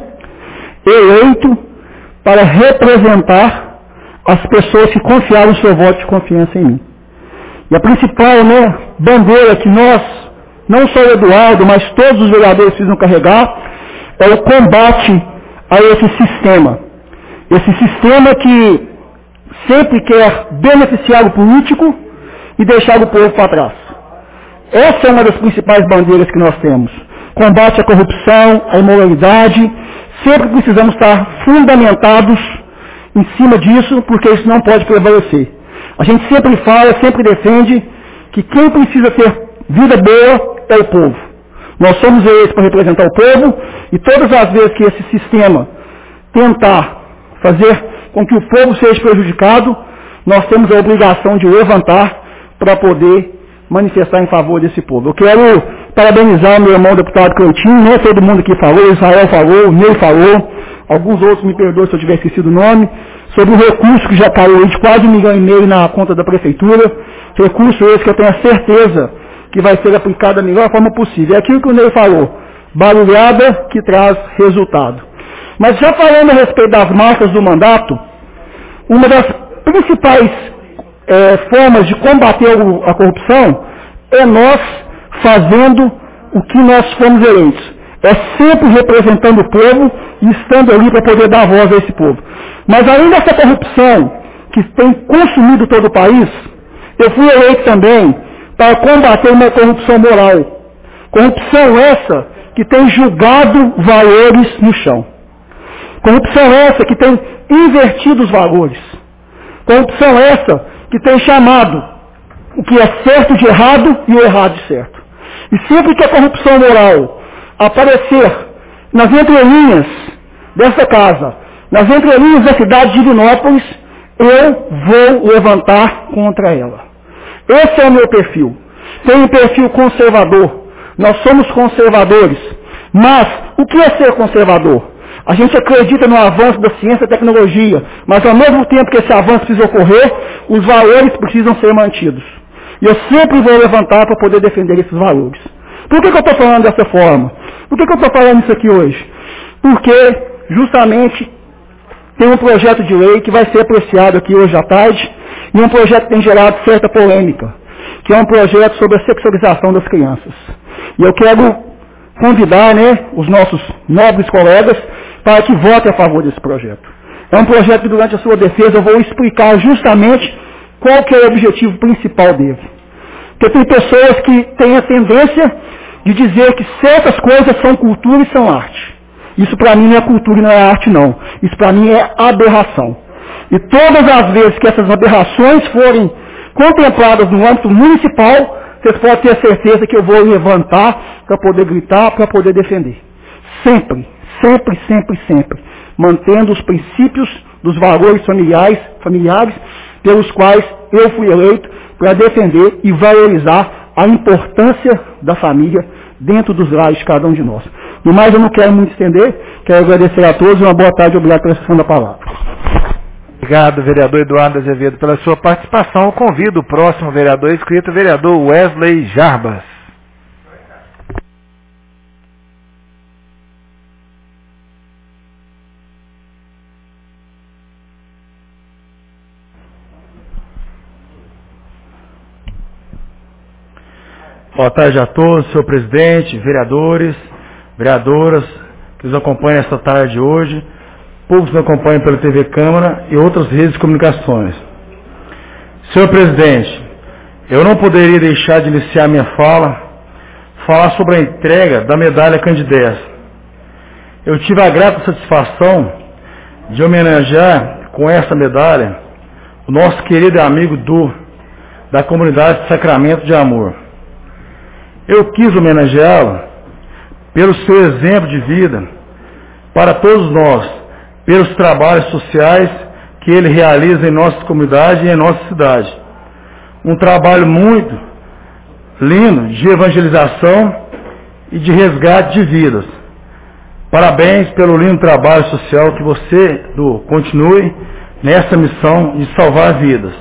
eleito para representar as pessoas que confiaram o seu voto de confiança em mim. E a principal, né, bandeira que nós, não só o Eduardo, mas todos os vereadores precisam carregar, é o combate a esse sistema. Esse sistema que sempre quer beneficiar o político e deixar o povo para trás. Essa é uma das principais bandeiras que nós temos. Combate à corrupção, à imoralidade. Sempre precisamos estar fundamentados em cima disso, porque isso não pode prevalecer. A gente sempre fala, sempre defende que quem precisa ter vida boa é o povo. Nós somos eleitos para representar o povo e todas as vezes que esse sistema tentar fazer com que o povo seja prejudicado, nós temos a obrigação de levantar para poder manifestar em favor desse povo. Eu quero parabenizar o meu irmão deputado Cleitinho, né? Todo mundo aqui falou, Israel falou, o Ney falou, alguns outros me perdoem se eu tiver esquecido o nome, sobre o recurso que já caiu aí de quase 1,5 milhão na conta da prefeitura, recurso esse que eu tenho a certeza que vai ser aplicado da melhor forma possível. É aquilo que o Ney falou, barulhada que traz resultado. Mas já falando a respeito das marcas do mandato, uma das principais formas de combater a corrupção é nós fazendo o que nós fomos eleitos. É sempre representando o povo e estando ali para poder dar voz a esse povo. Mas além dessa corrupção que tem consumido todo o país, eu fui eleito também para combater uma corrupção moral. Corrupção essa que tem julgado valores no chão. Corrupção essa que tem invertido os valores. Corrupção essa que tem chamado o que é certo de errado e o errado de certo. E sempre que a corrupção moral aparecer nas entrelinhas dessa casa, nas entrelinhas da cidade de Divinópolis, eu vou levantar contra ela. Esse é o meu perfil. Tenho um perfil conservador. Nós somos conservadores. Mas o que é ser conservador? A gente acredita no avanço da ciência e tecnologia, mas ao mesmo tempo que esse avanço precisa ocorrer, os valores precisam ser mantidos. E eu sempre vou levantar para poder defender esses valores. Por que eu estou falando dessa forma? Por que eu estou falando isso aqui hoje? Porque justamente tem um projeto de lei que vai ser apreciado aqui hoje à tarde, e um projeto que tem gerado certa polêmica, que é um projeto sobre a sexualização das crianças. E eu quero convidar, né, os nossos nobres colegas para que votem a favor desse projeto. É um projeto que durante a sua defesa eu vou explicar justamente qual que é o objetivo principal dele. Porque tem pessoas que têm a tendência de dizer que certas coisas são cultura e são arte. Isso para mim não é cultura e não é arte não. Isso para mim é aberração. E todas as vezes que essas aberrações forem contempladas no âmbito municipal, vocês podem ter certeza que eu vou levantar para poder gritar, para poder defender. Sempre, sempre, sempre, sempre. Mantendo os princípios dos valores familiares pelos quais eu fui eleito para defender e valorizar a importância da família dentro dos lares de cada um de nós. No mais, eu não quero muito estender, quero agradecer a todos e uma boa tarde, obrigado pela sessão da palavra. Obrigado, vereador Eduardo Azevedo, pela sua participação. Eu convido o próximo vereador inscrito, o vereador Wesley Jarbas. Boa tarde a todos, senhor presidente, vereadores, vereadoras que nos acompanham esta tarde hoje, público que nos acompanha pela TV Câmara e outras redes de comunicações. Senhor presidente, eu não poderia deixar de iniciar minha falar sobre a entrega da medalha Candidez. Eu tive a grata satisfação de homenagear com essa medalha o nosso querido amigo da comunidade de Sacramento de Amor. Eu quis homenageá-lo pelo seu exemplo de vida para todos nós, pelos trabalhos sociais que ele realiza em nossa comunidade e em nossa cidade. Um trabalho muito lindo de evangelização e de resgate de vidas. Parabéns pelo lindo trabalho social que você, continue nessa missão de salvar vidas.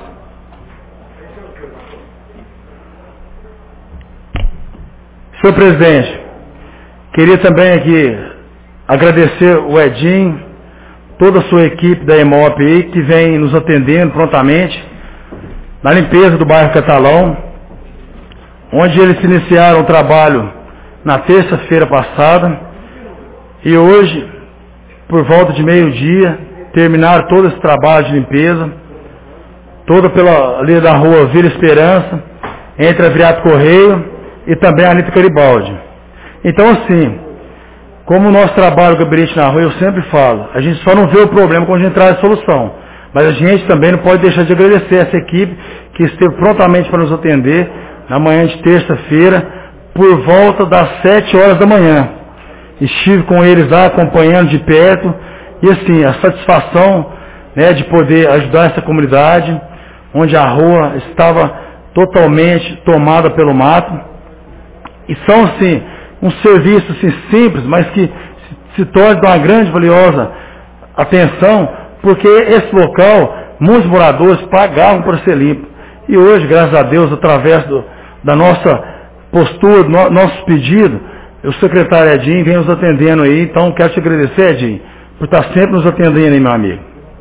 Senhor presidente, queria também aqui agradecer o Edinho, toda a sua equipe da EMOP aí, que vem nos atendendo prontamente na limpeza do bairro Catalão, onde eles iniciaram o trabalho na terça-feira passada e hoje, por volta de meio-dia, terminaram todo esse trabalho de limpeza, toda ali da rua Vila Esperança, entre a Viriato Correio e também a Anitta Garibaldi. Então, assim, como o nosso trabalho, o gabinete na rua, eu sempre falo, a gente só não vê o problema quando a gente traz a solução. Mas a gente também não pode deixar de agradecer essa equipe que esteve prontamente para nos atender na manhã de terça-feira, por volta das 7 horas da manhã. Estive com eles lá, acompanhando de perto, e assim, a satisfação, né, de poder ajudar essa comunidade, onde a rua estava totalmente tomada pelo mato. E são, assim, um serviço assim, simples, mas que se torna de uma grande e valiosa atenção, porque esse local, muitos moradores pagavam para ser limpo. E hoje, graças a Deus, através da nossa postura, do nosso pedido, o secretário Edinho vem nos atendendo aí. Então, quero te agradecer, Edinho, por estar sempre nos atendendo aí, meu amigo.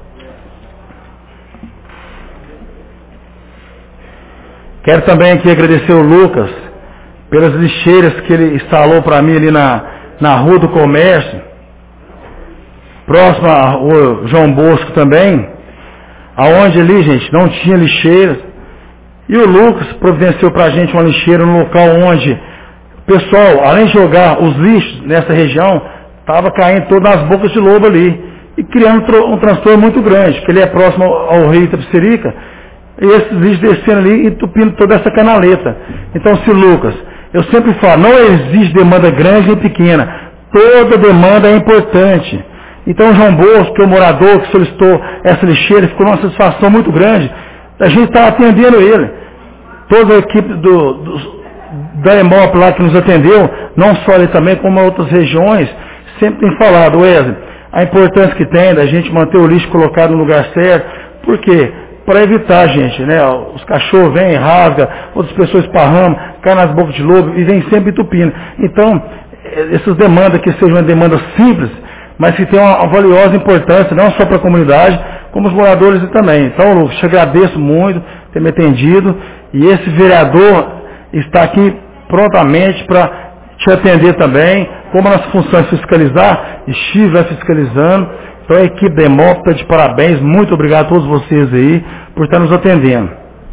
Quero também aqui agradecer o Lucas pelas lixeiras que ele instalou para mim ali na Rua do Comércio, próximo ao João Bosco também, aonde ali, gente, não tinha lixeiras. E o Lucas providenciou para a gente uma lixeira no local onde o pessoal, além de jogar os lixos nessa região, estava caindo todas as bocas de lobo ali e criando um transtorno muito grande, porque ele é próximo ao rio Itapecerica, e esses lixos descendo ali e entupindo toda essa canaleta. Então, se Lucas, eu sempre falo, não existe demanda grande nem pequena, toda demanda é importante. Então, João Bosco, que é o morador que solicitou essa lixeira, ficou uma satisfação muito grande, a gente está atendendo ele. Toda a equipe da EMOP lá que nos atendeu, não só ali também, como outras regiões, sempre tem falado, Wesley, a importância que tem da gente manter o lixo colocado no lugar certo. Por quê? Para evitar, gente, né? Os cachorros vêm, rasgam, outras pessoas esparramam, caem nas bocas de lobo e vêm sempre entupindo. Então, essas demandas que sejam uma demanda simples, mas que tenham uma valiosa importância, não só para a comunidade, como os moradores também. Então, Lucas, te agradeço muito por ter me atendido, e esse vereador está aqui prontamente para te atender também. Como a nossa função é fiscalizar, estive fiscalizando. Então a equipe da EMOP está de parabéns, muito obrigado a todos vocês aí por estar nos atendendo.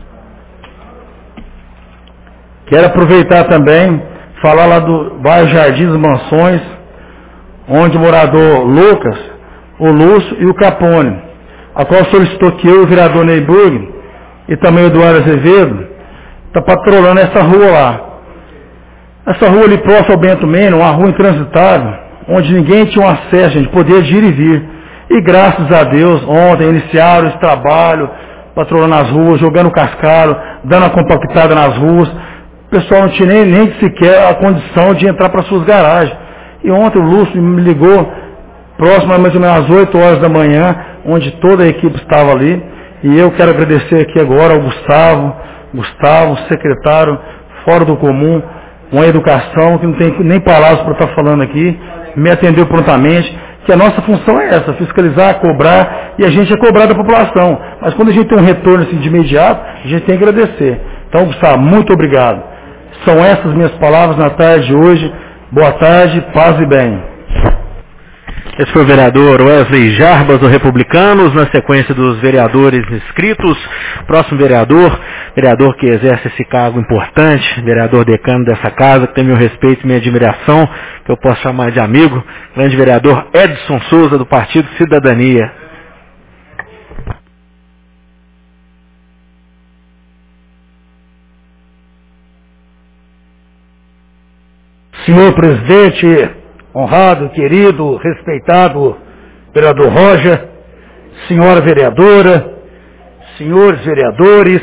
Quero aproveitar também, falar lá do bairro Jardins das Mansões, onde o morador Lucas, o Lúcio e o Capone, a qual solicitou que eu e o vereador Neyburg e também o Eduardo Azevedo, está patrolando essa rua lá. Essa rua ali próxima ao Bento Meno, uma rua intransitável, onde ninguém tinha um acesso, gente, podia ir e vir. E graças a Deus, ontem iniciaram esse trabalho, patrolando as ruas, jogando cascalho, dando a compactada nas ruas. O pessoal não tinha nem sequer a condição de entrar para suas garagens. E ontem o Lúcio me ligou, próximo a mais ou menos às 8 horas da manhã, onde toda a equipe estava ali. E eu quero agradecer aqui agora ao Gustavo, secretário, fora do comum, uma educação que não tem nem palavras para estar falando aqui, me atendeu prontamente, que a nossa função é essa, fiscalizar, cobrar, e a gente é cobrado da população. Mas quando a gente tem um retorno assim de imediato, a gente tem que agradecer. Então, Gustavo, muito obrigado. São essas minhas palavras na tarde de hoje. Boa tarde, paz e bem. Esse foi o vereador Wesley Jarbas, do Republicanos, na sequência dos vereadores inscritos. Próximo vereador que exerce esse cargo importante, vereador decano dessa casa, que tem meu respeito e minha admiração, que eu posso chamar de amigo, grande vereador Edson Souza, do Partido Cidadania. Senhor presidente, honrado, querido, respeitado vereador Roger, senhora vereadora, senhores vereadores,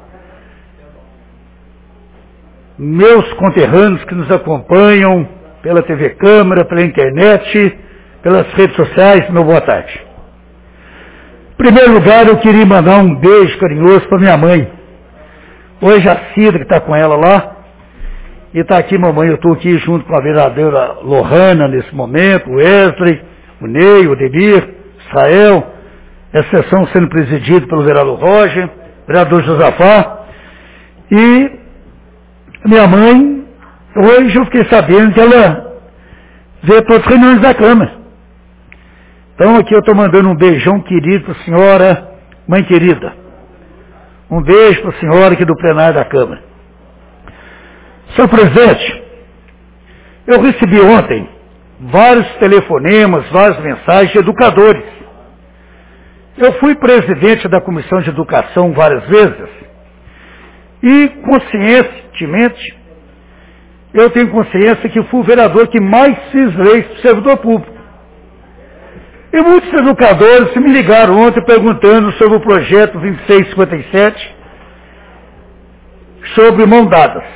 meus conterrâneos que nos acompanham pela TV Câmara, pela internet, pelas redes sociais, meu boa tarde. Em primeiro lugar, eu queria mandar um beijo carinhoso para minha mãe. Hoje a Cida, que está com ela lá, e está aqui, mamãe, eu estou aqui junto com a vereadora Lohana nesse momento, o Wesley, o Ney, o Demir, Israel, essa sessão sendo presidida pelo vereador Roger, vereador Josafá, e minha mãe, hoje eu fiquei sabendo que ela vê todas as reuniões da Câmara. Então aqui eu estou mandando um beijão querido para a senhora, mãe querida. Um beijo para a senhora aqui do plenário da Câmara. Senhor presidente, eu recebi ontem vários telefonemas, várias mensagens de educadores. Eu fui presidente da Comissão de Educação várias vezes e, conscientemente, eu tenho consciência que fui o vereador que mais fiz leis para o servidor público. E muitos educadores me ligaram ontem perguntando sobre o projeto 2657, sobre mão dadas.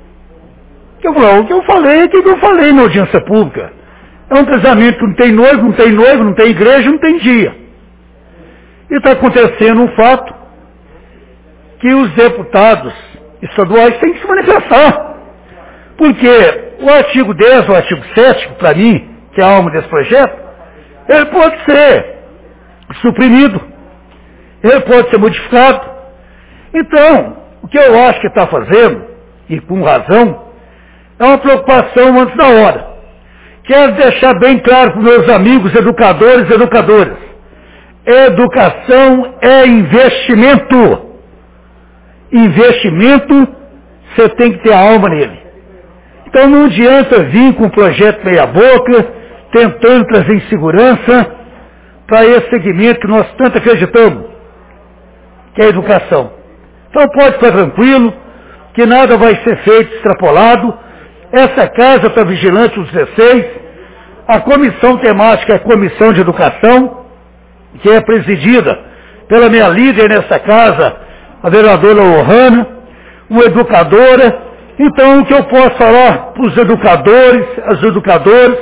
O que eu falei na audiência pública. É um casamento que não tem noivo, não tem igreja, não tem dia. E está acontecendo um fato que os deputados estaduais têm que se manifestar. Porque o artigo 10, o artigo 7, para mim, que é a alma desse projeto, ele pode ser suprimido, ele pode ser modificado. Então, o que eu acho que está fazendo, e com razão, é uma preocupação antes da hora. Quero deixar bem claro para os meus amigos educadores e educadoras. Educação é investimento. Investimento, você tem que ter a alma nele. Então não adianta vir com um projeto meia boca, tentando trazer insegurança para esse segmento que nós tanto acreditamos, que é a educação. Então pode ficar tranquilo, que nada vai ser feito extrapolado. Essa casa está vigilante os 16, a comissão temática é a Comissão de Educação, que é presidida pela minha líder nessa casa, a vereadora Lohana, uma educadora. Então, o que eu posso falar para os educadores, as educadoras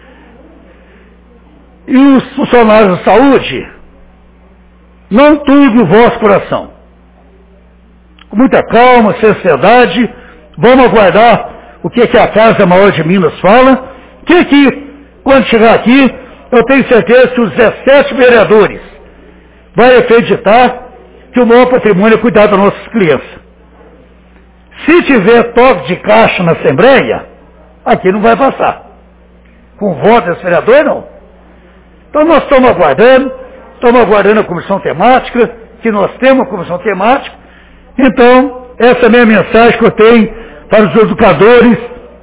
e os funcionários da saúde? Não turbe o vosso coração. Com muita calma, sinceridade, vamos aguardar o que a Casa Maior de Minas fala, que quando chegar aqui, eu tenho certeza que os 17 vereadores vai acreditar que o maior patrimônio é cuidar das nossas crianças. Se tiver toque de caixa na Assembleia, aqui não vai passar. Com voto desse vereador, não. Então nós estamos aguardando a comissão temática, que nós temos a comissão temática. Então, essa é a minha mensagem que eu tenho para os educadores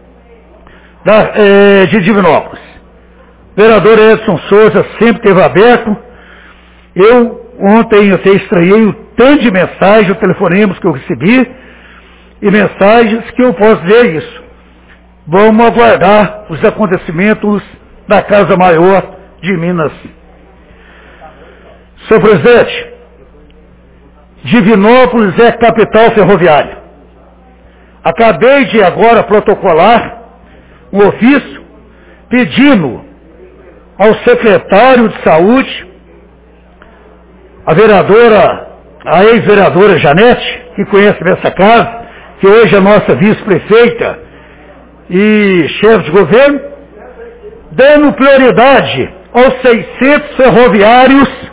de Divinópolis. O vereador Edson Souza sempre esteve aberto. Eu, Ontem eu até estranhei o tanto de mensagens, telefonemas que eu recebi, e mensagens que eu posso dizer isso. Vamos aguardar os acontecimentos da Casa Maior de Minas. Senhor presidente, Divinópolis é capital ferroviária. Acabei de agora protocolar um ofício pedindo ao secretário de Saúde, a ex-vereadora Janete, que conhece essa casa, que hoje é nossa vice-prefeita e chefe de governo, dando prioridade aos 600 ferroviários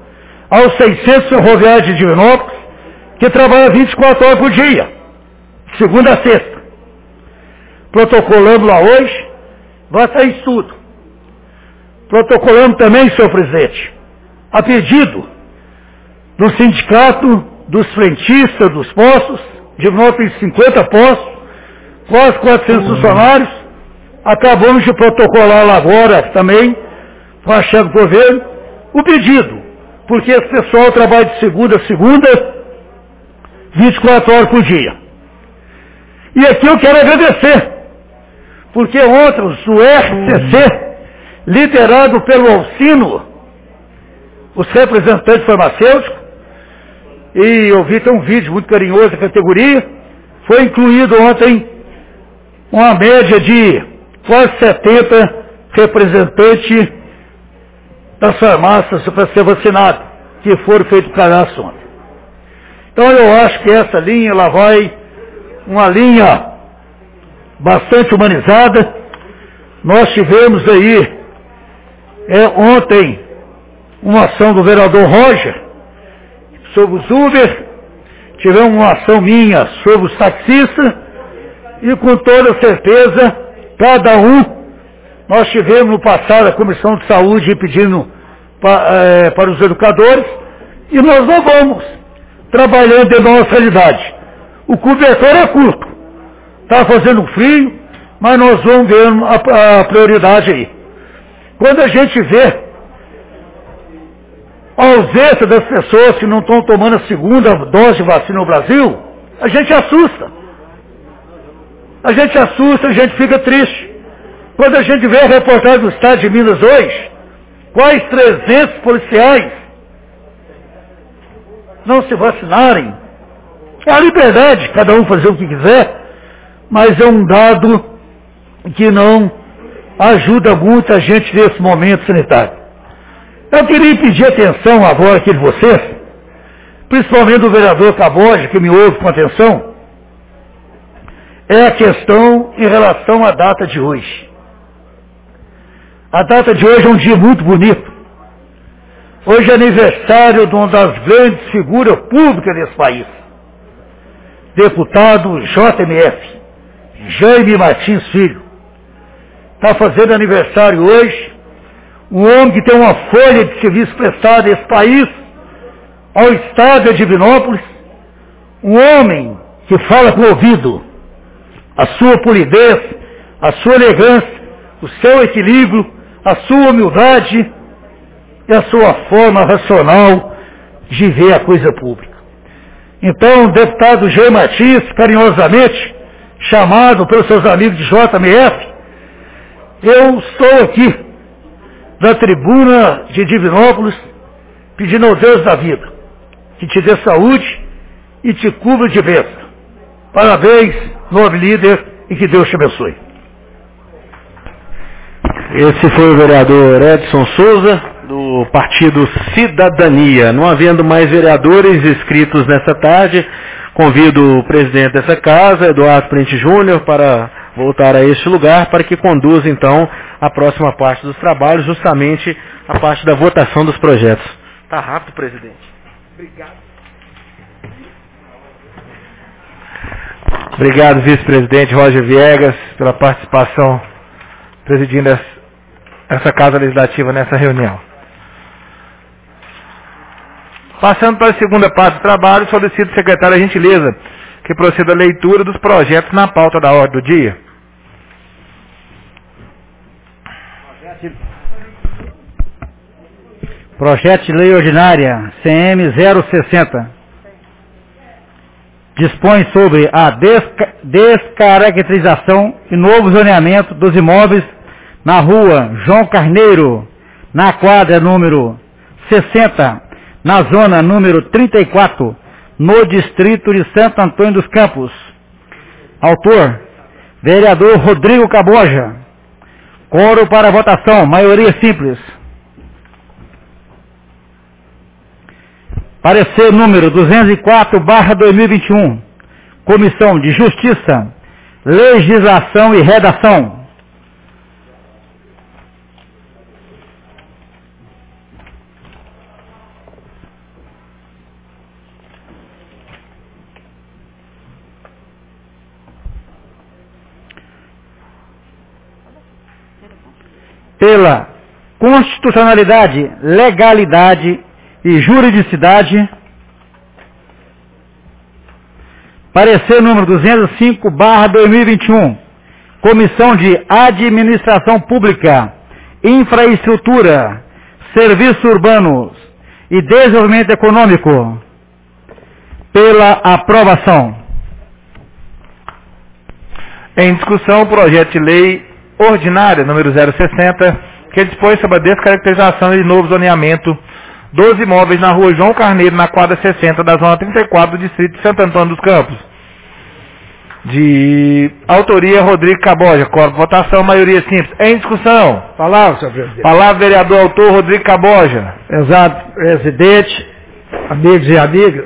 de Divinópolis, que trabalham 24 horas por dia, segunda a sexta. Protocolamos lá hoje, vai sair estudo. Protocolamos também, senhor presidente, a pedido do sindicato dos frentistas dos postos, Divinópolis 50 postos, quase 400 funcionários, acabamos de protocolar lá agora também, com a chefe do governo, o pedido, porque esse pessoal trabalha de segunda a segunda, 24 horas por dia. E aqui eu quero agradecer, porque ontem o RCC, liderado pelo Alcino, os representantes farmacêuticos, e eu vi tem um vídeo muito carinhoso da categoria, foi incluído ontem uma média de quase 70 representantes das farmácias para ser vacinado, que foram feitos cadastro ontem. Então eu acho que essa linha, ela vai uma linha bastante humanizada. Nós tivemos aí ontem uma ação do vereador Roger sobre os Uber, tivemos uma ação minha sobre os taxistas, e com toda certeza, cada um, nós tivemos no passado a Comissão de Saúde pedindo para os educadores, e nós não vamos trabalhando dentro da nossa realidade. O cobertor é curto, está fazendo frio, mas nós vamos ver a prioridade aí. Quando a gente vê a ausência das pessoas que não estão tomando a segunda dose de vacina no Brasil, a gente assusta. A gente fica triste. Quando a gente vê a reportagem do Estado de Minas hoje, quais 300 policiais não se vacinarem. É a liberdade, cada um fazer o que quiser, mas é um dado que não ajuda muito a gente nesse momento sanitário. Eu queria pedir atenção agora aqui de vocês, principalmente do vereador Caboge, que me ouve com atenção, é a questão em relação à data de hoje. A data de hoje é um dia muito bonito. Hoje é aniversário de uma das grandes figuras públicas desse país. Deputado JMF, Jaime Martins Filho. Está fazendo aniversário hoje. Um homem que tem uma folha de serviço prestado a esse país, ao estado de Divinópolis. Um homem que fala com o ouvido. A sua polidez, a sua elegância, o seu equilíbrio, a sua humildade e a sua forma racional de ver a coisa pública. Então, o deputado Jaime Martins, carinhosamente chamado pelos seus amigos de JMF, eu estou aqui da tribuna de Divinópolis pedindo ao Deus da vida que te dê saúde e te cubra de bênção. Parabéns, nobre líder, e que Deus te abençoe. Esse foi o vereador Edson Souza, do Partido Cidadania. Não havendo mais vereadores inscritos nessa tarde, convido o presidente dessa casa, Eduardo Prente Júnior, para voltar a este lugar, para que conduza então a próxima parte dos trabalhos, justamente a parte da votação dos projetos. Está rápido, presidente. Obrigado. Obrigado, vice-presidente Roger Viegas, pela participação presidindo essa Casa Legislativa nessa reunião. Passando para a segunda parte do trabalho, solicito ao secretário a gentileza que proceda a leitura dos projetos na pauta da ordem do dia. Projeto de Lei Ordinária, CM 060. Dispõe sobre a descaracterização e novo zoneamento dos imóveis na rua João Carneiro, na quadra número 60, na zona número 34, no distrito de Santo Antônio dos Campos. Autor, vereador Rodrigo Caboja. Quórum para votação, maioria simples. Parecer número 204/2021, Comissão de Justiça, Legislação e Redação. Pela constitucionalidade, legalidade e juridicidade, parecer número 205/2021, Comissão de Administração Pública, Infraestrutura, Serviços Urbanos e Desenvolvimento Econômico, pela aprovação. Em discussão, o projeto de lei ordinária número 060, que dispõe sobre a descaracterização e novo zoneamento dos imóveis na rua João Carneiro, na quadra 60 da zona 34 do distrito de Santo Antônio dos Campos. De autoria Rodrigo Caboja. Quórum, votação, maioria simples. Em discussão. Palavra, senhor presidente. Palavra, vereador autor Rodrigo Caboja. Exato, presidente, amigos e amigas.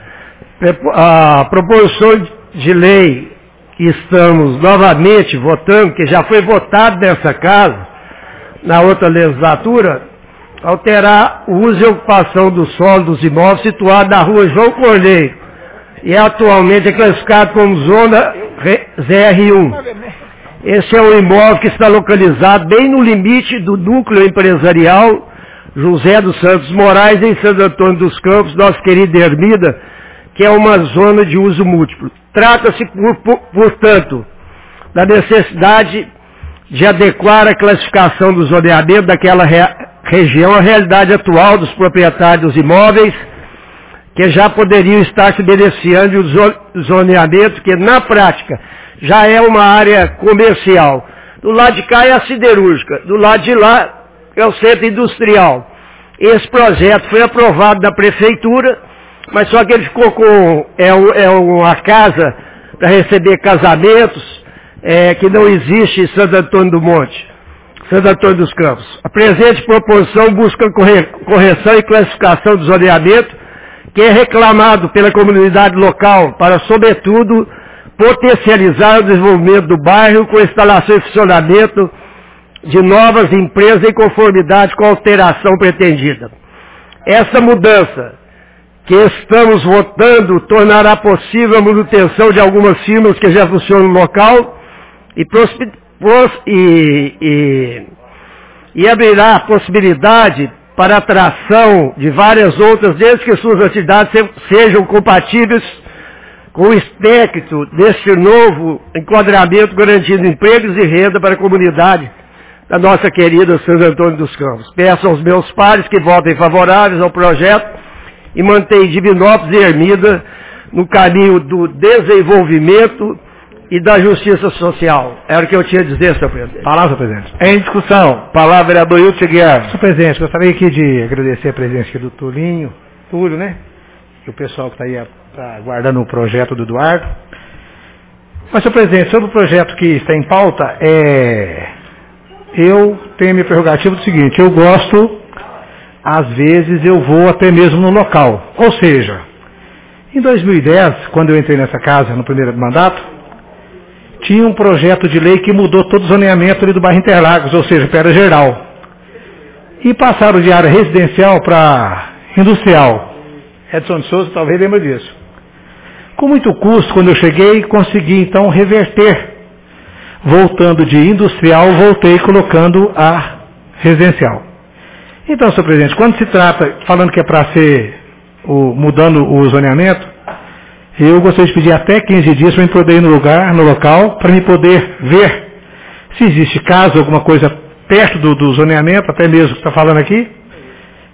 A proposição de lei que estamos novamente votando, que já foi votado nessa casa, na outra legislatura, alterar o uso e ocupação do solo dos imóveis situados na rua João Carneiro, e atualmente é classificado como zona ZR1. Esse é um imóvel que está localizado bem no limite do núcleo empresarial José dos Santos Moraes, em Santo Antônio dos Campos, nossa querida Ermida, que é uma zona de uso múltiplo. Trata-se, portanto, da necessidade de adequar a classificação do zoneamento daquela região à realidade atual dos proprietários dos imóveis, que já poderiam estar se beneficiando de um zoneamento que, na prática, já é uma área comercial. Do lado de cá é a siderúrgica, do lado de lá é o centro industrial. Esse projeto foi aprovado na prefeitura, mas só que ele ficou com uma casa para receber casamentos, que não existe em Santo Antônio do Monte, Santo Antônio dos Campos. A presente proposição busca correção e classificação do zoneamento, que é reclamado pela comunidade local para, sobretudo, potencializar o desenvolvimento do bairro com a instalação e funcionamento de novas empresas em conformidade com a alteração pretendida. Essa mudança que estamos votando tornará possível a manutenção de algumas firmas que já funcionam no local e abrirá a possibilidade para a atração de várias outras, desde que suas atividades sejam compatíveis com o espectro deste novo enquadramento, garantindo empregos e renda para a comunidade da nossa querida Santo Antônio dos Campos. Peço aos meus pares que votem favoráveis ao projeto e mantenham Divinópolis e Ermida no caminho do desenvolvimento e da justiça social. Era o que eu tinha a dizer, senhor presidente. Palavra, senhor presidente. Em discussão. Palavra, vereador Hilton Guiar. Senhor presidente, gostaria aqui de agradecer a presença aqui do Túlio, né? E o pessoal que está aí aguardando o projeto do Eduardo. Mas, senhor presidente, sobre o projeto que está em pauta, eu tenho a minha prerrogativa do seguinte: eu gosto, às vezes eu vou até mesmo no local. Ou seja, em 2010, quando eu entrei nessa casa no primeiro mandato, tinha um projeto de lei que mudou todo o zoneamento ali do bairro Interlagos, ou seja, para geral. E passaram de área residencial para industrial. Edson de Souza talvez lembra disso. Com muito custo, quando eu cheguei, consegui então reverter. Voltando de industrial, voltei colocando a residencial. Então, senhor presidente, quando se trata, falando que é para ser mudando o zoneamento, eu gostaria de pedir até 15 dias para eu poder ir no local, para me poder ver se existe caso, alguma coisa perto do zoneamento, até mesmo que está falando aqui,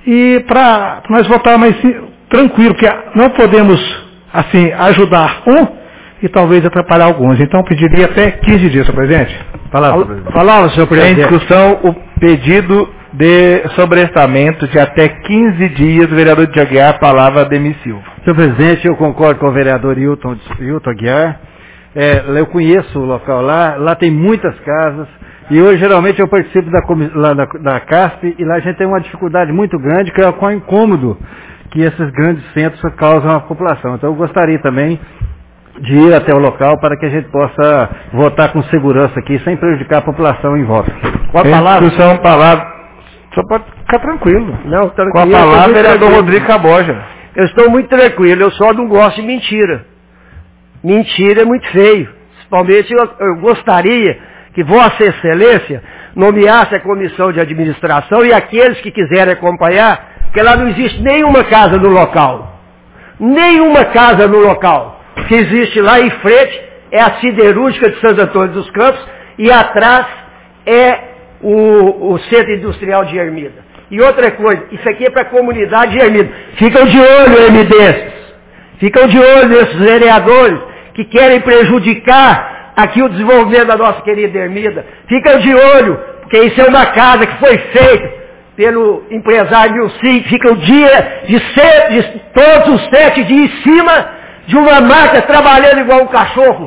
e para nós votar mais tranquilo, porque não podemos, assim, ajudar e talvez atrapalhar alguns. Então, pediria até 15 dias, senhor presidente. Palavra, senhor presidente. Em discussão, o pedido de sobrestamento de até 15 dias, o vereador de Aguiar, palavra Ademir Silva. Senhor presidente, eu concordo com o vereador Hilton Aguiar. Eu conheço o local lá tem muitas casas, e hoje geralmente eu participo da CASP, e lá a gente tem uma dificuldade muito grande, que é o incômodo que esses grandes centros causam à população. Então eu gostaria também de ir até o local para que a gente possa votar com segurança aqui, sem prejudicar a população em volta. Com a palavra? Só pode ficar tranquilo. Não, tranquilo. Com a palavra, vereador Rodrigo Caboja. Eu estou muito tranquilo, eu só não gosto de mentira. Mentira é muito feio. Principalmente eu gostaria que Vossa Excelência nomeasse a comissão de administração e aqueles que quiserem acompanhar, porque lá não existe nenhuma casa no local. Nenhuma casa no local. O que existe lá em frente é a siderúrgica de Santo Antônio dos Campos e atrás é o Centro Industrial de Ermida. E outra coisa, isso aqui é para a comunidade de Ermida. Ficam de olho, ermidenses. Ficam de olho nesses vereadores que querem prejudicar aqui o desenvolvimento da nossa querida Ermida. Ficam de olho, porque isso é uma casa que foi feita pelo empresário Nilcim. Ficam de todos os 7 dias em cima de uma máquina trabalhando igual um cachorro.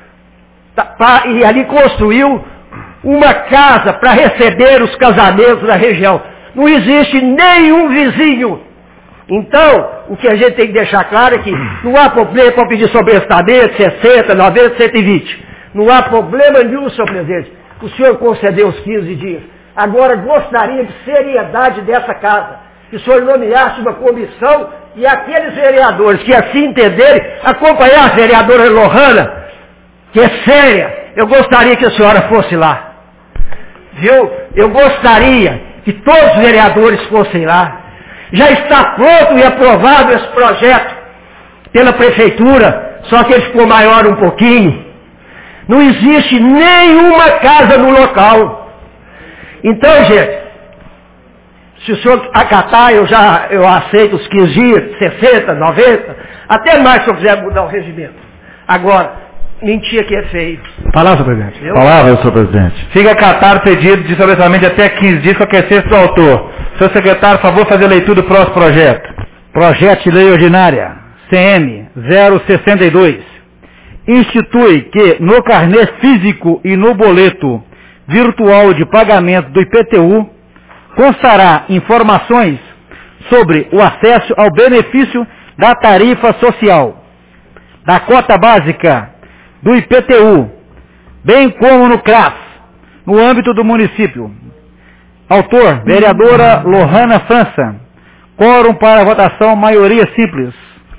E ali construiu uma casa para receber os casamentos da região. Não existe nenhum vizinho. Então, o que a gente tem que deixar claro é que não há problema para pedir sobrestamento, 60, 90, 120. Não há problema nenhum, senhor presidente. O senhor concedeu os 15 dias. Agora, gostaria de seriedade dessa casa. Que o senhor nomeasse uma comissão e aqueles vereadores que assim entenderem, acompanhar a vereadora Lohana, que é séria. Eu gostaria que a senhora fosse lá. Viu? Eu gostaria que todos os vereadores fossem lá. Já está pronto e aprovado esse projeto pela prefeitura, só que ele ficou maior um pouquinho. Não existe nenhuma casa no local. Então, gente, se o senhor acatar, eu aceito os 15 dias, 60, 90, até mais se eu quiser mudar o regimento. Agora, mentir que é feio. Palavra, senhor presidente. Palavra, senhor presidente. Fica acatado o pedido de sobrestamento de até 15 dias, qualquer ser do autor. Senhor secretário, por favor, fazer a leitura do próximo projeto. Projeto de lei ordinária, CM 062. Institui que no carnê físico e no boleto virtual de pagamento do IPTU constará informações sobre o acesso ao benefício da tarifa social, da cota básica do IPTU, bem como no CRAS, no âmbito do município. Autor, vereadora Lohana França. Quórum para votação, maioria simples.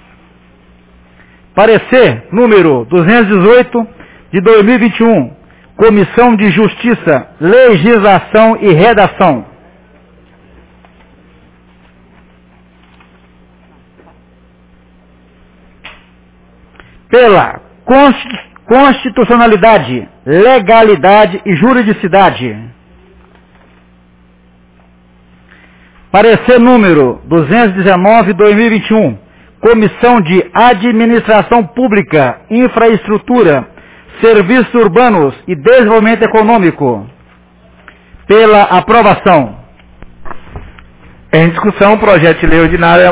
Parecer número 218 de 2021. Comissão de Justiça, Legislação e Redação. Pela constitucionalidade, legalidade e juridicidade. Parecer número 219/2021, Comissão de Administração Pública, Infraestrutura, Serviços Urbanos e Desenvolvimento Econômico. Pela aprovação. Em discussão, projeto de lei ordinária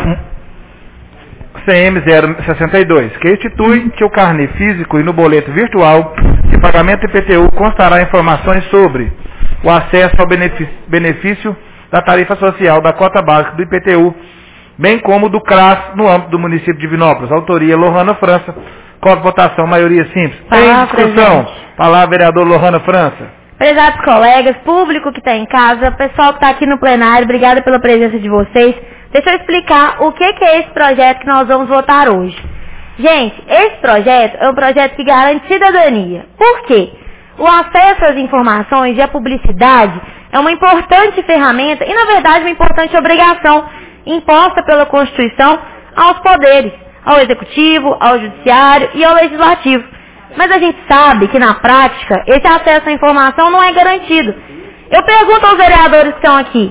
CM 062, que institui que o carnê físico e no boleto virtual de pagamento IPTU constará informações sobre o acesso ao benefício da tarifa social da cota básica do IPTU, bem como do CRAS no âmbito do município de Divinópolis. Autoria Lohana França. Código de votação, maioria simples. Em discussão, palavra vereador Lohana França. Prezados colegas, público que está em casa, pessoal que está aqui no plenário, obrigada pela presença de vocês. Deixa eu explicar o que é esse projeto que nós vamos votar hoje. Gente, esse projeto é um projeto que garante cidadania. Por quê? O acesso às informações e a publicidade é uma importante ferramenta e, na verdade, uma importante obrigação imposta pela Constituição aos poderes, ao Executivo, ao Judiciário e ao Legislativo. Mas a gente sabe que, na prática, esse acesso à informação não é garantido. Eu pergunto aos vereadores que estão aqui,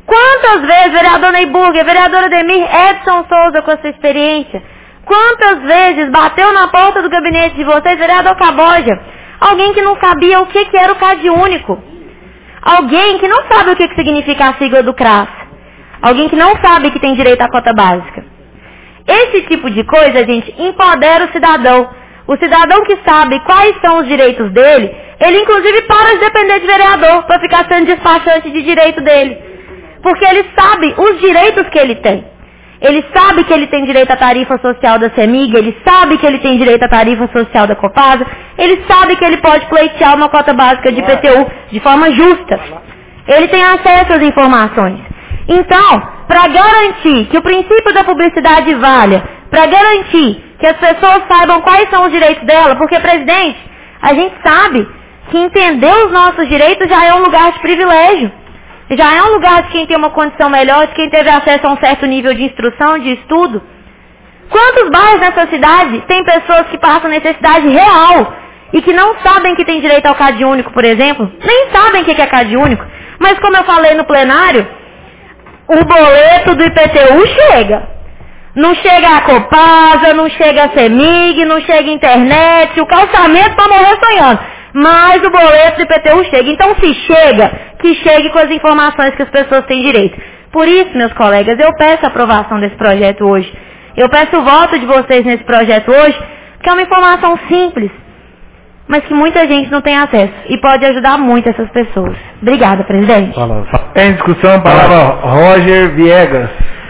Quantas vezes, vereador Neyburger, vereador Ademir, Edson Souza com a sua experiência, quantas vezes bateu na porta do gabinete de vocês, vereador Caboja, alguém que não sabia o que era o CAD único, alguém que não sabe o que significa a sigla do CRAS, alguém que não sabe que tem direito à cota básica. Esse tipo de coisa, gente, empodera o cidadão. O cidadão que sabe quais são os direitos dele, ele inclusive para de depender de vereador para ficar sendo despachante de direito dele. Porque ele sabe os direitos que ele tem. Ele sabe que ele tem direito à tarifa social da CEMIG, ele sabe que ele tem direito à tarifa social da Copasa, ele sabe que ele pode pleitear uma cota básica de IPTU de forma justa. Ele tem acesso às informações. Então, para garantir que o princípio da publicidade valha, para garantir que as pessoas saibam quais são os direitos dela, porque, presidente, a gente sabe que entender os nossos direitos já é um lugar de privilégio. Já é um lugar de quem tem uma condição melhor, de quem teve acesso a um certo nível de instrução, de estudo. Quantos bairros nessa cidade tem pessoas que passam necessidade real e que não sabem que tem direito ao CAD único, por exemplo? Nem sabem o que é CAD único. Mas como eu falei no plenário, o boleto do IPTU chega. Não chega a Copasa, não chega a CEMIG, não chega a internet, o calçamento para morrer sonhando. Mas o boleto do IPTU chega. Então, se chega, que chegue com as informações que as pessoas têm direito. Por isso, meus colegas, eu peço a aprovação desse projeto hoje. Eu peço o voto de vocês nesse projeto hoje, que é uma informação simples, mas que muita gente não tem acesso e pode ajudar muito essas pessoas. Obrigada, presidente. Em discussão, a palavra Roger Viegas.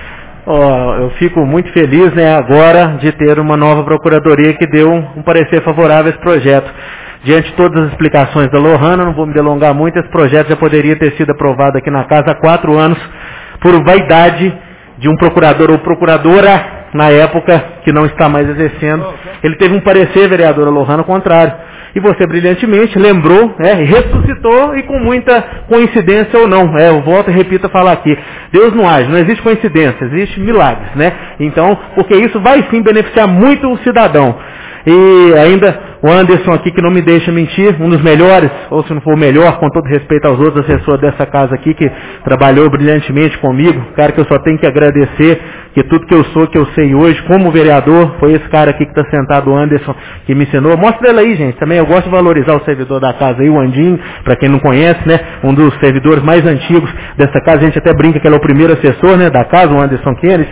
Eu fico muito feliz, né, agora de ter uma nova procuradoria que deu um parecer favorável a esse projeto. Diante de todas as explicações da Lohana, não vou me delongar muito, esse projeto já poderia ter sido aprovado aqui na casa há 4 anos, por vaidade de um procurador ou procuradora, na época, que não está mais exercendo. Ele teve um parecer, vereadora Lohana, contrário. E você brilhantemente lembrou, ressuscitou e com muita coincidência ou não. Eu volto e repito a falar aqui. Deus não age, não existe coincidência, existe milagres, né? Então, porque isso vai sim beneficiar muito o cidadão. E ainda o Anderson aqui, que não me deixa mentir, um dos melhores, ou se não for o melhor, com todo respeito aos outros assessores dessa casa aqui, que trabalhou brilhantemente comigo, cara que eu só tenho que agradecer, que tudo que eu sou, que eu sei hoje, como vereador, foi esse cara aqui que está sentado, o Anderson, que me ensinou. Mostra ele aí, gente, também eu gosto de valorizar o servidor da casa aí, o Andinho, para quem não conhece, né, um dos servidores mais antigos dessa casa, a gente até brinca que ele é o primeiro assessor, né, da casa, o Anderson Kennedy,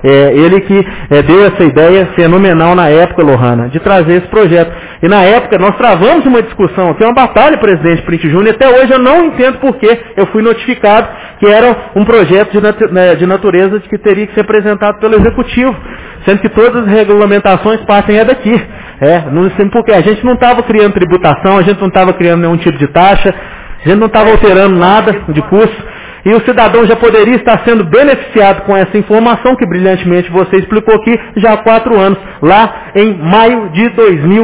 ele que deu essa ideia fenomenal na época, Lohana, de trazer esse projeto. E na época nós travamos uma discussão aqui, uma batalha, presidente Print Júnior, até hoje eu não entendo por que eu fui notificado que era um projeto de natureza que teria que ser apresentado pelo Executivo, sendo que todas as regulamentações partem daqui. Não sei por quê. A gente não estava criando tributação, a gente não estava criando nenhum tipo de taxa, a gente não estava alterando nada de custo. E o cidadão já poderia estar sendo beneficiado com essa informação que brilhantemente você explicou aqui já há 4 anos, lá em maio de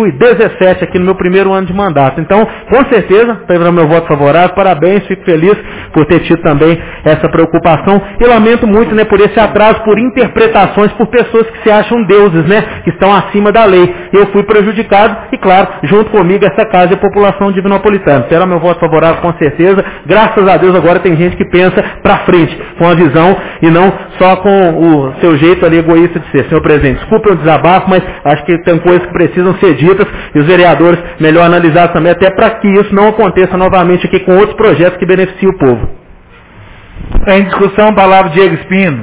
2017, aqui no meu primeiro ano de mandato. Então, com certeza, terá meu voto favorável, parabéns, fico feliz por ter tido também essa preocupação e lamento muito, né, por esse atraso, por interpretações, por pessoas que se acham deuses, né, que estão acima da lei. Eu fui prejudicado e, claro, junto comigo essa casa e a população divinopolitana. Terá meu voto favorável com certeza. Graças a Deus agora tem gente que pensa para frente, com a visão e não só com o seu jeito ali egoísta de ser. Senhor presidente, desculpe o desabafo, mas acho que tem coisas que precisam ser ditas e os vereadores melhor analisar também, até para que isso não aconteça novamente aqui com outros projetos que beneficiem o povo. Em discussão, palavra Diego Espino.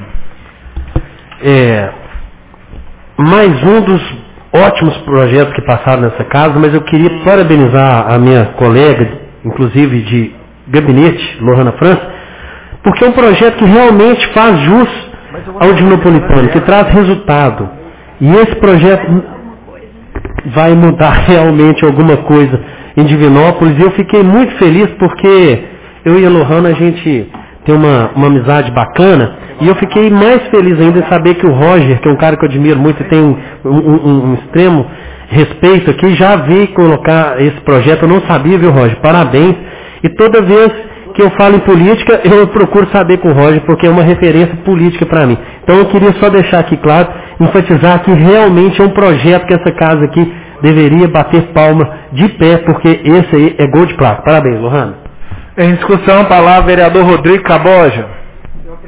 Mais um dos ótimos projetos que passaram nessa casa, mas eu queria parabenizar a minha colega, inclusive de gabinete, Lohana França, porque é um projeto que realmente faz jus ao divinopolitano, que traz resultado. E esse projeto vai mudar realmente alguma coisa em Divinópolis. E eu fiquei muito feliz porque eu e a Lohana, a gente tem uma amizade bacana. E eu fiquei mais feliz ainda em saber que o Roger, que é um cara que eu admiro muito e tem um extremo respeito aqui, já veio colocar esse projeto. Eu não sabia, viu, Roger? Parabéns. E toda vez que eu falo em política, eu procuro saber com o Roger, porque é uma referência política para mim. Então eu queria só deixar aqui claro, enfatizar que realmente é um projeto que essa casa aqui deveria bater palma de pé, porque esse aí é gol de placa. Parabéns, Lohana. Em discussão, a palavra vereador Rodrigo Caboja.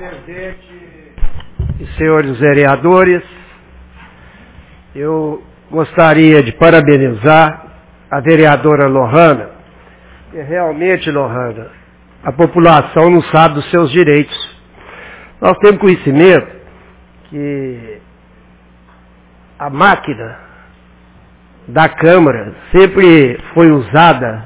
e senhores vereadores, eu gostaria de parabenizar a vereadora Lohana, porque realmente, Lohana, a população não sabe dos seus direitos. Nós temos conhecimento que a máquina da Câmara sempre foi usada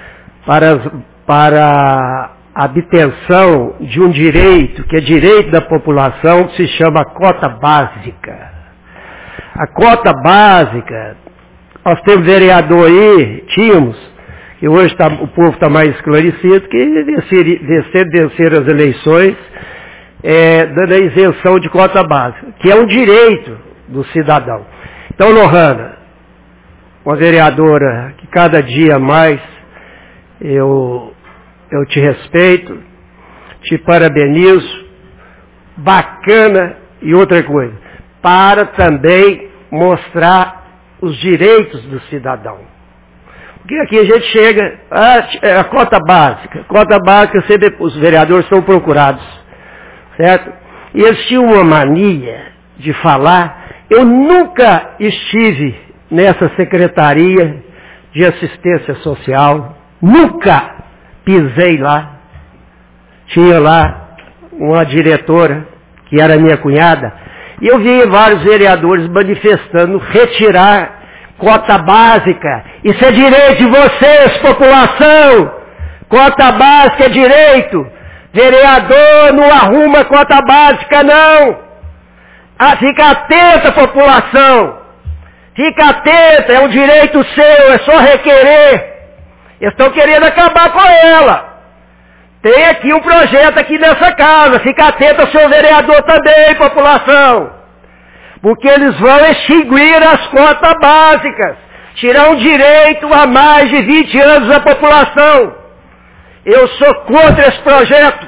para a obtenção de um direito, que é direito da população, que se chama cota básica. A cota básica, nós temos vereador aí, tínhamos, e hoje o povo está mais esclarecido, que vencer as eleições, dando a isenção de cota básica, que é um direito do cidadão. Então, Lohana, uma vereadora que cada dia mais eu te respeito, te parabenizo, bacana, e outra coisa, para também mostrar os direitos do cidadão. Porque aqui a gente chega, a cota básica sempre os vereadores são procurados, certo? E eles tinham uma mania de falar, eu nunca estive nessa Secretaria de Assistência Social, nunca pisei lá. Tinha lá uma diretora, que era minha cunhada, e eu vi vários vereadores manifestando retirar cota básica. Isso é direito de vocês, população! Cota básica é direito! Vereador não arruma cota básica, não! Fica atenta, população! Fica atenta, é um direito seu, é só requerer. Eles estão querendo acabar com ela. Tem aqui um projeto aqui nessa casa, fica atento ao seu vereador também, população. Porque eles vão extinguir as cotas básicas, tirar um direito a mais de 20 anos da população. Eu sou contra esse projeto.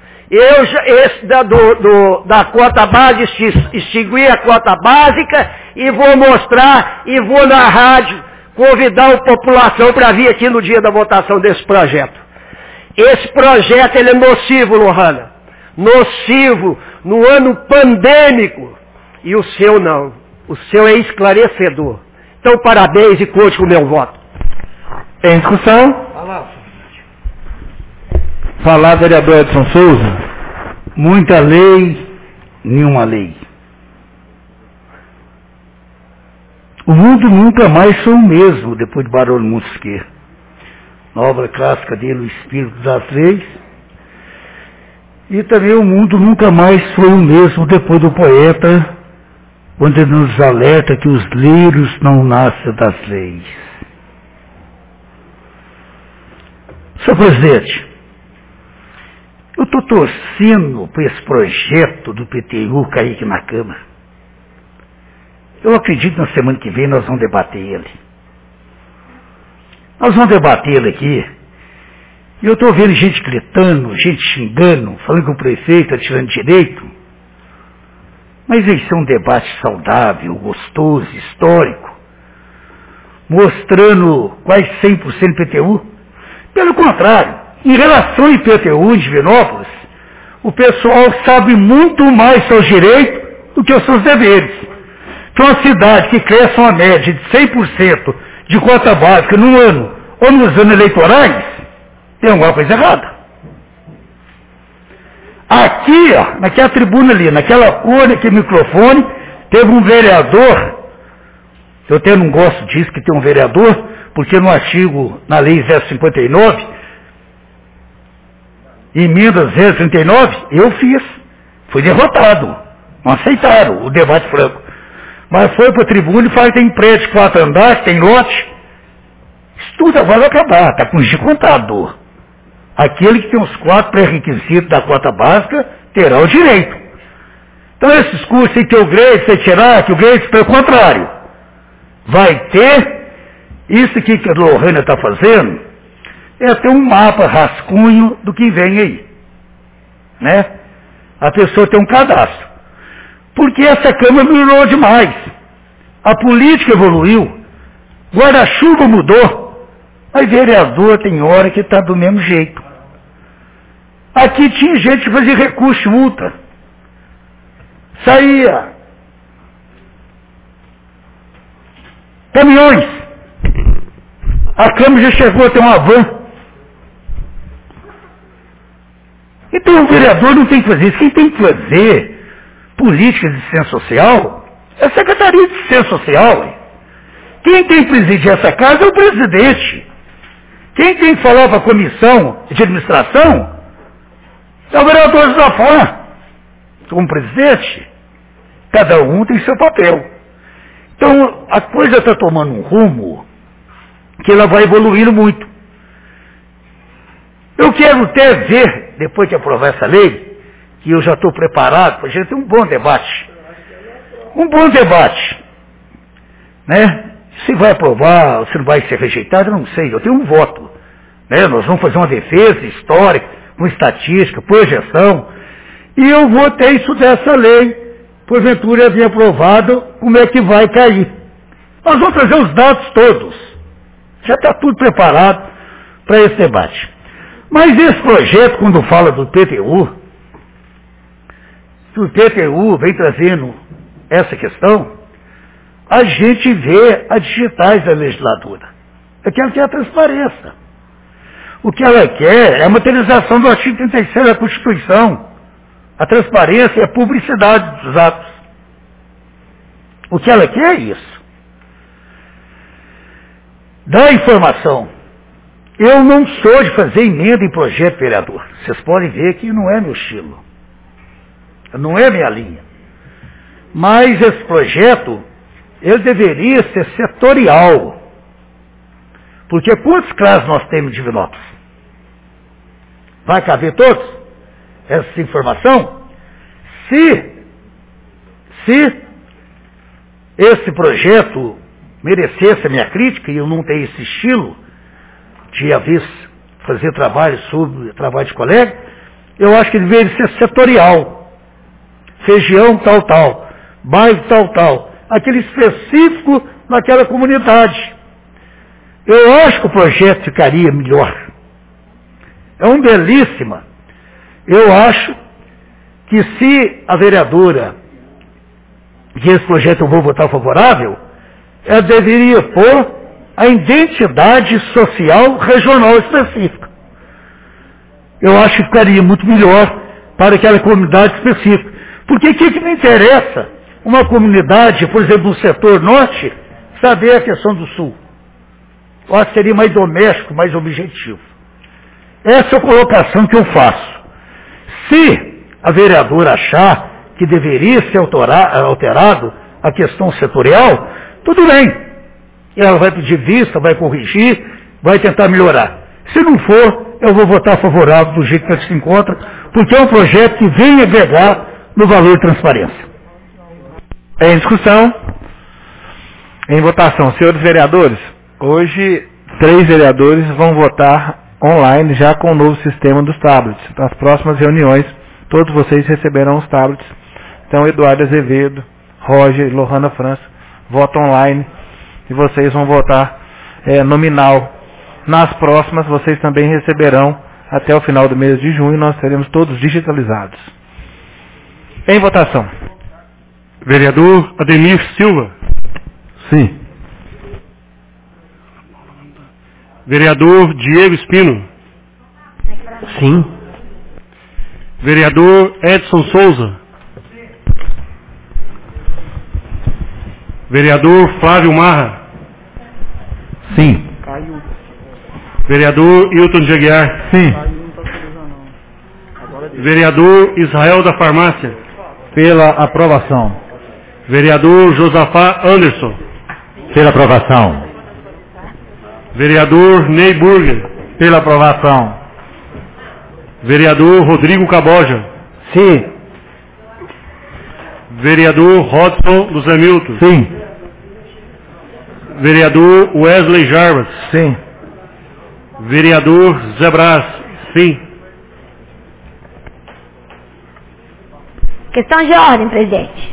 Da cota básica, extinguir a cota básica, e vou mostrar, e vou na rádio, convidar a população para vir aqui no dia da votação desse projeto. Esse projeto ele é nocivo, Lohana. Nocivo no ano pandêmico. E o seu não. O seu é esclarecedor. Então, parabéns e conte com o meu voto. Em discussão? Falar, vereador Edson Souza. Muita lei, nenhuma lei. O mundo nunca mais foi o mesmo depois de Barão Montesquieu. Na obra clássica dele, O Espírito das Leis. E também o mundo nunca mais foi o mesmo depois do poeta, quando ele nos alerta que os lírios não nascem das leis. Senhor presidente, eu estou torcendo para esse projeto do PTU cair aqui na Câmara. Eu acredito que na semana que vem nós vamos debater ele. Nós vamos debater ele aqui. E eu estou vendo gente gritando, gente xingando, falando que o prefeito está tirando direito. Mas isso é um debate saudável, gostoso, histórico, mostrando quase 100% PTU. Pelo contrário, em relação ao IPTU de Divinópolis, o pessoal sabe muito mais seus direitos do que os seus deveres. Que uma cidade que cresce uma média de 100% de cota básica no ano ou nos anos eleitorais, tem alguma coisa errada. Aqui, ó, naquela tribuna ali, naquela cor, naquele microfone, teve um vereador, eu até não gosto disso que tem um vereador, porque no artigo, na lei 059, emenda 039, eu fiz, fui derrotado, não aceitaram o debate franco. Mas foi para a tribuna e falou que tem prédio de 4 andares, tem lote, isso tudo agora vai acabar, está com o contador. Aquele que tem os 4 pré-requisitos da cota básica terá o direito. Então esses cursos aí que o Grace vai tirar, que o Grace, pelo contrário, vai ter, isso aqui que a Lohana está fazendo, é ter um mapa rascunho do que vem aí. Né? A pessoa tem um cadastro. Porque essa Câmara melhorou demais. A política evoluiu, guarda-chuva mudou, mas vereador tem hora que está do mesmo jeito. Aqui tinha gente que fazia recurso de multa. saía caminhões. A Câmara já chegou a ter uma van. Então o vereador não tem que fazer isso. Quem tem que fazer políticas de assistência social é a Secretaria de Assistência Social. Quem tem que presidir essa casa é o presidente. Quem tem que falar para a comissão de administração é o vereador José Fã, como presidente. Cada um tem seu papel. Então a coisa está tomando um rumo que ela vai evoluindo muito. Eu quero até ver, depois de aprovar essa lei, que eu já estou preparado para a gente ter um bom debate. Um bom debate. Né? Se vai aprovar, se não vai ser rejeitado, eu não sei. Eu tenho um voto. Né? Nós vamos fazer uma defesa histórica, com estatística, projeção. E eu vou ter isso dessa lei, porventura vir aprovado, como é que vai cair. Nós vamos trazer os dados todos. Já está tudo preparado para esse debate. Mas esse projeto, quando fala do PTU, que o PTU vem trazendo essa questão, a gente vê as digitais da legislatura. É que ela quer a transparência. O que ela quer é a materialização do artigo 36 da Constituição. A transparência e a publicidade dos atos. O que ela quer é isso. Da informação. Eu não sou de fazer emenda em projeto, vereador. Vocês podem ver que não é meu estilo. Não é minha linha. Mas esse projeto, ele deveria ser setorial. Porque quantos CRAS nós temos em Divinópolis? Vai caber todos? Essa informação? Se esse projeto merecesse a minha crítica, e eu não tenho esse estilo de às fazer trabalho sobre trabalho de colega, eu acho que deveria ser setorial. Região tal, bairro tal, aquele específico naquela comunidade. Eu acho que o projeto ficaria melhor. É uma belíssima. Eu acho que se a vereadora, que esse projeto eu vou votar favorável, ela deveria pôr a identidade social regional específica. Eu acho que ficaria muito melhor para aquela comunidade específica. Porque o que me interessa? Uma comunidade, por exemplo, no setor norte, saber a questão do sul. Eu acho que seria mais doméstico, mais objetivo. Essa é a colocação que eu faço. Se a vereadora achar que deveria ser alterado a questão setorial, tudo bem. Ela vai pedir vista, vai corrigir, vai tentar melhorar. Se não for, eu vou votar favorável do jeito que ela se encontra, porque é um projeto que vem agregar no valor de transparência. Em discussão, em votação, senhores vereadores, hoje 3 vereadores vão votar online já com o novo sistema dos tablets. Nas próximas reuniões, todos vocês receberão os tablets. Então, Eduardo Azevedo, Roger e Lohana França votam online e vocês vão votar nominal. Nas próximas, vocês também receberão até o final do mês de junho, nós teremos todos digitalizados. Em votação. Vereador Ademir Silva. Sim. Vereador Diego Espino. Sim. Vereador Edson Souza. Vereador Flávio Marra. Sim. Vereador Hilton de Aguiar. Sim. Vereador Israel da Farmácia. Pela aprovação. Vereador Josafá Anderson. Pela aprovação. Vereador Ney Burger. Pela aprovação. Vereador Rodrigo Caboja. Sim. Vereador Rodson dos Hamilton. Sim. Vereador Wesley Jarbas. Sim. Vereador Zé Brás. Sim. Questão de ordem, presidente.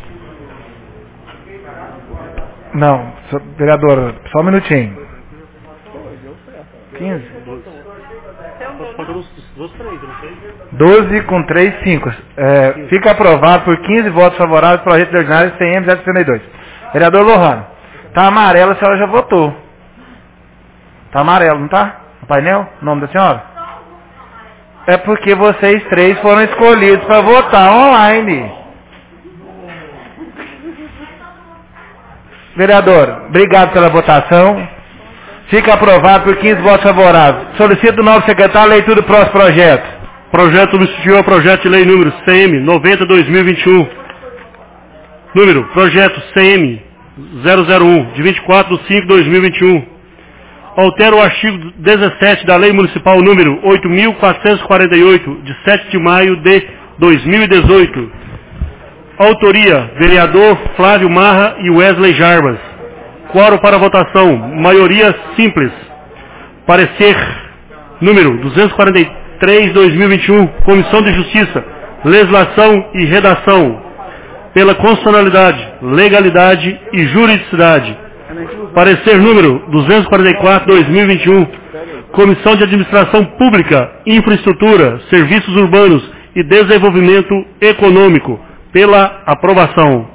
Não, vereador, só um minutinho. 15? 12 com 3, 5. Fica aprovado por 15 votos favoráveis para o projeto de ordinário CM 062. Vereador Lohane, tá amarelo, a senhora já votou. Tá amarelo, não tá? No painel? O nome da senhora? É porque vocês três foram escolhidos para votar online. Vereador, obrigado pela votação. Fica aprovado por 15 votos favoráveis. Solicito do novo secretário a leitura do próximo projeto. Projeto substituiu ao projeto de lei número CM 90/2021. Número, projeto CM 001, de 24/5/2021. Altera o artigo 17 da Lei Municipal número 8.448, de 7 de maio de 2018. Autoria, vereador Flávio Marra e Wesley Jarbas. Quórum para votação, maioria simples. Parecer número 243/2021, Comissão de Justiça, Legislação e Redação, pela constitucionalidade, legalidade e juridicidade. Parecer número 244/2021, Comissão de Administração Pública, Infraestrutura, Serviços Urbanos e Desenvolvimento Econômico, pela aprovação.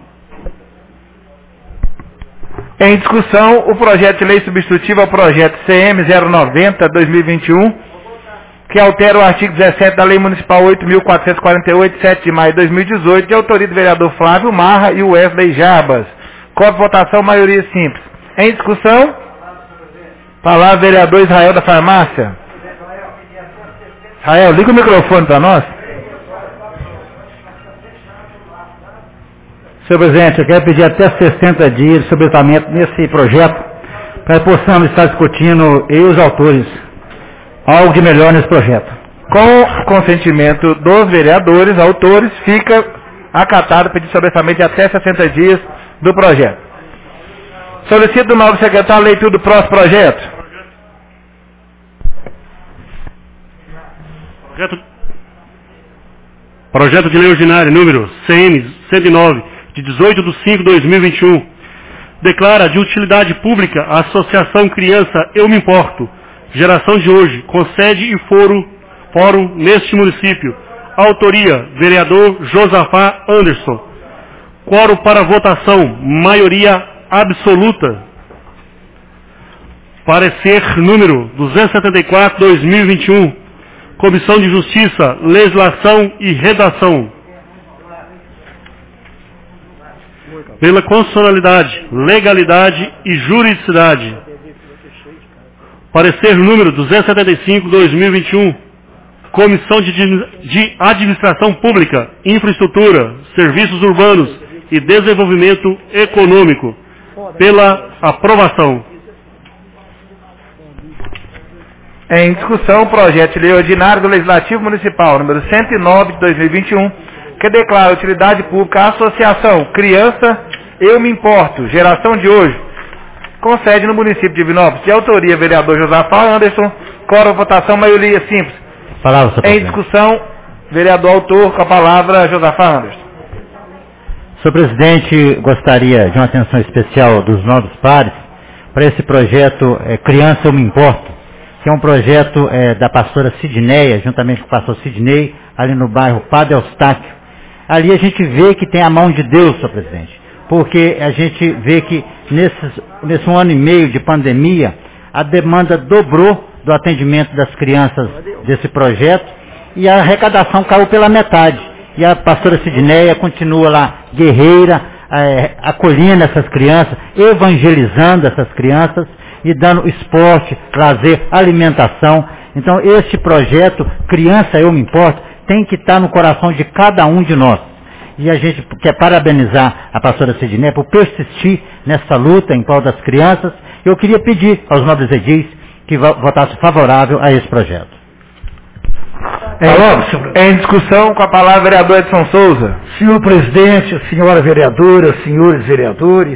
Em discussão, o projeto de lei substitutivo ao projeto CM 090/2021, que altera o artigo 17 da Lei Municipal 8.448, de 7 de maio de 2018, de autoria do vereador Flávio Marra e Wesley Jarbas. Código de votação, maioria simples. Em discussão, palavra vereador Israel da Farmácia. Israel, liga o microfone para nós. Senhor presidente, eu quero pedir até 60 dias de sobretamento nesse projeto, para que possamos estar discutindo, eu e os autores, algo de melhor nesse projeto. Com consentimento dos vereadores, autores, fica acatado o pedido de sobressamento de até 60 dias do projeto. Solicito do novo secretário a leitura do próximo projeto. Projeto de lei ordinário número CM 109, de 18/5/2021. Declara de utilidade pública a Associação Criança Eu Me Importo, geração de hoje, com sede e fórum neste município. Autoria, vereador Josafá Anderson. Quórum para votação, maioria absoluta. Parecer número 274/2021. Comissão de Justiça, Legislação e Redação. Pela constitucionalidade, legalidade e juridicidade. Parecer número 275/2021. Comissão de Administração Pública, Infraestrutura, Serviços Urbanos e Desenvolvimento Econômico. Pela aprovação. Em discussão, o projeto de lei ordinário do Legislativo Municipal, número 109 de 2021, que declara a utilidade pública à Associação Criança Eu Me Importo, geração de hoje, com sede no município de Divinópolis, de autoria vereador Josafá Anderson, quórum votação, maioria simples. Palavra, em discussão, vereador autor, com a palavra Josafá Anderson. Senhor presidente, gostaria de uma atenção especial dos nobres pares para esse projeto Criança Eu Me Importo, que é um projeto da pastora Sidneia, juntamente com o pastor Sidney, ali no bairro Padre Eustáquio. Ali a gente vê que tem a mão de Deus, senhor presidente, porque a gente vê que nesse 1 ano e meio de pandemia, a demanda dobrou do atendimento das crianças desse projeto e a arrecadação caiu pela metade. E a pastora Sidneia continua lá, guerreira, acolhendo essas crianças, evangelizando essas crianças e dando esporte, lazer, alimentação. Então, este projeto, Criança Eu Me Importo, tem que estar no coração de cada um de nós. E a gente quer parabenizar a pastora Sidneia por persistir nessa luta em prol das crianças. Eu queria pedir aos nobres edis que votassem favorável a esse projeto. Em discussão, com a palavra vereador Edson Souza. Senhor presidente, senhora vereadora, senhores vereadores,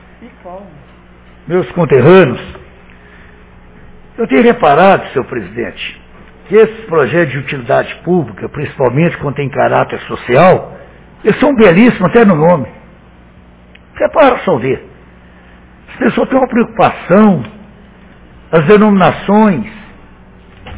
meus conterrâneos, eu tenho reparado, senhor presidente, que esses projetos de utilidade pública, principalmente quando tem caráter social, eles são belíssimos até no nome. Repara só ver. As pessoas têm uma preocupação, as denominações,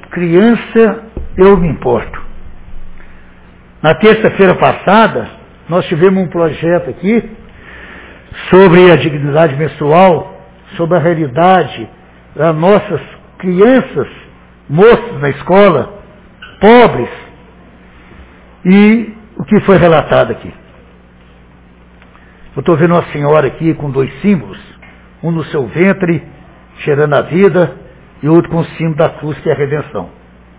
criança, eu me importo. Na terça-feira passada, nós tivemos um projeto aqui sobre a dignidade menstrual, sobre a realidade das nossas crianças, moças na escola, pobres, e o que foi relatado aqui. Eu estou vendo uma senhora aqui com 2 símbolos, um no seu ventre, cheirando a vida, e outro com o símbolo da cruz, que é a redenção.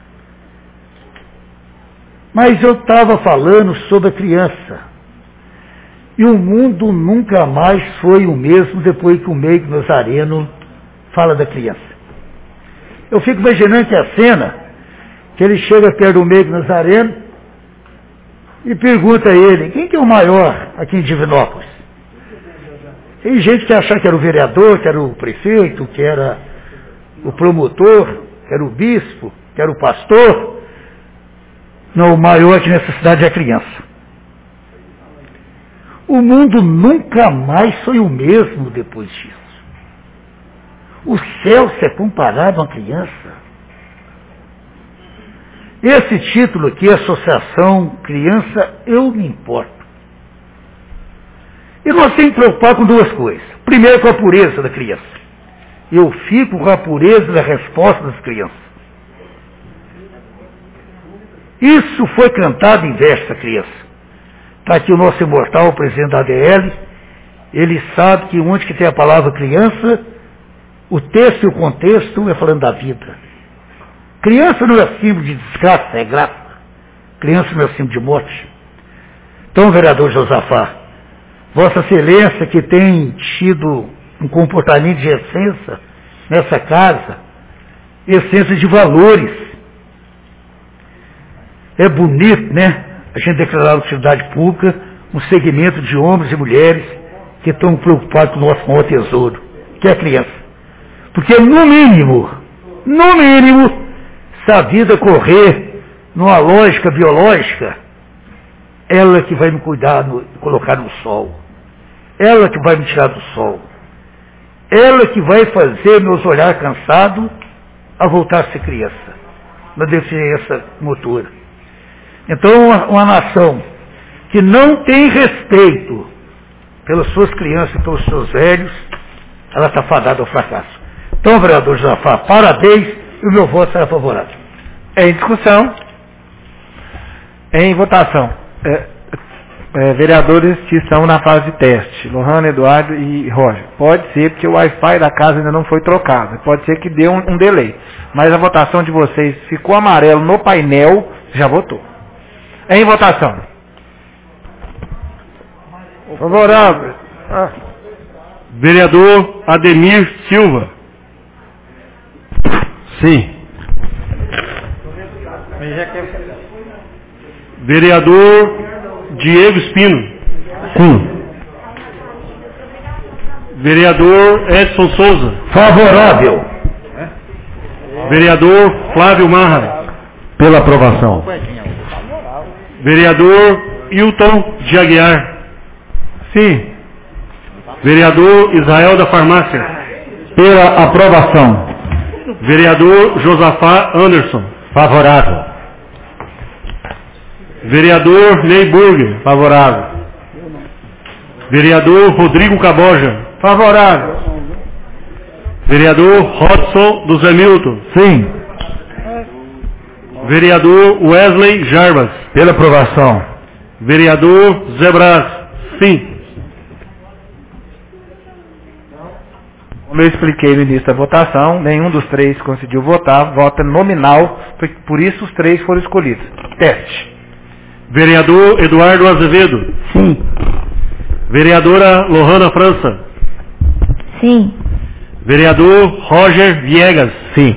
Mas eu estava falando sobre a criança. E o mundo nunca mais foi o mesmo depois que o Meigo Nazareno fala da criança. Eu fico imaginando que a cena, que ele chega perto do Meigo Nazareno e pergunta a ele, quem que é o maior aqui em Divinópolis? Tem gente que acha que era o vereador, que era o prefeito, que era o promotor, que era o bispo, que era o pastor. Não, o maior aqui nessa cidade é a criança. O mundo nunca mais foi o mesmo depois disso. O céu se é comparado a uma criança. Esse título aqui, Associação Criança, eu me importo. E nós temos que preocupar com 2 coisas. Primeiro, com a pureza da criança. Eu fico com a pureza da resposta das crianças. Isso foi cantado em verso da criança. Está aqui o nosso imortal, o presidente da ADL. Ele sabe que onde que tem a palavra criança, o texto e o contexto é falando da vida. Criança não é símbolo de desgraça, é graça. Criança não é símbolo de morte. Então, vereador Josafá, Vossa Excelência, que tem tido um comportamento de essência nessa casa, essência de valores. É bonito, né? A gente declarar a utilidade pública um segmento de homens e mulheres que estão preocupados com o nosso maior tesouro, que é a criança. Porque no mínimo, se a vida correr numa lógica biológica, ela que vai me cuidar, colocar no sol. Ela que vai me tirar do sol. Ela que vai fazer meus olhar cansados a voltar a ser criança, na deficiência motora. Então, uma nação que não tem respeito pelas suas crianças e pelos seus velhos, ela está fadada ao fracasso. Então, vereador Josafá, parabéns, e o meu voto será favorável. Em discussão. Em votação. Vereadores que estão na fase de teste, Lohana, Eduardo e Roger. Pode ser porque o Wi-Fi da casa ainda não foi trocado. Pode ser que dê um delay. Mas a votação de vocês ficou amarelo no painel, já votou. Em votação. Favorável. Vereador Ademir Silva. Sim. Vereador Diego Espino. Sim. Vereador Edson Souza. Favorável. Vereador Flávio Marra. Pela aprovação. Vereador Hilton de Aguiar. Sim. Vereador Israel da Farmácia. Pela aprovação. Vereador Josafá Anderson. Favorável. Vereador Ney Burger. Favorável. Vereador Rodrigo Caboja. Favorável. Vereador Rodson do Zé Milton. Sim. Vereador Wesley Jarbas. Pela aprovação. Vereador Zé Brás. Sim. Como eu expliquei no início da votação, nenhum dos 3 conseguiu votar, vota nominal, por isso os 3 foram escolhidos. Teste. Vereador Eduardo Azevedo. Sim. Vereadora Lohana França. Sim. Vereador Roger Viegas. Sim.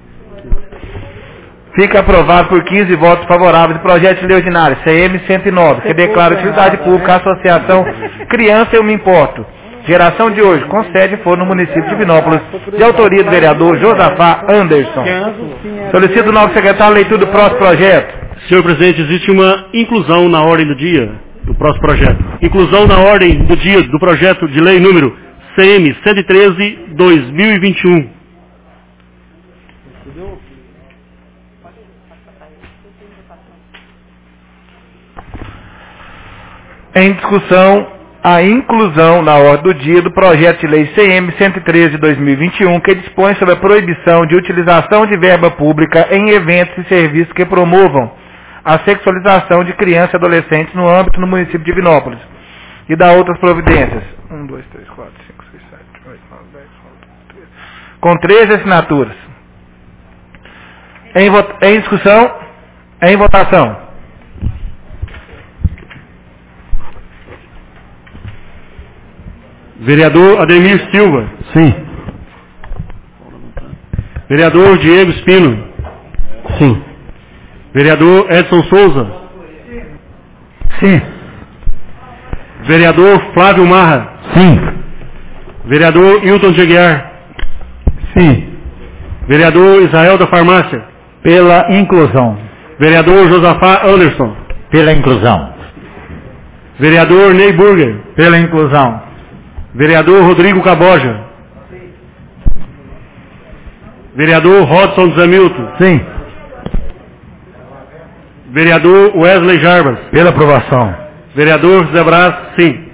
Fica aprovado por 15 votos favoráveis o projeto de lei ordinário, CM 109, que declara utilidade pública a Associação Criança Eu Me Importo. Geração de hoje, com sede for no município de Divinópolis, de autoria do vereador Josafá Anderson. Solicito o novo secretário a leitura do próximo projeto. Senhor presidente, existe uma inclusão na ordem do dia do próximo projeto. Inclusão na ordem do dia do projeto de lei número CM 113/2021. Em discussão, a inclusão na ordem do dia do projeto de lei CM 113 de 2021, que dispõe sobre a proibição de utilização de verba pública em eventos e serviços que promovam a sexualização de crianças e adolescentes no âmbito do município de Divinópolis e da outras providências. 1, 2, 3, 4, 5, 6, 7, 8, 9, 10, 11, 13. Com 13 assinaturas. Em discussão, em votação. Vereador Ademir Silva. Sim. Vereador Diego Espino. Sim. Vereador Edson Souza. Sim. Vereador Flávio Marra. Sim. Vereador Hilton de Aguiar. Sim. Vereador Israel da Farmácia. Pela inclusão. Vereador Josafá Anderson. Pela inclusão. Vereador Ney Burger. Pela inclusão. Vereador Rodrigo Caboja. Vereador Rodson Zamilton. Sim. Vereador Wesley Jarbas. Pela aprovação. Vereador José Brás, sim.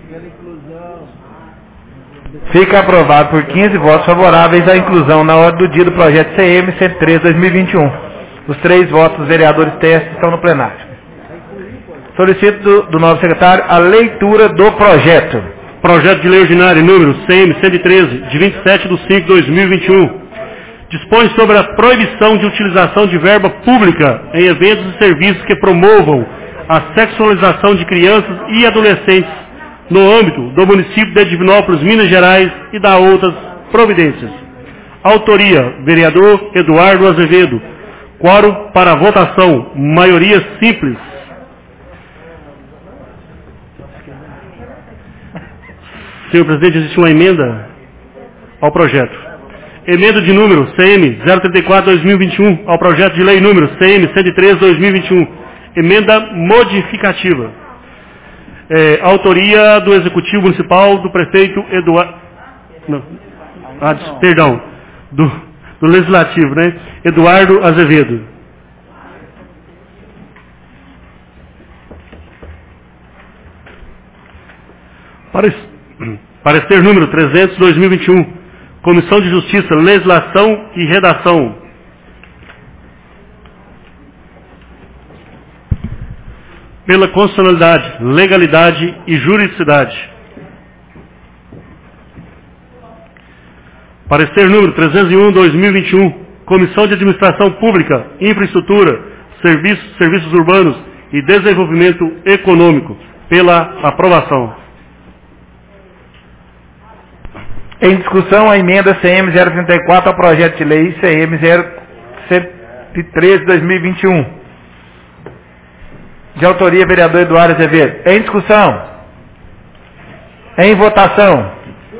Fica aprovado por 15 votos favoráveis à inclusão na ordem do dia do projeto CM 113/2021. Os 3 votos dos vereadores testes estão no plenário. Solicito do novo secretário a leitura do projeto. Projeto de Lei Ordinária número CM 113, de 27/5/2021. Dispõe sobre a proibição de utilização de verba pública em eventos e serviços que promovam a sexualização de crianças e adolescentes no âmbito do município de Divinópolis, Minas Gerais e da outras providências. Autoria, vereador Eduardo Azevedo. Quórum para votação, maioria simples. Senhor presidente, existe uma emenda ao projeto. Emenda de número CM 034/2021 ao projeto de lei número CM 113/2021. Emenda modificativa. Autoria do Executivo Municipal, do prefeito Eduardo... do Legislativo, né? Eduardo Azevedo. Parecer número 300/2021. Comissão de Justiça, Legislação e Redação. Pela constitucionalidade, legalidade e juridicidade. Parecer número 301/2021. Comissão de Administração Pública, Infraestrutura, Serviços Urbanos e Desenvolvimento Econômico. Pela aprovação. Em discussão, a emenda CM 034 ao projeto de lei CM 013/2021. De autoria, vereador Eduardo Azevedo. Em discussão. Em votação.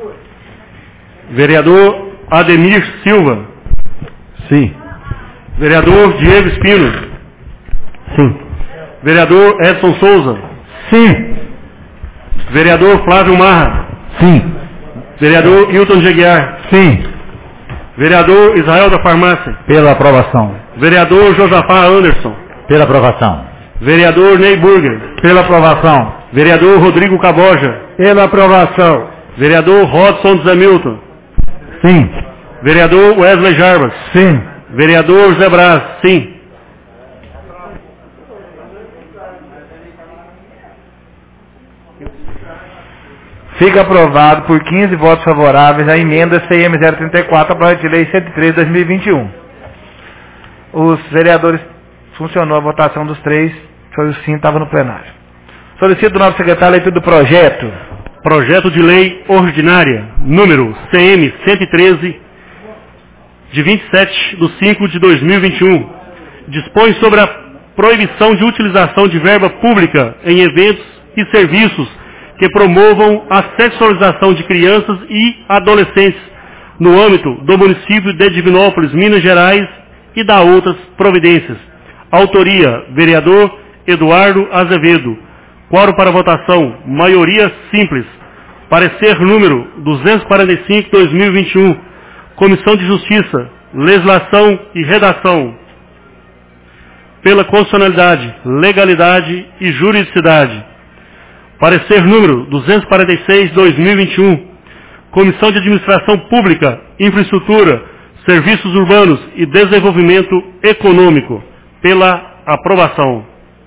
Vereador Ademir Silva. Sim. Vereador Diego Espino. Sim. Vereador Edson Souza. Sim. Vereador Flávio Marra. Sim. Vereador Hilton de Aguiar. Sim. Vereador Israel da Farmácia. Pela aprovação. Vereador Josafá Anderson. Pela aprovação. Vereador Ney Burger. Pela aprovação. Vereador Rodrigo Caboja. Pela aprovação. Vereador Rodson Zamilton. Sim. Vereador Wesley Jarbas. Sim. Vereador José Brás. Sim. Fica aprovado por 15 votos favoráveis a emenda CM 034 ao projeto de lei 113/2021. Os vereadores, funcionou a votação dos 3, foi o sim, estava no plenário. Solicito do novo secretário a leitura do projeto. Projeto de Lei Ordinária, número CM 113, de 27/5/2021. Dispõe sobre a proibição de utilização de verba pública em eventos e serviços que promovam a sexualização de crianças e adolescentes no âmbito do município de Divinópolis, Minas Gerais e da outras providências. Autoria, vereador Eduardo Azevedo. Quórum para votação, maioria simples. Parecer número 245/2021. Comissão de Justiça, Legislação e Redação. pela constitucionalidade, legalidade e juridicidade. Parecer número 246/2021, Comissão de Administração Pública, Infraestrutura, Serviços Urbanos e Desenvolvimento Econômico, pela aprovação.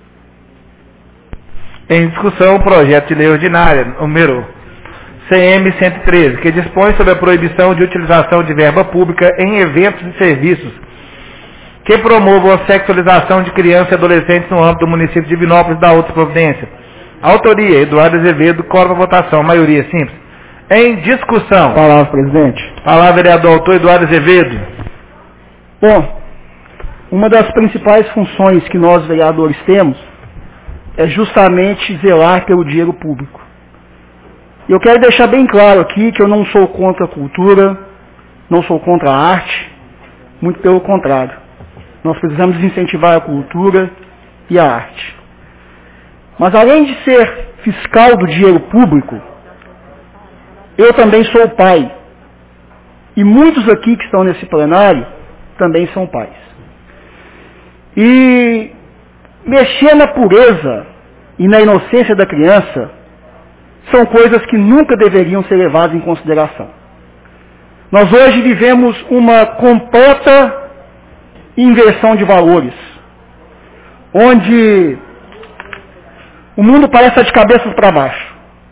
Em discussão, o projeto de lei ordinária, número CM 113, que dispõe sobre a proibição de utilização de verba pública em eventos e serviços que promovam a sexualização de crianças e adolescentes no âmbito do município de Divinópolis da outra providência. Autoria, Eduardo Azevedo, coro para votação, maioria simples. Em discussão. Palavra, presidente. Palavra, vereador autor Eduardo Azevedo. Bom, uma das principais funções que nós, vereadores, temos é justamente zelar pelo dinheiro público. E eu quero deixar bem claro aqui que eu não sou contra a cultura, não sou contra a arte, muito pelo contrário. Nós precisamos incentivar a cultura e a arte. Mas além de ser fiscal do dinheiro público, eu também sou pai. E muitos aqui que estão nesse plenário também são pais. E mexer na pureza e na inocência da criança são coisas que nunca deveriam ser levadas em consideração. Nós hoje vivemos uma completa inversão de valores, onde o mundo parece estar de cabeça para baixo.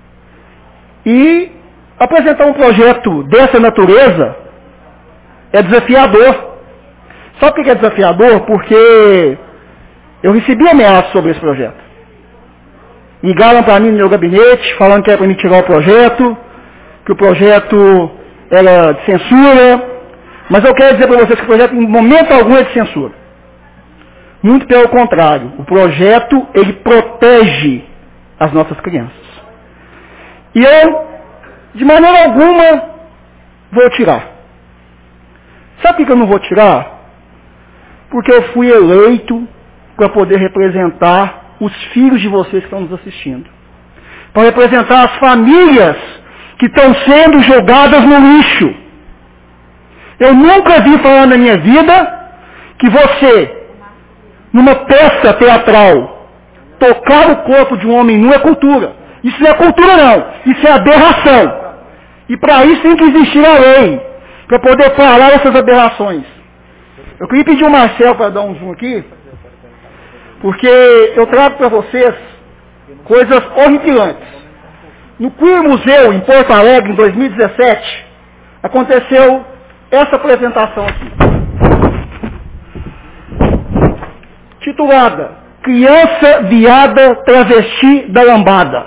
E apresentar um projeto dessa natureza é desafiador. Sabe por que é desafiador? Porque eu recebi ameaças sobre esse projeto. Ligaram para mim no meu gabinete, falando que era para me tirar o projeto, que o projeto era de censura. Mas eu quero dizer para vocês que o projeto em momento algum é de censura. Muito pelo contrário, o projeto ele protege as nossas crianças. E eu, de maneira alguma, vou tirar. Sabe por que eu não vou tirar? Porque eu fui eleito para poder representar os filhos de vocês que estão nos assistindo. Para representar as famílias que estão sendo jogadas no lixo. Eu nunca vi falar na minha vida que você, numa peça teatral, tocar o corpo de um homem nu é cultura. Isso não é cultura não, isso é aberração. E para isso tem que existir a lei, para poder parar essas aberrações. Eu queria pedir ao Marcelo para dar um zoom aqui, porque eu trago para vocês coisas horripilantes. No Queer Museu, em Porto Alegre, em 2017, aconteceu essa apresentação aqui. Titulada Criança Viada Travesti da Lambada.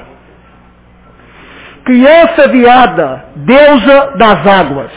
Criança Viada, Deusa das Águas.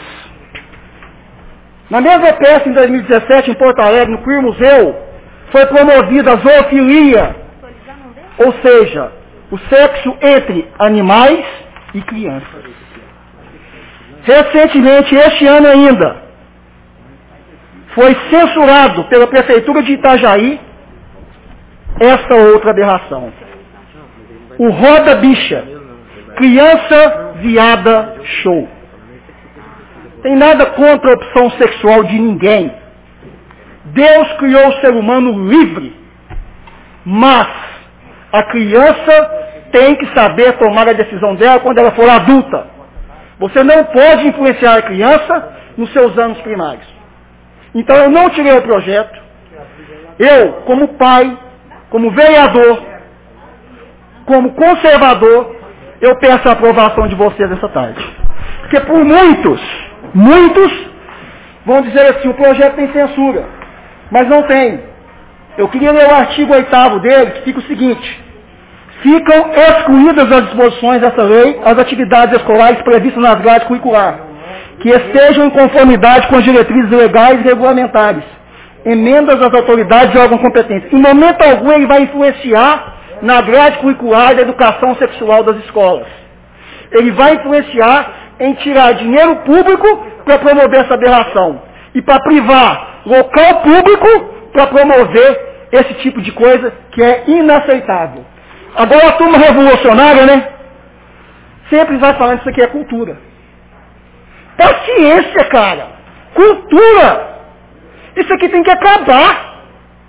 Na mesma peça, em 2017, em Porto Alegre, no Queer Museu, foi promovida a zoofilia, ou seja, o sexo entre animais e crianças. Recentemente, este ano ainda, foi censurado pela Prefeitura de Itajaí esta outra aberração. O Roda Bicha, Criança Viada Show. Tem nada contra a opção sexual de ninguém. Deus criou o ser humano livre. Mas a criança tem que saber tomar a decisão dela quando ela for adulta. Você não pode influenciar a criança nos seus anos primários. Então eu não tirei o projeto. Eu, como pai, como vereador, como conservador, eu peço a aprovação de vocês essa tarde. Porque por muitos vão dizer assim, o projeto tem censura. Mas não tem. Eu queria ler o artigo 8º dele, que fica o seguinte. Ficam excluídas das disposições dessa lei as atividades escolares previstas nas grades curriculares, que estejam em conformidade com as diretrizes legais e regulamentares, emendas das autoridades e órgãos competentes. Em momento algum ele vai influenciar na grade curricular da educação sexual das escolas. Ele vai influenciar em tirar dinheiro público para promover essa aberração e para privar local público para promover esse tipo de coisa que é inaceitável. Agora a turma revolucionária, né? Sempre vai falando que isso aqui é cultura. Paciência, cara. Cultura. Isso aqui tem que acabar.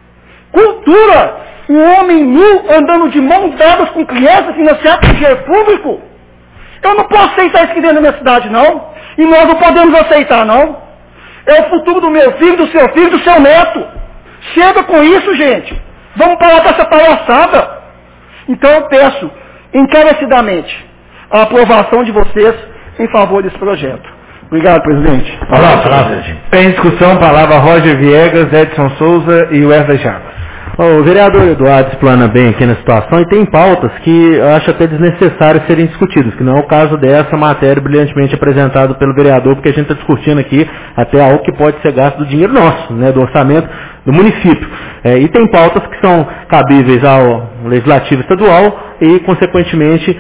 Cultura, um homem nu andando de mãos dadas com crianças financiadas com dinheiro público. Eu não posso aceitar isso aqui dentro da minha cidade, não. E nós não podemos aceitar, não. É o futuro do meu filho, do seu neto. Chega com isso, gente. Vamos parar com essa palhaçada. Então eu peço, encarecidamente, a aprovação de vocês em favor desse projeto. Obrigado, presidente. Palavra. Em discussão, palavra Roger Viegas, Edson Souza e Wesley Chagas. O vereador Eduardo explana bem aqui na situação e tem pautas que eu acho até desnecessárias serem discutidas, que não é o caso dessa matéria brilhantemente apresentada pelo vereador, porque a gente está discutindo aqui até algo que pode ser gasto do dinheiro nosso, né, do orçamento do município. E tem pautas que são cabíveis ao legislativo estadual e, consequentemente,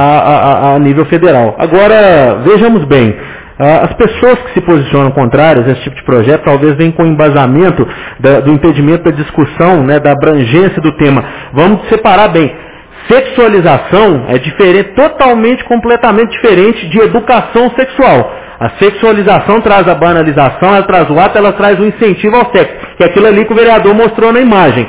a nível federal. Agora, vejamos bem. As pessoas que se posicionam contrárias a esse tipo de projeto talvez venham com embasamento do impedimento da discussão, né, da abrangência do tema. Vamos separar bem. Sexualização é diferente, totalmente, completamente diferente de educação sexual. A sexualização traz a banalização, ela traz o ato, ela traz o incentivo ao sexo, que é aquilo ali que o vereador mostrou na imagem.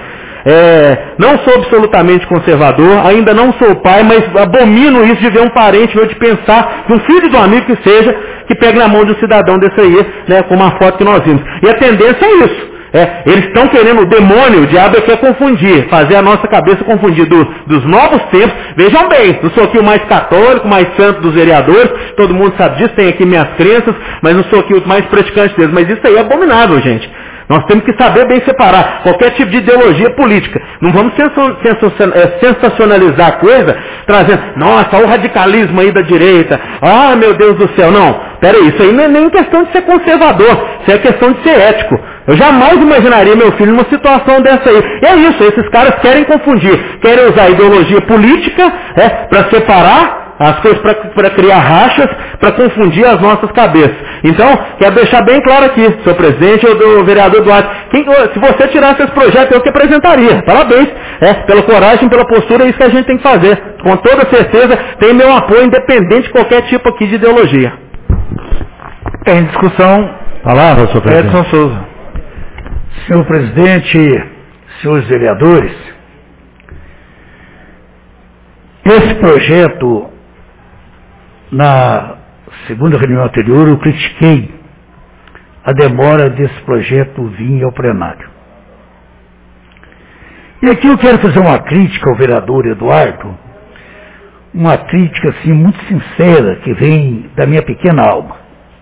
Não sou absolutamente conservador, ainda não sou pai, mas abomino isso de ver um parente meu, de pensar num filho do amigo que seja, que pegue na mão de um cidadão desse aí, né, com uma foto que nós vimos. E a tendência é isso. Eles estão querendo, o demônio, o diabo quer confundir, fazer a nossa cabeça confundir dos novos tempos. Vejam bem, não sou aqui o mais católico, mais santo dos vereadores, todo mundo sabe disso, tem aqui minhas crenças, mas não sou aqui o mais praticante deles. Mas isso aí é abominável, gente. Nós temos que saber bem separar qualquer tipo de ideologia política. Não vamos sensacionalizar a coisa, trazendo, nossa, o radicalismo aí da direita, ah, meu Deus do céu. Não, peraí, isso aí não é nem questão de ser conservador, isso é questão de ser ético. Eu jamais imaginaria meu filho numa situação dessa aí. E é isso, esses caras querem confundir, querem usar a ideologia política para separar as coisas, para criar rachas, para confundir as nossas cabeças. Então, quero deixar bem claro aqui, senhor presidente ou do vereador Duarte, se você tirasse esse projeto, eu que apresentaria. Parabéns, pela coragem, pela postura, é isso que a gente tem que fazer. Com toda certeza, tem meu apoio, independente de qualquer tipo aqui de ideologia. Em discussão, palavra, senhor presidente. Edson Souza. Senhor presidente, senhores vereadores, esse projeto, na segunda reunião anterior, eu critiquei a demora desse projeto vir ao plenário. E aqui eu quero fazer uma crítica ao vereador Eduardo, uma crítica assim muito sincera, que vem da minha pequena alma.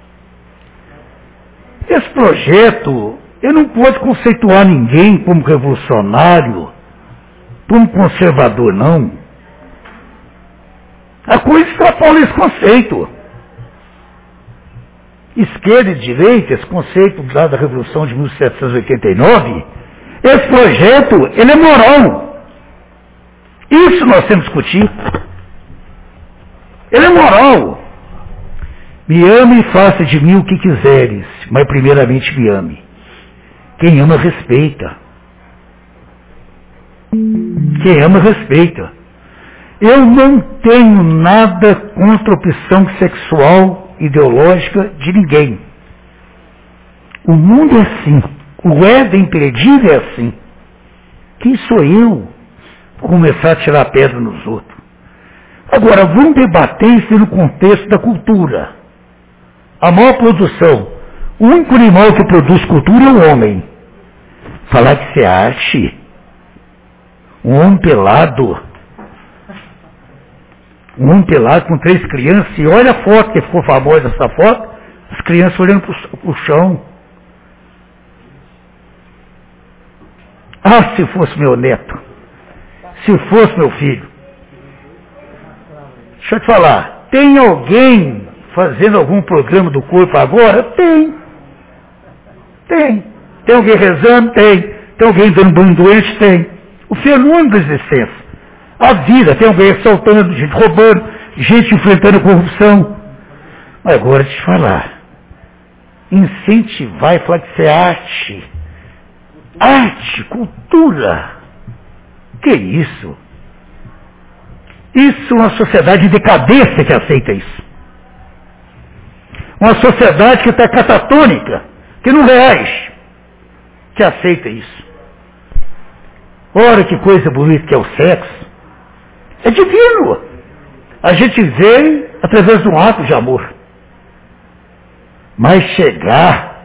Esse projeto, ele não pode conceituar ninguém como revolucionário, como conservador, não. A coisa extrapola esse conceito. Esquerda e direita, esse conceito lá da Revolução de 1789, esse projeto, ele é moral. Isso nós temos que discutir. Ele é moral. Me ame e faça de mim o que quiseres, mas primeiramente me ame. Quem ama, respeita. Quem ama, respeita. Eu não tenho nada contra a opção sexual, ideológica de ninguém. O mundo é assim. O Éden perdido é assim. Quem sou eu para começar a tirar pedra nos outros? Agora, vamos debater isso no contexto da cultura. A maior produção, o único animal que produz cultura é o homem. Falar que isso é arte, um homem pelado com 3 crianças, e olha a foto que ficou famosa, essa foto, as crianças olhando para o chão. Ah, se fosse meu neto, se fosse meu filho. Deixa eu te falar, tem alguém fazendo algum programa do corpo agora? Tem. Tem alguém rezando? Tem alguém dando banho doente? Tem. O fenômeno da existência. A vida, tem alguém assaltando, gente roubando, gente enfrentando a corrupção. Mas agora deixa eu te falar. Incentivar e falar que isso é arte. Arte, cultura. Que isso? Isso é uma sociedade de decadência que aceita isso. Uma sociedade que está catatônica, que não reage, que aceita isso. Ora, que coisa bonita que é o sexo. É divino. A gente vê através de um ato de amor. Mas chegar...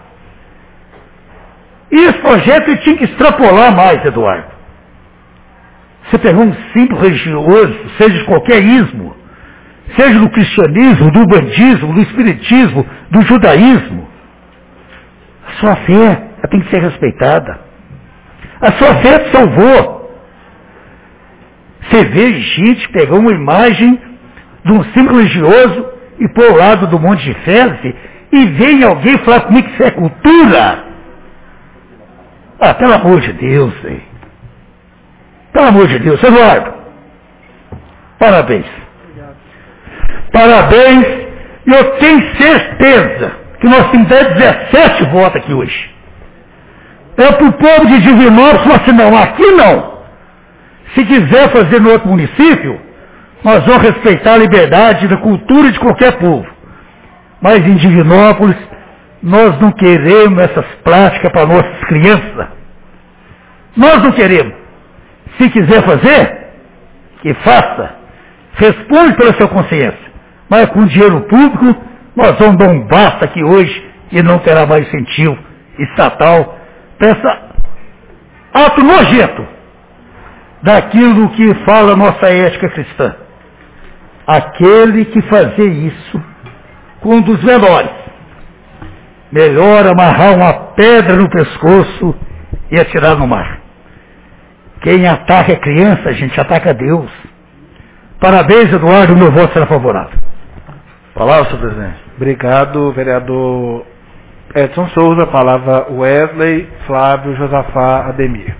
E esse projeto tinha que extrapolar mais, Eduardo. Você pegar um símbolo religioso, seja de qualquer ismo, seja do cristianismo, do bandismo, do espiritismo, do judaísmo, a sua fé tem que ser respeitada. A sua fé te salvou. Você vê gente pegar uma imagem de um símbolo religioso e pôr ao lado do Monte de Fezes e vem alguém falar comigo que isso é cultura. Ah, pelo amor de Deus, hein? Pelo amor de Deus, Eduardo. Parabéns. Parabéns. E eu tenho certeza que nós temos 17 votos aqui hoje. É para o povo de Divinópolis falar assim, não, aqui não. Se quiser fazer no outro município, nós vamos respeitar a liberdade da cultura de qualquer povo. Mas em Divinópolis, nós não queremos essas práticas para nossas crianças. Nós não queremos. Se quiser fazer, que faça. Responde pela sua consciência. Mas com dinheiro público, nós vamos dar um basta aqui hoje e não terá mais incentivo estatal para esse ato nojento daquilo que fala a nossa ética cristã. Aquele que fazer isso com um dos menores, melhor amarrar uma pedra no pescoço e atirar no mar. Quem ataca a criança, a gente ataca a Deus. Parabéns, Eduardo, meu voto será favorável. Palavra, senhor presidente. Obrigado, vereador Edson Souza. Palavra Wesley Flávio Josafá Ademir.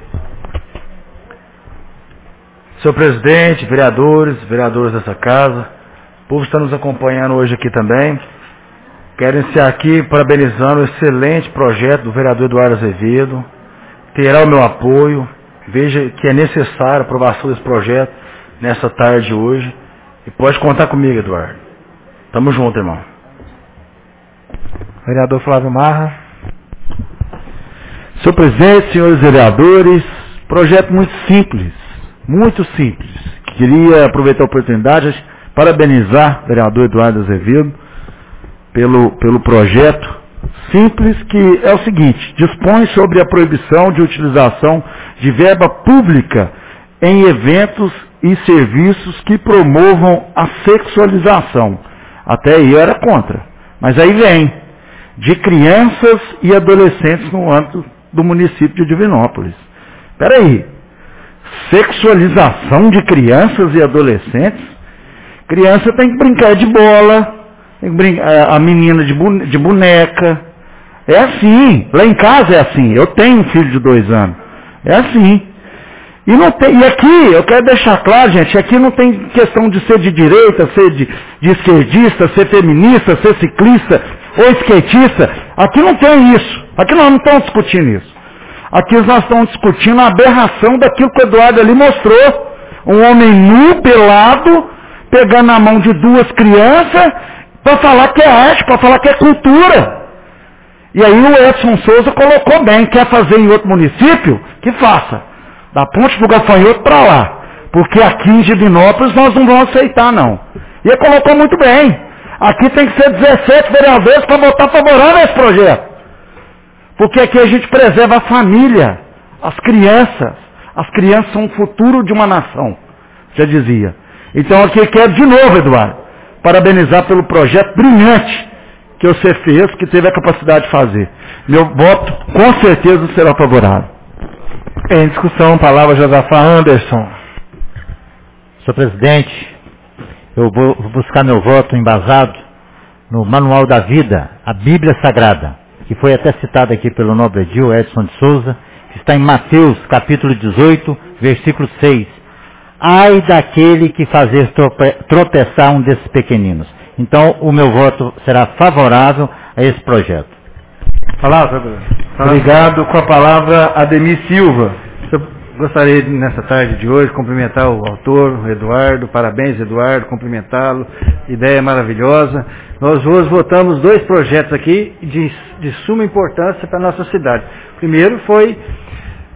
Senhor presidente, vereadores dessa casa, o povo está nos acompanhando hoje aqui também. Quero iniciar aqui parabenizando o excelente projeto do vereador Eduardo Azevedo. Terá o meu apoio. Veja que é necessário a aprovação desse projeto nessa tarde hoje. E pode contar comigo, Eduardo. Tamo junto, irmão. Vereador Flávio Marra. Senhor presidente, senhores vereadores, projeto muito simples. Queria aproveitar a oportunidade de parabenizar o vereador Eduardo Azevedo pelo projeto simples, que é o seguinte: dispõe sobre a proibição de utilização de verba pública em eventos e serviços que promovam a sexualização. Até aí eu era contra, mas aí vem, de crianças e adolescentes no âmbito do município de Divinópolis. Espera aí, sexualização de crianças e adolescentes? Criança tem que brincar de bola, tem que brincar, a menina de boneca. É assim, lá em casa é assim. Eu tenho um filho de 2 anos. É assim. E aqui, eu quero deixar claro, gente, aqui não tem questão de ser de direita, ser de esquerdista, ser feminista, ser ciclista ou skatista. Aqui não tem isso. Aqui nós não estamos discutindo isso. Aqui nós estamos discutindo a aberração daquilo que o Eduardo ali mostrou. Um homem nu, pelado, pegando na mão de 2 crianças, para falar que é arte, para falar que é cultura. E aí o Edson Souza colocou bem, quer fazer em outro município? Que faça. Da Ponte do Gafanhoto para lá. Porque aqui em Divinópolis nós não vamos aceitar, não. E ele colocou muito bem. Aqui tem que ser 17 vereadores para votar favorável a esse projeto. Porque aqui a gente preserva a família, as crianças. As crianças são o futuro de uma nação, já dizia. Então aqui eu quero de novo, Eduardo, parabenizar pelo projeto brilhante que você fez, que teve a capacidade de fazer. Meu voto com certeza será favorável. Em discussão, palavra Josafá Anderson. Senhor presidente, eu vou buscar meu voto embasado no Manual da Vida, a Bíblia Sagrada, que foi até citado aqui pelo nobre Edil Edson de Souza, que está em Mateus, capítulo 18, versículo 6. Ai daquele que fazer tropeçar um desses pequeninos. Então, o meu voto será favorável a esse projeto. Palavra, obrigado. Com a palavra, Ademir Silva. Eu gostaria, nessa tarde de hoje, cumprimentar o autor, o Eduardo. Parabéns, Eduardo, cumprimentá-lo. Ideia maravilhosa. Nós hoje votamos 2 projetos aqui de suma importância para a nossa cidade. O primeiro foi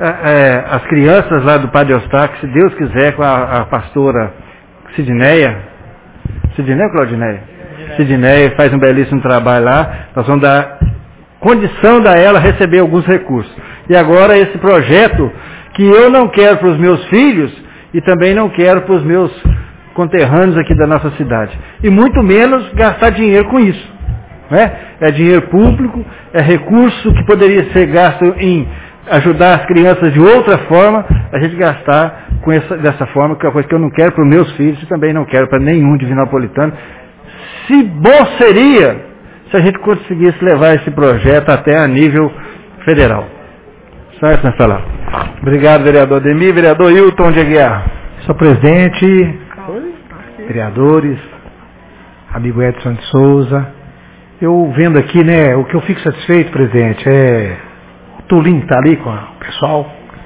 as crianças lá do Padre Eustáquio, se Deus quiser, com a pastora Sidneia ou Claudineia? Sidneia faz um belíssimo trabalho lá, nós vamos dar condição da ela receber alguns recursos. E agora esse projeto que eu não quero para os meus filhos e também não quero para os meus conterrâneos aqui da nossa cidade. E muito menos gastar dinheiro com isso. Né? É dinheiro público, é recurso que poderia ser gasto em ajudar as crianças de outra forma, a gente gastar dessa forma, que é uma coisa que eu não quero para os meus filhos e também não quero para nenhum divinopolitano. Se bom seria se a gente conseguisse levar esse projeto até a nível federal. Só essa palavra. Obrigado, vereador Ademir. Vereador Hilton de Aguiar. Senhor presidente, vereadores, amigo Edson de Souza, eu vendo aqui, né, o que eu fico satisfeito, presidente, é o Tulim está ali com o pessoal,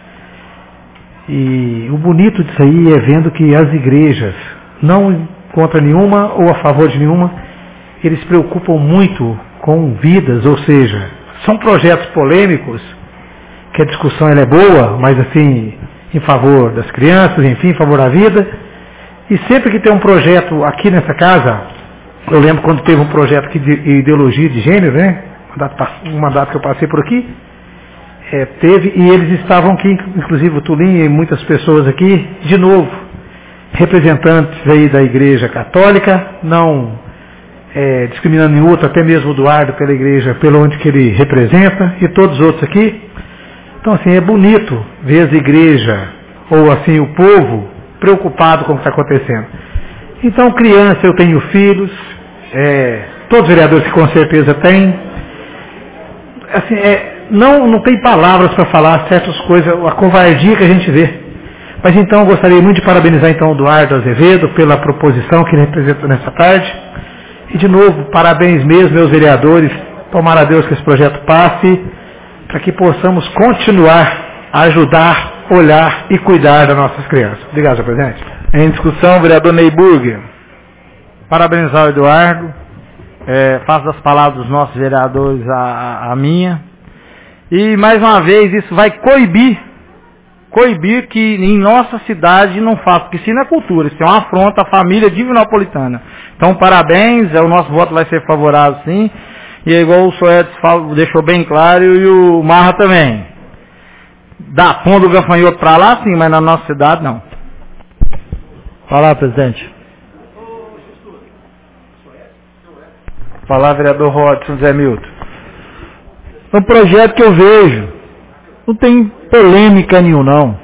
e o bonito disso aí é vendo que as igrejas, não contra nenhuma ou a favor de nenhuma, eles se preocupam muito com vidas, ou seja, são projetos polêmicos, que a discussão ela é boa, mas assim, em favor das crianças, enfim, em favor da vida. E sempre que tem um projeto aqui nessa casa, eu lembro quando teve um projeto aqui de ideologia de gênero, né? Um mandato que eu passei por aqui, teve, e eles estavam aqui, inclusive o Tulim e muitas pessoas aqui, de novo, representantes aí da Igreja Católica, não discriminando nenhum outro, até mesmo o Eduardo pela igreja, pelo onde que ele representa, e todos os outros aqui. Então, assim, é bonito ver as igrejas, ou assim, o povo, preocupado com o que está acontecendo. Então, criança, eu tenho filhos, todos os vereadores que com certeza têm. Assim, não tem palavras para falar certas coisas, a covardia que a gente vê. Mas então, eu gostaria muito de parabenizar então o Eduardo Azevedo pela proposição que ele representa nessa tarde. E de novo, parabéns mesmo, meus vereadores. Tomara a Deus que esse projeto passe, para que possamos continuar a ajudar, olhar e cuidar das nossas crianças. Obrigado, senhor presidente. Em discussão, vereador Neyburger. Parabenizar o Eduardo. Faço das palavras dos nossos vereadores a minha. E, mais uma vez, isso vai coibir que em nossa cidade não faça, porque isso não é cultura, isso é uma afronta à família divinopolitana. Então, parabéns, o nosso voto vai ser favorável, sim. E é igual o senhor Edson deixou bem claro, e o Marra também. Dá pondo o gafanhoto para lá, sim, mas na nossa cidade, não. Fala, presidente. Fala, vereador Rodson Zé Milton. É um projeto que eu vejo, não tem polêmica nenhuma, não.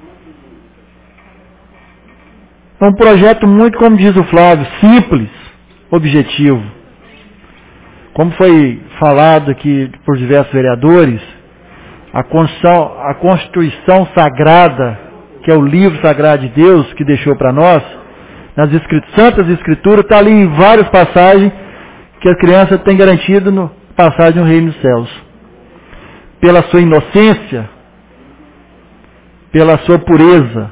É um projeto muito, como diz o Flávio, simples, objetivo. Como foi falado aqui por diversos vereadores, a Constituição Sagrada, que é o livro sagrado de Deus que deixou para nós, nas Santas Escrituras, está ali em várias passagens que a criança tem garantido no passagem no Reino dos Céus. Pela sua inocência, pela sua pureza.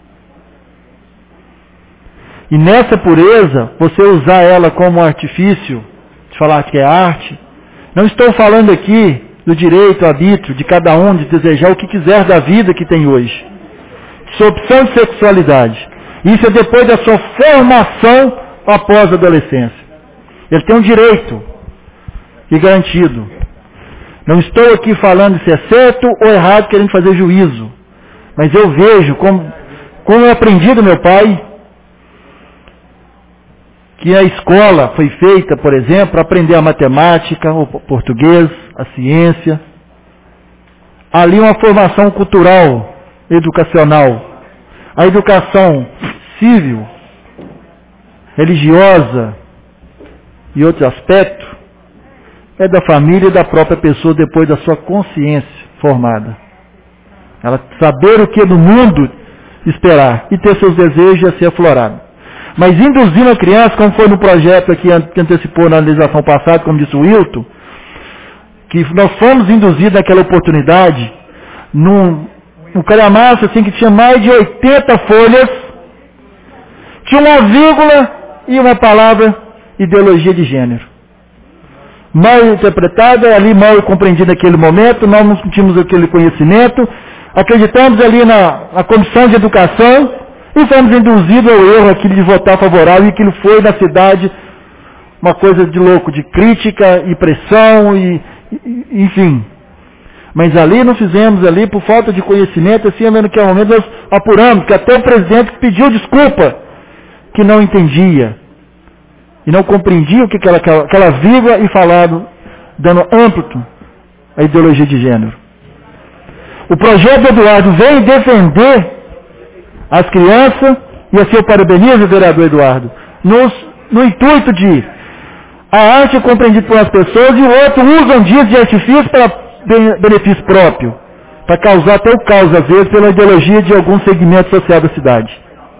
E nessa pureza, você usar ela como artifício, de falar que é arte, não estou falando aqui do direito, arbítrio de cada um de desejar o que quiser da vida que tem hoje. Sua opção de sexualidade. Isso é depois da sua formação após a adolescência. Ele tem um direito e garantido. Não estou aqui falando se é certo ou errado, querendo fazer juízo. Mas eu vejo, como eu aprendi do meu pai, que a escola foi feita, por exemplo, para aprender a matemática, o português, a ciência. Ali uma formação cultural, educacional. A educação civil, religiosa e outros aspectos, é da família e da própria pessoa depois da sua consciência formada. Ela saber o que no mundo esperar e ter seus desejos a ser aflorado. Mas induzindo a criança, como foi no projeto aqui que antecipou na legislação passada, como disse o Wilton, que nós fomos induzidos naquela oportunidade, num calhamaço assim, que tinha mais de 80 folhas, tinha uma vírgula e uma palavra ideologia de gênero. Mal interpretada, ali mal compreendida naquele momento, nós não tínhamos aquele conhecimento, acreditamos ali na Comissão de Educação e fomos induzidos ao erro aquilo de votar favorável, e aquilo foi na cidade uma coisa de louco, de crítica e pressão, enfim. Mas ali não fizemos ali por falta de conhecimento, assim, vendo que ao momento nós apuramos, que até o presidente pediu desculpa, que não entendia e não compreendia o que aquela vírgula e falado, dando âmbito à ideologia de gênero. O projeto Eduardo vem defender as crianças, e assim eu parabenizo o vereador Eduardo, no intuito de a arte é compreendida por umas pessoas e o outro usa um dia de artifício para benefício próprio, para causar até o caos, às vezes, pela ideologia de algum segmento social da cidade.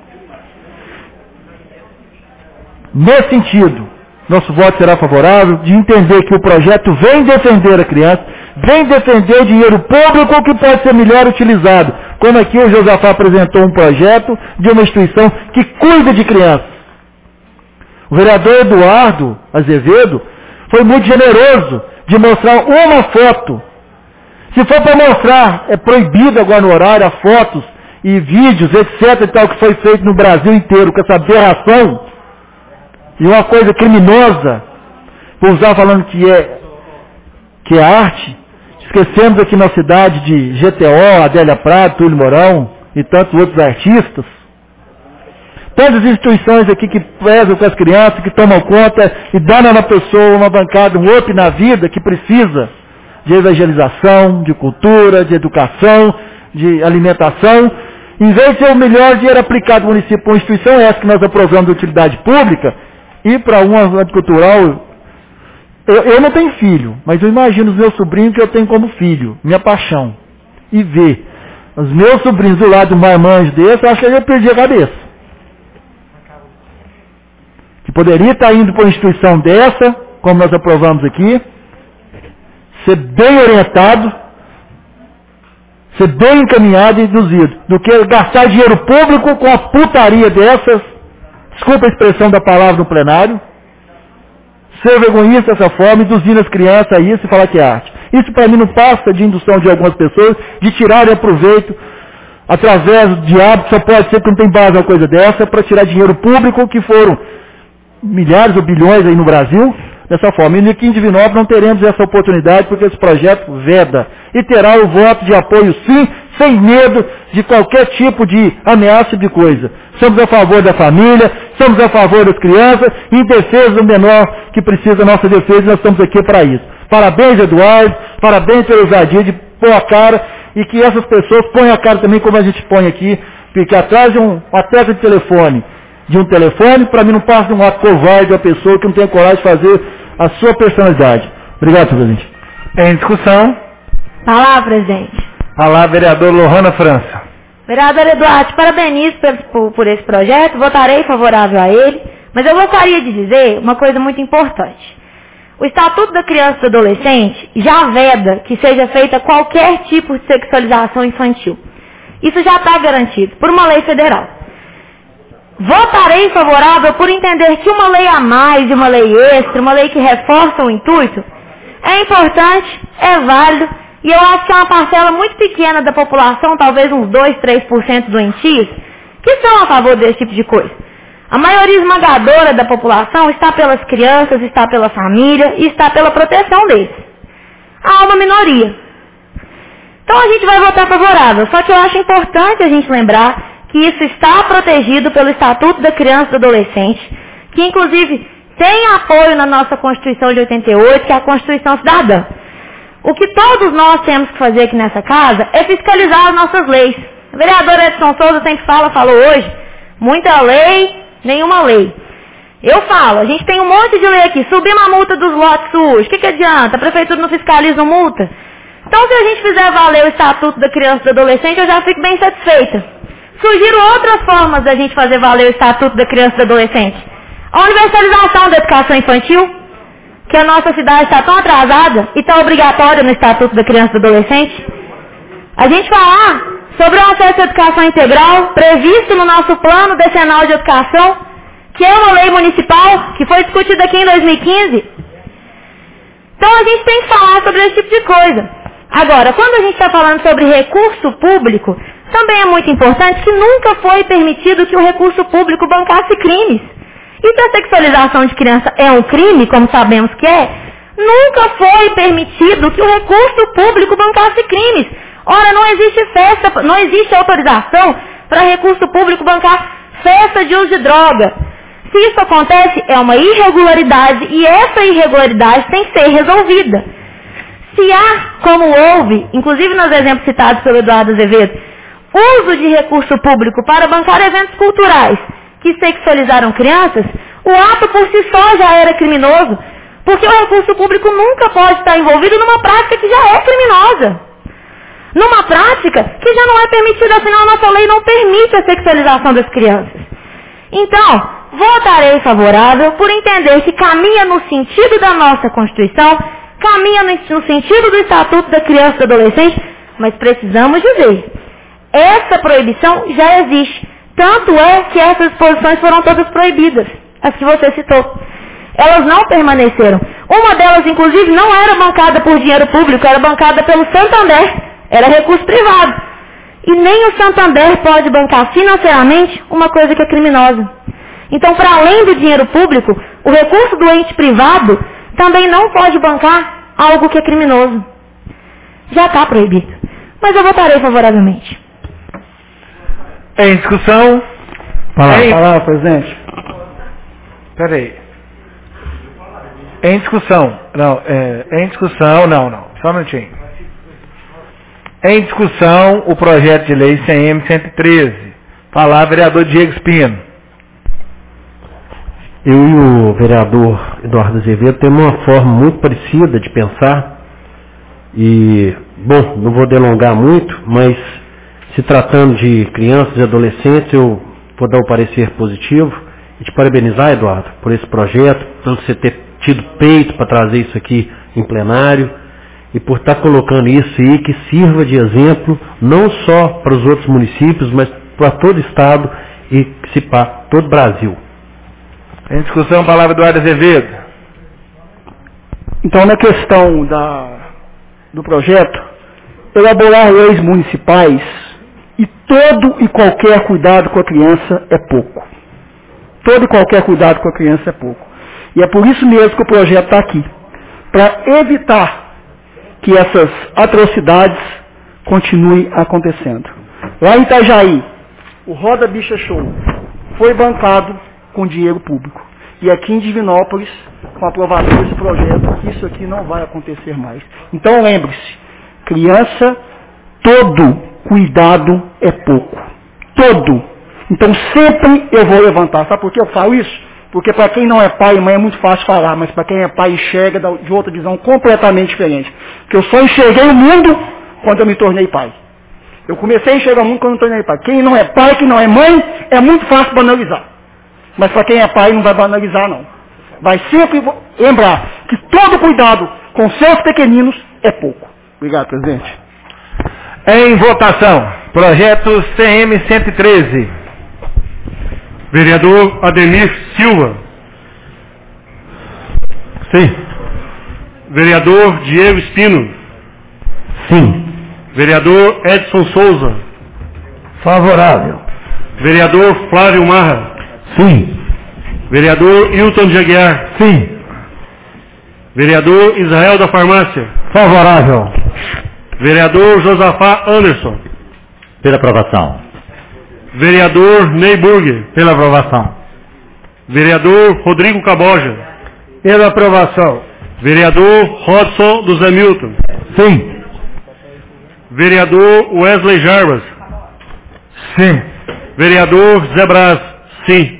Nesse sentido, nosso voto será favorável, de entender que o projeto vem defender a criança, vem defender o dinheiro público que pode ser melhor utilizado, como aqui o Josafá apresentou um projeto de uma instituição que cuida de crianças. O vereador Eduardo Azevedo foi muito generoso de mostrar uma foto. Se for para mostrar, é proibido agora no horário, as fotos e vídeos, etc. e tal, que foi feito no Brasil inteiro, com essa aberração, e uma coisa criminosa, por usar falando que é arte. Esquecemos aqui na cidade de GTO, Adélia Prado, Túlio Mourão e tantos outros artistas. Tantas instituições aqui que prezam com as crianças, que tomam conta e dão na pessoa uma bancada, um up na vida que precisa de evangelização, de cultura, de educação, de alimentação. Em vez de ser o melhor dinheiro aplicado no município para uma instituição essa que nós aprovamos de utilidade pública, e para uma cultural, eu não tenho filho, mas eu imagino os meus sobrinhos que eu tenho como filho, minha paixão. E ver os meus sobrinhos do lado de um marmanjo desse, eu acho que eu ia perder a cabeça. Que poderia estar indo para uma instituição dessa, como nós aprovamos aqui, ser bem orientado, ser bem encaminhado e induzido, do que gastar dinheiro público com a putaria dessas, desculpa a expressão da palavra no plenário, ser vergonhista dessa forma, induzindo as crianças a isso e falar que é arte. Isso para mim não passa de indução de algumas pessoas, de tirarem proveito através do diabo, que só pode ser que não tem base uma coisa dessa, para tirar dinheiro público, que foram milhares ou bilhões aí no Brasil, dessa forma. E aqui em Divinópolis não teremos essa oportunidade, porque esse projeto veda. E terá o voto de apoio sim, sem medo de qualquer tipo de ameaça de coisa. Somos a favor da família, somos a favor das crianças, e em defesa do menor que precisa da nossa defesa, e nós estamos aqui para isso. Parabéns, Eduardo, parabéns pela ousadia de pôr a cara, e que essas pessoas ponham a cara também como a gente põe aqui, porque atrás de uma tecla de telefone, para mim não passa de um ato covarde de uma pessoa que não tem coragem de fazer a sua personalidade. Obrigado, senhor presidente. Em discussão. Palavra, presidente. Palavra, vereador Lohana França. Vereador Eduardo, te parabenizo por esse projeto, votarei favorável a ele, mas eu gostaria de dizer uma coisa muito importante. O Estatuto da Criança e do Adolescente já veda que seja feita qualquer tipo de sexualização infantil. Isso já está garantido por uma lei federal. Votarei favorável por entender que uma lei a mais e uma lei extra, uma lei que reforça o intuito, é importante, é válido, e eu acho que é uma parcela muito pequena da população, talvez uns 2, 3% doentios, que são a favor desse tipo de coisa. A maioria esmagadora da população está pelas crianças, está pela família e está pela proteção deles. Há uma minoria. Então a gente vai votar favorável, só que eu acho importante a gente lembrar que isso está protegido pelo Estatuto da Criança e do Adolescente, que inclusive tem apoio na nossa Constituição de 88, que é a Constituição Cidadã. O que todos nós temos que fazer aqui nessa casa é fiscalizar as nossas leis. O vereador Edson Souza sempre falou hoje, muita lei, nenhuma lei. Eu falo, a gente tem um monte de lei aqui, subimos a multa dos lotes sujos, o que adianta? A prefeitura não fiscaliza, não multa? Então se a gente fizer valer o Estatuto da Criança e do Adolescente, eu já fico bem satisfeita. Surgiram outras formas da gente fazer valer o Estatuto da Criança e do Adolescente. A universalização da educação infantil, que a nossa cidade está tão atrasada e está obrigatória no Estatuto da Criança e do Adolescente. A gente falar sobre o acesso à educação integral, previsto no nosso Plano Decenal de Educação, que é uma lei municipal, que foi discutida aqui em 2015. Então a gente tem que falar sobre esse tipo de coisa. Agora, quando a gente está falando sobre recurso público, também é muito importante que nunca foi permitido que o recurso público bancasse crimes. E se a sexualização de criança é um crime, como sabemos que é, nunca foi permitido que o recurso público bancasse crimes. Ora, não existe festa, não existe autorização para recurso público bancar festa de uso de droga. Se isso acontece, é uma irregularidade e essa irregularidade tem que ser resolvida. Se há, como houve, inclusive nos exemplos citados pelo Eduardo Azevedo, uso de recurso público para bancar eventos culturais que sexualizaram crianças, o ato por si só já era criminoso, porque o recurso público nunca pode estar envolvido numa prática que já é criminosa. Numa prática que já não é permitida, afinal a nossa lei não permite a sexualização das crianças. Então, votarei favorável por entender que caminha no sentido da nossa Constituição, caminha no sentido do Estatuto da Criança e do Adolescente, mas precisamos dizer, essa proibição já existe. Tanto é que essas exposições foram todas proibidas, as que você citou. Elas não permaneceram. Uma delas, inclusive, não era bancada por dinheiro público, era bancada pelo Santander, era recurso privado. E nem o Santander pode bancar financeiramente uma coisa que é criminosa. Então, para além do dinheiro público, o recurso do ente privado também não pode bancar algo que é criminoso. Já está proibido. Mas eu votarei favoravelmente. Em discussão? Palavra, presidente. Peraí. Em discussão. Não, em discussão, não. Só um minutinho. Em discussão, o projeto de lei CM 113. Falar, vereador Diego Espino. Eu e o vereador Eduardo Azevedo temos uma forma muito parecida de pensar. E, bom, não vou delongar muito, mas se tratando de crianças e adolescentes, eu vou dar um parecer positivo e te parabenizar, Eduardo, por esse projeto, por você ter tido peito para trazer isso aqui em plenário e por estar colocando isso aí que sirva de exemplo não só para os outros municípios, mas para todo o Estado e, se pá, todo o Brasil. Em discussão, palavra Eduardo Azevedo. Então, na questão do projeto, elaborar leis municipais e todo e qualquer cuidado com a criança é pouco. Todo e qualquer cuidado com a criança é pouco. E é por isso mesmo que o projeto está aqui. Para evitar que essas atrocidades continuem acontecendo. Lá em Itajaí, o Roda Bicha Show foi bancado com dinheiro público. E aqui em Divinópolis, com a aprovação desse projeto, isso aqui não vai acontecer mais. Então lembre-se, criança, todo cuidado é pouco. Todo. Então sempre eu vou levantar. Sabe por que eu falo isso? Porque para quem não é pai e mãe é muito fácil falar, mas para quem é pai enxerga de outra visão completamente diferente. Porque eu só enxerguei o mundo quando eu me tornei pai. Eu comecei a enxergar o mundo quando eu me tornei pai. Quem não é pai, quem não é mãe, é muito fácil banalizar. Mas para quem é pai não vai banalizar não. Vai sempre lembrar que todo cuidado com seus pequeninos é pouco. Obrigado, presidente. Em votação, projeto CM 113. Vereador Ademir Silva. Sim. Vereador Diego Espino. Sim. Vereador Edson Souza. Favorável. Vereador Flávio Marra. Sim. Vereador Hilton de Aguiar. Sim. Vereador Israel da Farmácia. Favorável. Vereador Josafá Anderson. Pela aprovação. Vereador Ney Burger. Pela aprovação. Vereador Rodrigo Caboja. Pela aprovação. Vereador Rodson do Zé Milton. Sim. Vereador Wesley Jarbas. Sim. Vereador Zé Brás. Sim.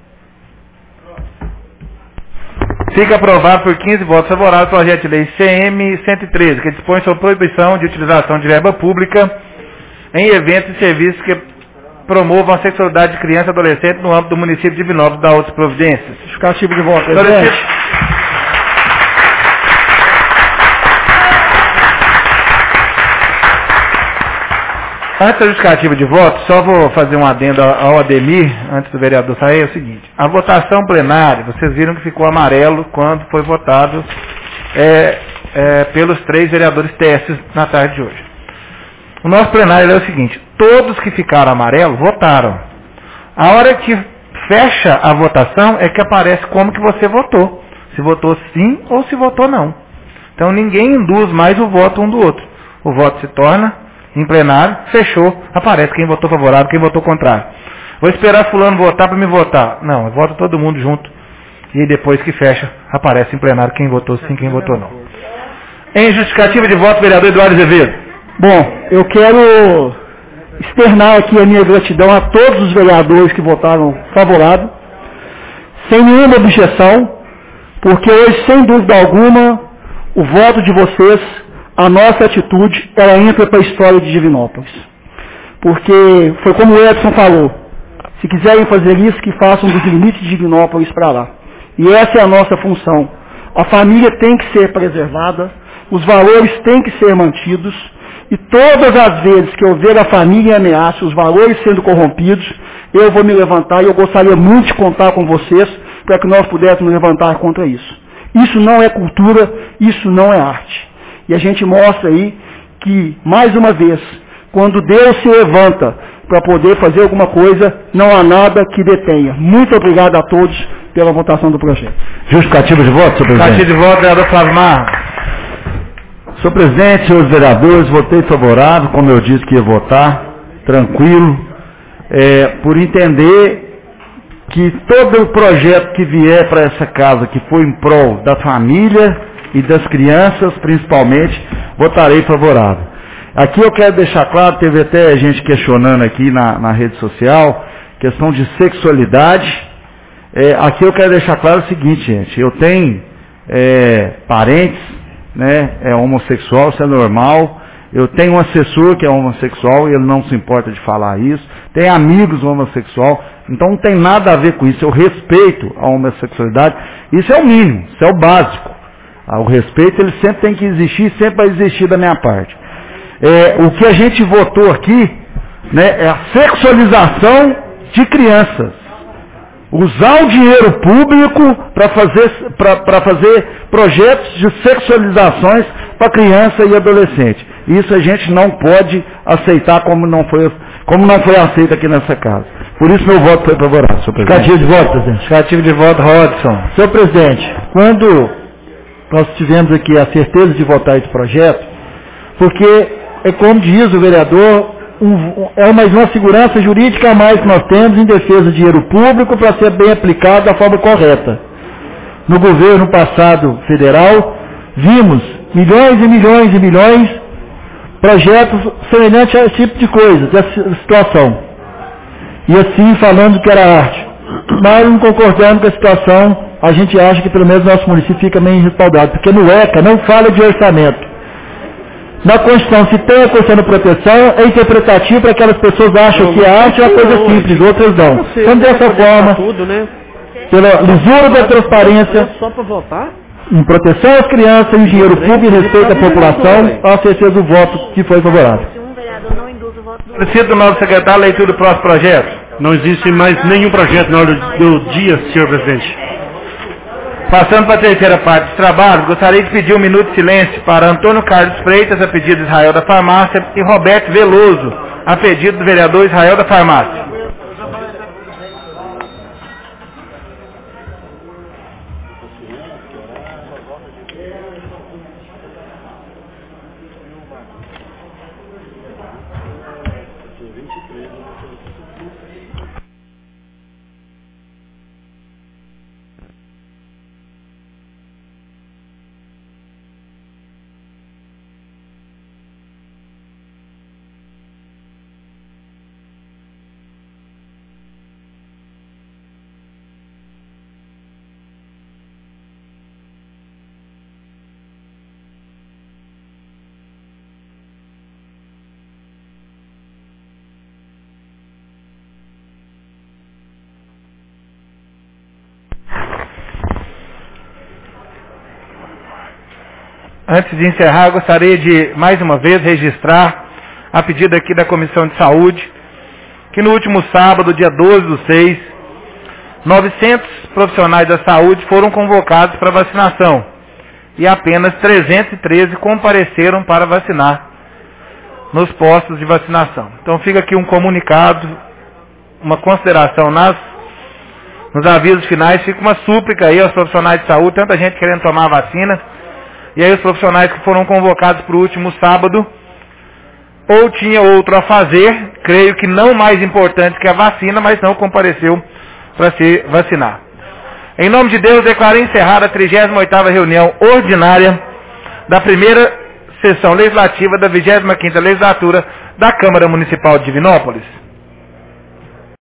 Fica aprovado por 15 votos favoráveis o projeto de lei CM 113, que dispõe sobre proibição de utilização de verba pública em eventos e serviços que promovam a sexualidade de criança e adolescente no âmbito do município de Divinópolis da outras providências. Justificativo de voto, presidente. Antes da justificativa de voto, só vou fazer um adendo ao Ademir, antes do vereador sair, é o seguinte. A votação plenária, vocês viram que ficou amarelo quando foi votado pelos 3 vereadores testes na tarde de hoje. O nosso plenário é o seguinte: todos que ficaram amarelo votaram. A hora que fecha a votação é que aparece como que você votou. Se votou sim ou se votou não. Então ninguém induz mais o voto um do outro. O voto se torna em plenário, fechou, aparece quem votou favorável, quem votou contrário. Vou esperar fulano votar para me votar. Não, vota todo mundo junto. E depois que fecha, aparece em plenário quem votou sim, quem votou não. Em justificativa de voto, vereador Eduardo Azevedo. Bom, eu quero externar aqui a minha gratidão a todos os vereadores que votaram favorável, sem nenhuma objeção, porque hoje, sem dúvida alguma, o voto de vocês, a nossa atitude, ela entra para a história de Divinópolis. Porque foi como o Edson falou, se quiserem fazer isso, que façam dos limites de Divinópolis para lá. E essa é a nossa função. A família tem que ser preservada, os valores têm que ser mantidos, e todas as vezes que eu ver a família em ameaça, os valores sendo corrompidos, eu vou me levantar e eu gostaria muito de contar com vocês para que nós pudéssemos levantar contra isso. Isso não é cultura, isso não é arte. E a gente mostra aí que, mais uma vez, quando Deus se levanta para poder fazer alguma coisa, não há nada que detenha. Muito obrigado a todos pela votação do projeto. Justificativa de voto, senhor presidente. Justificativa de voto, vereador Flávio Marra. Senhor presidente, senhores vereadores, votei favorável, como eu disse que ia votar, tranquilo, por entender que todo o projeto que vier para essa casa, que for em prol da família e das crianças, principalmente, votarei favorável. Aqui eu quero deixar claro, teve até gente questionando aqui na rede social, questão de sexualidade. Aqui eu quero deixar claro o seguinte, gente, eu tenho parentes, né, homossexual, isso é normal. Eu tenho um assessor que é homossexual e ele não se importa de falar isso. Tem amigos homossexuais, então não tem nada a ver com isso. Eu respeito a homossexualidade, isso é o mínimo, isso é o básico. O respeito ele sempre tem que existir, sempre vai existir da minha parte. O que a gente votou aqui, né, é a sexualização de crianças. Usar o dinheiro público para fazer projetos de sexualizações para criança e adolescente. Isso a gente não pode aceitar como não foi aceito aqui nessa casa. Por isso meu voto foi favorável, senhor presidente. Justificativo de voto, presidente. Justificativo de voto, Rodson. Senhor presidente, quando nós tivemos aqui a certeza de votar esse projeto, porque, como diz o vereador, é mais uma segurança jurídica a mais que nós temos em defesa do dinheiro público para ser bem aplicado da forma correta. No governo passado federal, vimos milhões e milhões e milhões projetos semelhantes a esse tipo de coisa, dessa situação. E assim falando que era arte. Mas não concordando com a situação, a gente acha que pelo menos nosso município fica meio respaldado, porque no ECA não fala de orçamento. Na Constituição, se tem a questão de proteção, é interpretativo para aquelas pessoas acham que a arte é uma coisa simples, outras não. Então, dessa forma, pela lisura da transparência, em proteção às crianças, em dinheiro público e respeito à população, a certeza do voto que foi favorável. Solicito do novo secretário a leitura do próximo projeto. Não existe mais nenhum projeto na hora do dia, senhor presidente. Passando para a terceira parte dos trabalhos, gostaria de pedir um minuto de silêncio para Antônio Carlos Freitas, a pedido de Israel da Farmácia, e Roberto Veloso, a pedido do vereador Israel da Farmácia. Antes de encerrar, gostaria de, mais uma vez, registrar a pedido aqui da Comissão de Saúde, que no último sábado, dia 12/6, 900 profissionais da saúde foram convocados para vacinação. e apenas 313 compareceram para vacinar nos postos de vacinação. Então fica aqui um comunicado, uma consideração nos avisos finais, fica uma súplica aí aos profissionais de saúde, tanta gente querendo tomar a vacina, e aí os profissionais que foram convocados para o último sábado, ou tinha outro a fazer, creio que não mais importante que a vacina, mas não compareceu para se vacinar. Em nome de Deus, declaro encerrada a 38ª reunião ordinária da primeira sessão legislativa da 25ª legislatura da Câmara Municipal de Divinópolis.